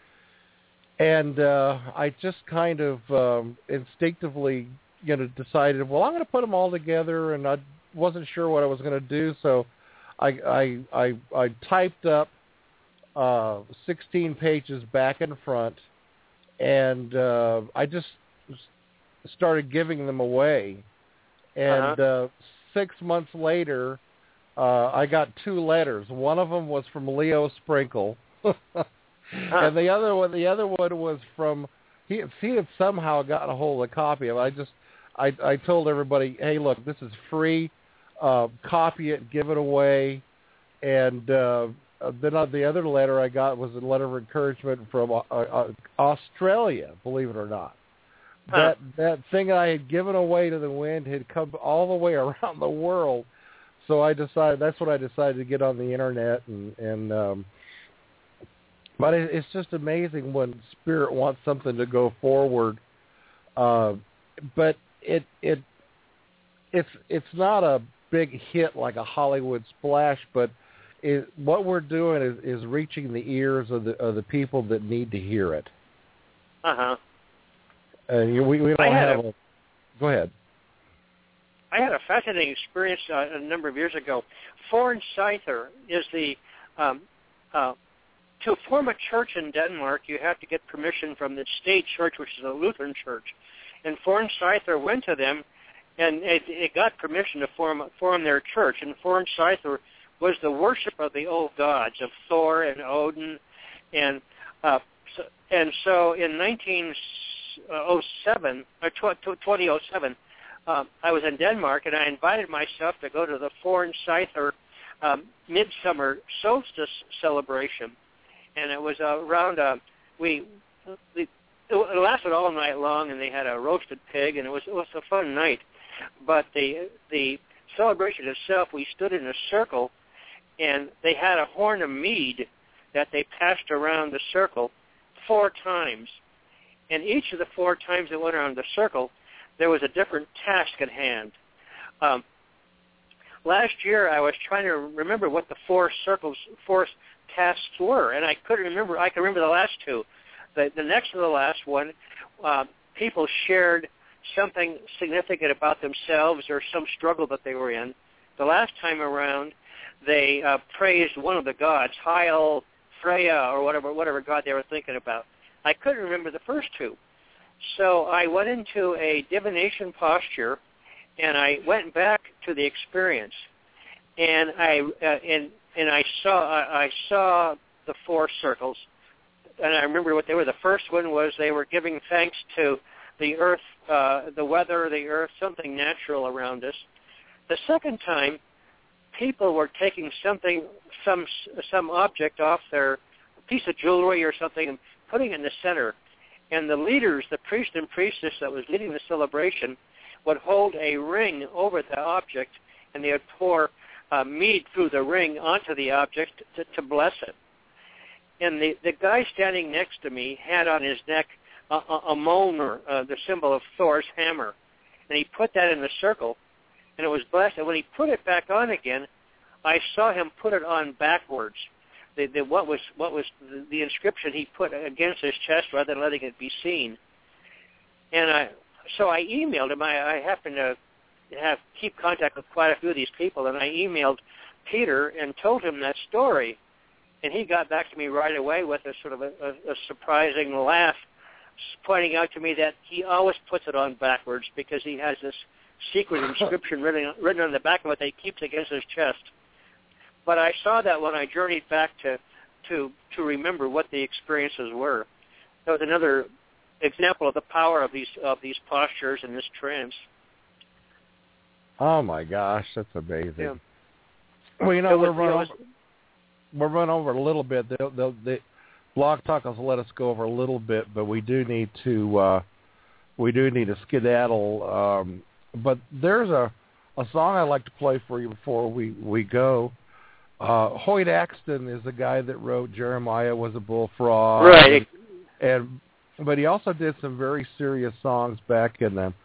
and uh, I just kind of um, instinctively, you know, decided, well, I'm going to put them all together, and I wasn't sure what I was going to do, so I I I, I typed up uh, sixteen pages back and front, and uh, I just started giving them away. And uh, six months later, uh, I got two letters. One of them was from Leo Sprinkle, huh. and the other one, the other one was from he. He had somehow gotten a hold of a copy of it. I just, I, I told everybody, hey, look, this is free. Uh, copy it, give it away. And uh, then the other letter I got was a letter of encouragement from uh, uh, Australia. Believe it or not. That that thing I had given away to the wind had come all the way around the world, so I decided that's what I decided to get on the internet and and. Um, but it, it's just amazing when Spirit wants something to go forward, uh, but it it it's it's not a big hit like a Hollywood splash, but it, what we're doing is, is reaching the ears of the of the people that need to hear it. Uh huh. Uh, we, we don't have a, a... Go ahead. I had a fascinating experience uh, a number of years ago. Foreign Scyther is the... Um, uh, to form a church in Denmark, you have to get permission from the state church, which is a Lutheran church. And Foreign Scyther went to them, and it, it got permission to form form their church. And Foreign Scyther was the worship of the old gods, of Thor and Odin. And, uh, so, and so in nineteen oh seven, or twenty oh seven, uh, I was in Denmark, and I invited myself to go to the Foreign Scyther um, midsummer solstice celebration. And it was uh, around, uh, we, the, it lasted all night long, and they had a roasted pig, and it was it was a fun night. But the the celebration itself, we stood in a circle, and they had a horn of mead that they passed around the circle four times. And each of the four times that went around the circle, there was a different task at hand. Um, last year, I was trying to remember what the four circles, four tasks were, and I couldn't remember. I can remember the last two. The, the next to the last one, uh, people shared something significant about themselves or some struggle that they were in. The last time around, they uh, praised one of the gods, Heil, Freya, or whatever whatever god they were thinking about. I couldn't remember the first two. So I went into a divination posture, and I went back to the experience, and I uh, and and I saw I, I saw the four circles, and I remember what they were. The first one was they were giving thanks to the earth, uh, the weather, the earth, something natural around us. The second time, people were taking something, some some object off their piece of jewelry or something, and putting it in the center. And the leaders, the priest and priestess that was leading the celebration, would hold a ring over the object, and they would pour uh, mead through the ring onto the object to, to bless it. And the, the guy standing next to me had on his neck a, a, a Mjolnir, uh, the symbol of Thor's hammer. And he put that in the circle, and it was blessed. And when he put it back on again, I saw him put it on backwards. The, the, what was what was the, the inscription he put against his chest rather than letting it be seen. And I, so I emailed him. I, I happen to have keep contact with quite a few of these people, and I emailed Peter and told him that story. And he got back to me right away with a sort of a, a, a surprising laugh, pointing out to me that he always puts it on backwards because he has this secret inscription written, written on the back of it that he keeps against his chest. But I saw that when I journeyed back to, to, to remember what the experiences were. That was another example of the power of these of these postures and this trance. Oh my gosh, that's amazing. Yeah. Well, you know, we're running over, we're running over a little bit. They'll, they'll, they, Blog Talk will let us go over a little bit, but we do need to uh, we do need to skedaddle. Um, but there's a a song I'd like to play for you before we we go. Uh, Hoyt Axton is the guy that wrote Jeremiah Was a Bullfrog. Right. And, and but he also did some very serious songs back in the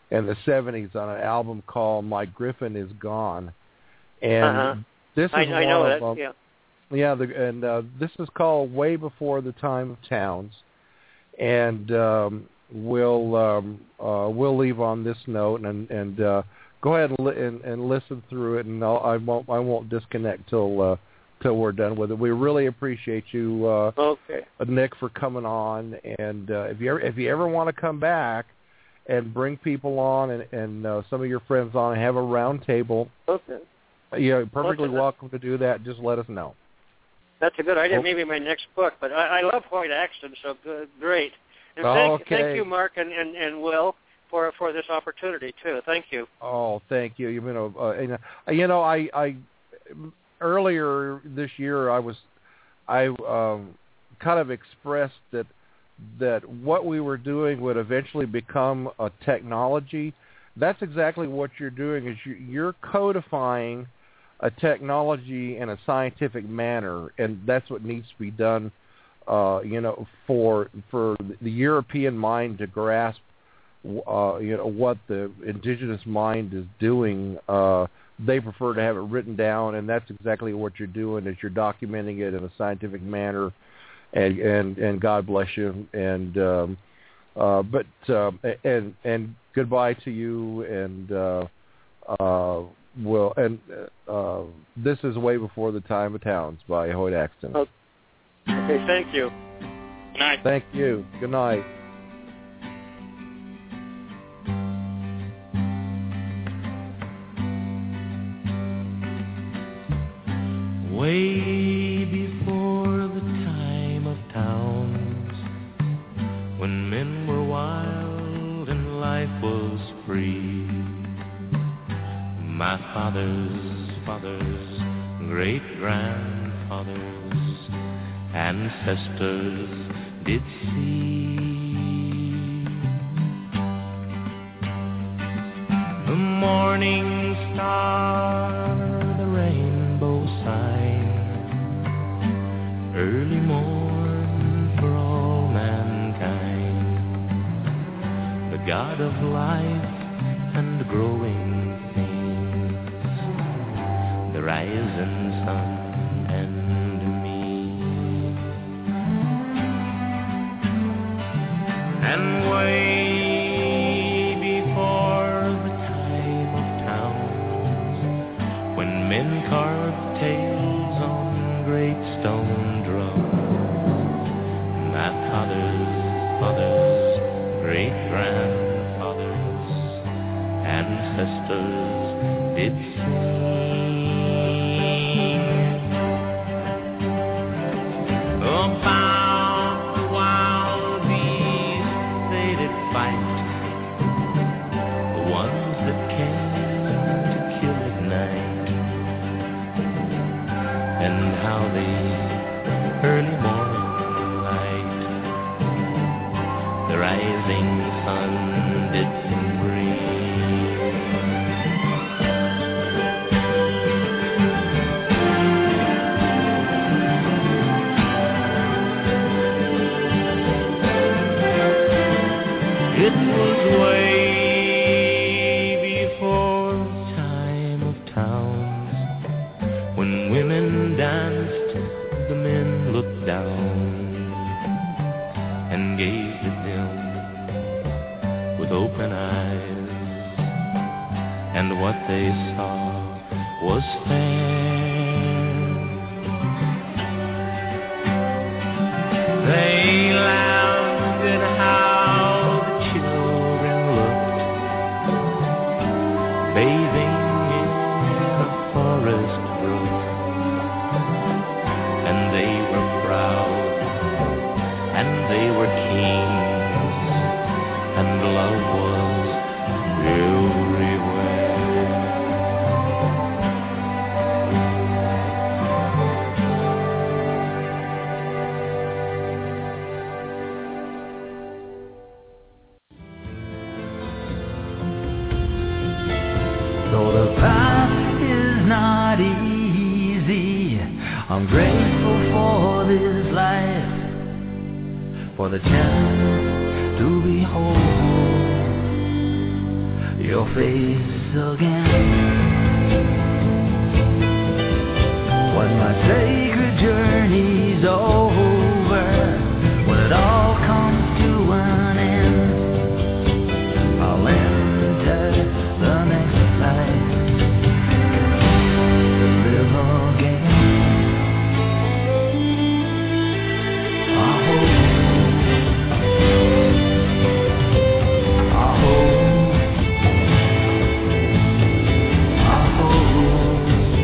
in the seventies on an album called My Griffin Is Gone. And uh-huh. this is I, one I know of that, um, yeah. Yeah, the, and uh, this is called Way Before the Time of Towns. And um, we'll um, uh, we'll leave on this note and and uh, go ahead and, li- and and listen through it, and I'll, I won't I won't disconnect till uh, till we're done with it. We really appreciate you, uh, okay, Nick, for coming on. And uh, if you ever, if you ever want to come back and bring people on and, and uh, some of your friends on and have a round table, okay, you're perfectly okay. welcome to do that. Just let us know. That's a good idea. Okay. Maybe my next book. But I, I love Hoyt Axton, so good, great. And Oh, thank, okay. thank you, Mark and, and, and Will, for for this opportunity too. Thank you. Oh, thank you. You know, uh, and, uh, you know, I, I earlier this year I was, I um, kind of expressed that that what we were doing would eventually become a technology. That's exactly what you're doing. Is you, you're codifying a technology in a scientific manner, and that's what needs to be done. Uh, you know, for for the European mind to grasp, uh, you know, what the indigenous mind is doing, uh, they prefer to have it written down, and that's exactly what you're doing. Is you're documenting it in a scientific manner, and and, and God bless you. And um, uh, but uh, and and goodbye to you, and uh, uh, well, and uh, this is Way Before the Time of Towns by Hoyt Axton. Okay. Okay, thank you. Good night. Thank you. Good night. Way before the time of towns, when men were wild and life was free, my father's father's great-grandfathers ancestors did see the morning star, the rainbow sign, early morn for all mankind, the God of life and growing things, the rising sun. And way before the time of towns, when men carved tales on great stone drums, my father's father's great-grandfathers ancestors did sing about the wild beasts they did fight, the ones that came to kill at night, and how the early morning light, the rising sun did bring. It was way before the time of towns, when women danced, the men looked down and gazed at them with open eyes, and what they saw was fair. They laughed at how bathing in a forest brook, and they were proud, and they were kings, and love was everywhere. Though the path is not easy, I'm grateful for this life, for the chance to be whole. your face again. When my sacred journey's over, when it all comes to an end, I'll enter the next life, live again. I hope, I hope, I hope,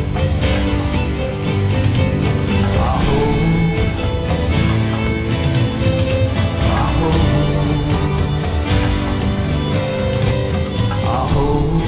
I hope, I hope, I hope.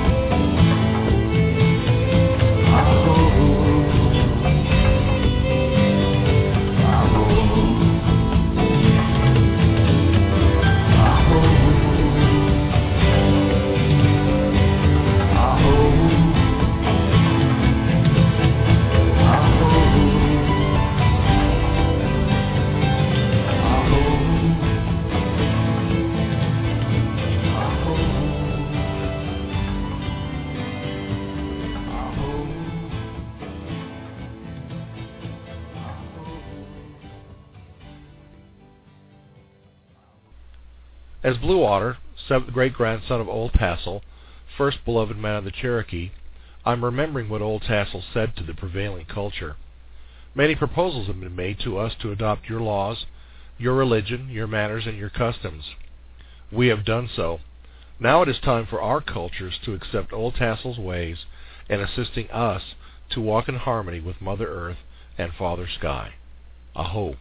As Blue Otter, seventh great-grandson of Old Tassel, first beloved man of the Cherokee, I'm remembering what Old Tassel said to the prevailing culture. Many proposals have been made to us to adopt your laws, your religion, your manners, and your customs. We have done so. Now it is time for our cultures to accept Old Tassel's ways and assisting us to walk in harmony with Mother Earth and Father Sky. Aho.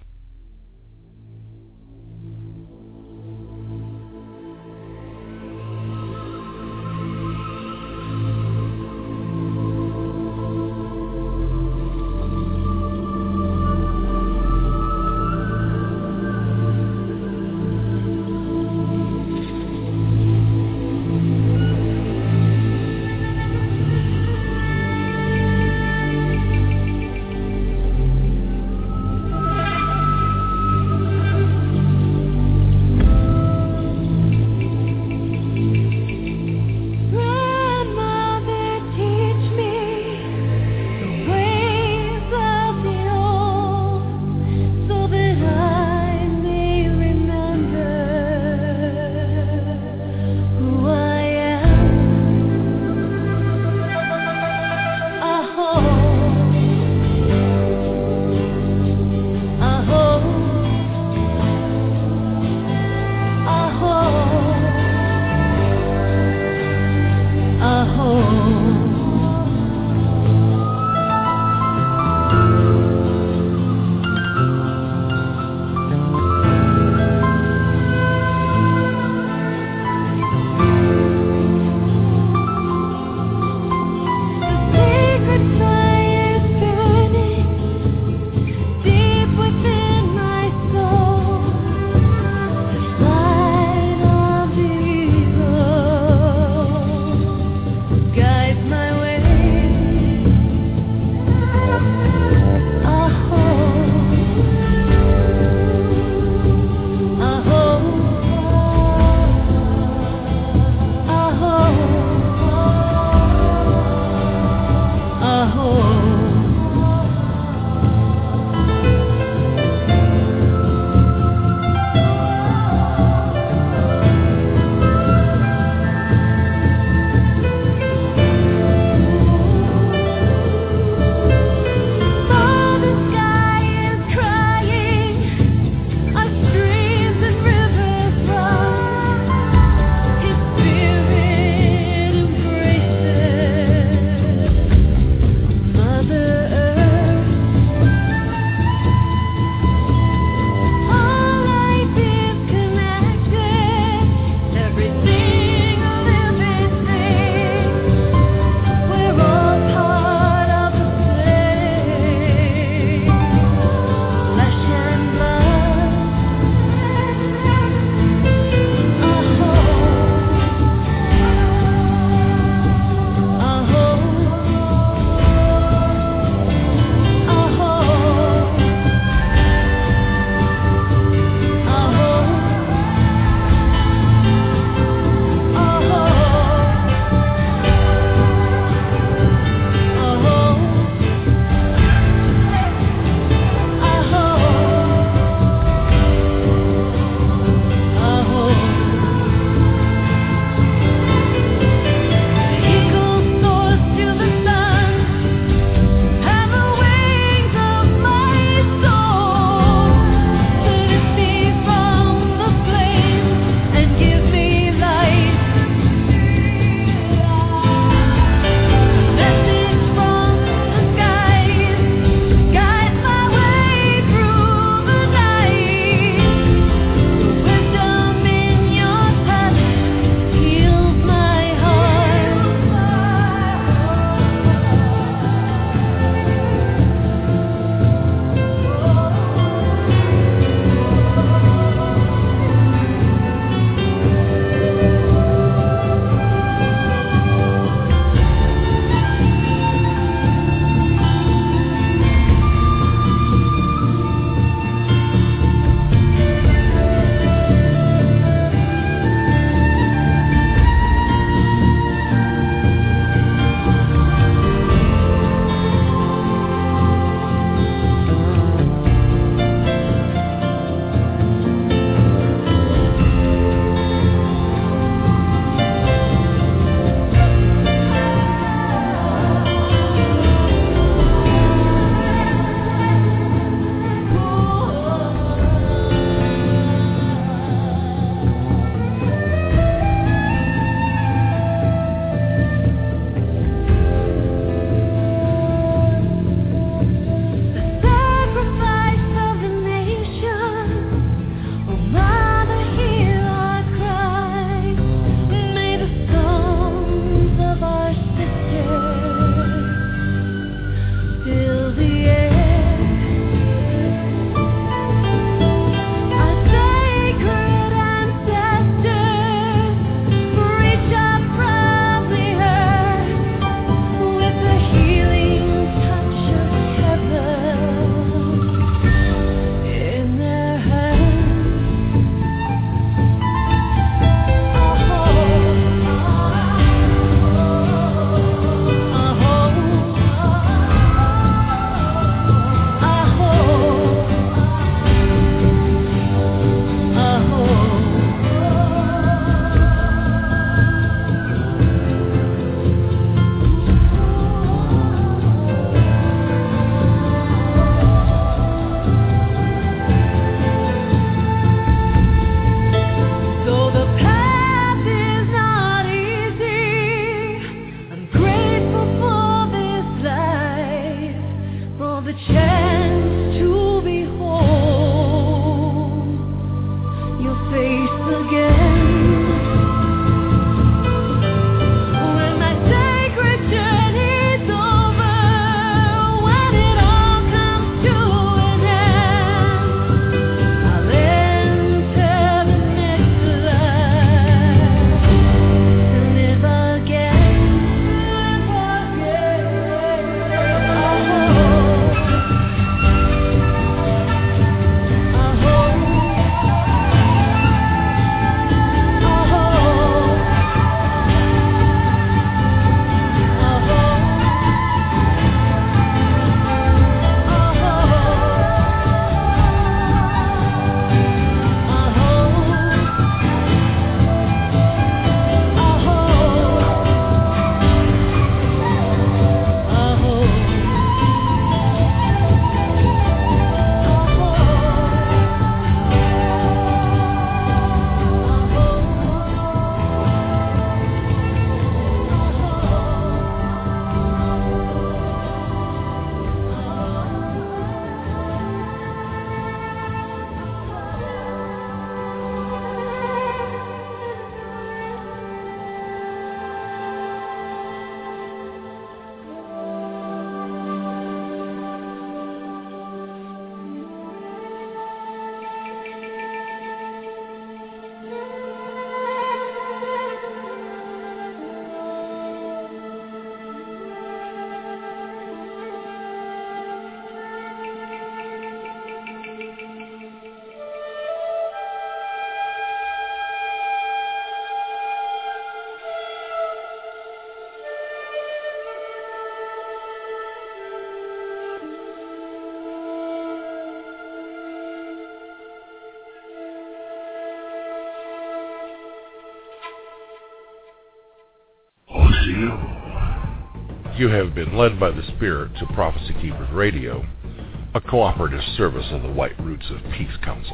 You have been led by the Spirit to Prophecy Keepers Radio, a cooperative service of the White Roots of Peace Council.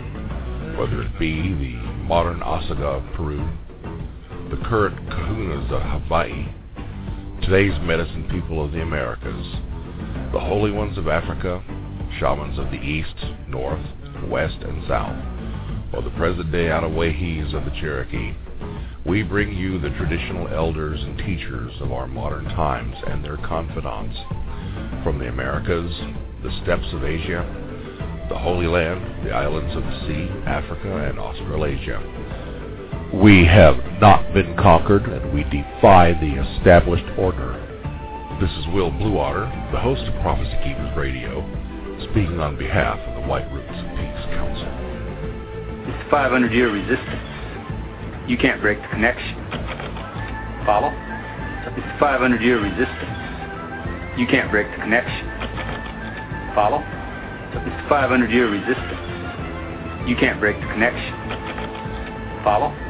Whether it be the modern Asaga of Peru, the current Kahunas of Hawaii, today's medicine people of the Americas, the holy ones of Africa, shamans of the East, North, West, and South, or the present-day Anawahis of the Cherokee, we bring you the traditional elders and teachers of our modern times and their confidants from the Americas, the steppes of Asia, the Holy Land, the islands of the sea, Africa, and Australasia. We have not been conquered, and we defy the established order. This is Will Bluewater, the host of Prophecy Keepers Radio, speaking on behalf of the White Roots of Peace Council. It's five hundred year resistance. You can't break the connection. Follow? It's five hundred year resistance. You can't break the connection. Follow? It's five hundred year resistance. You can't break the connection. Follow?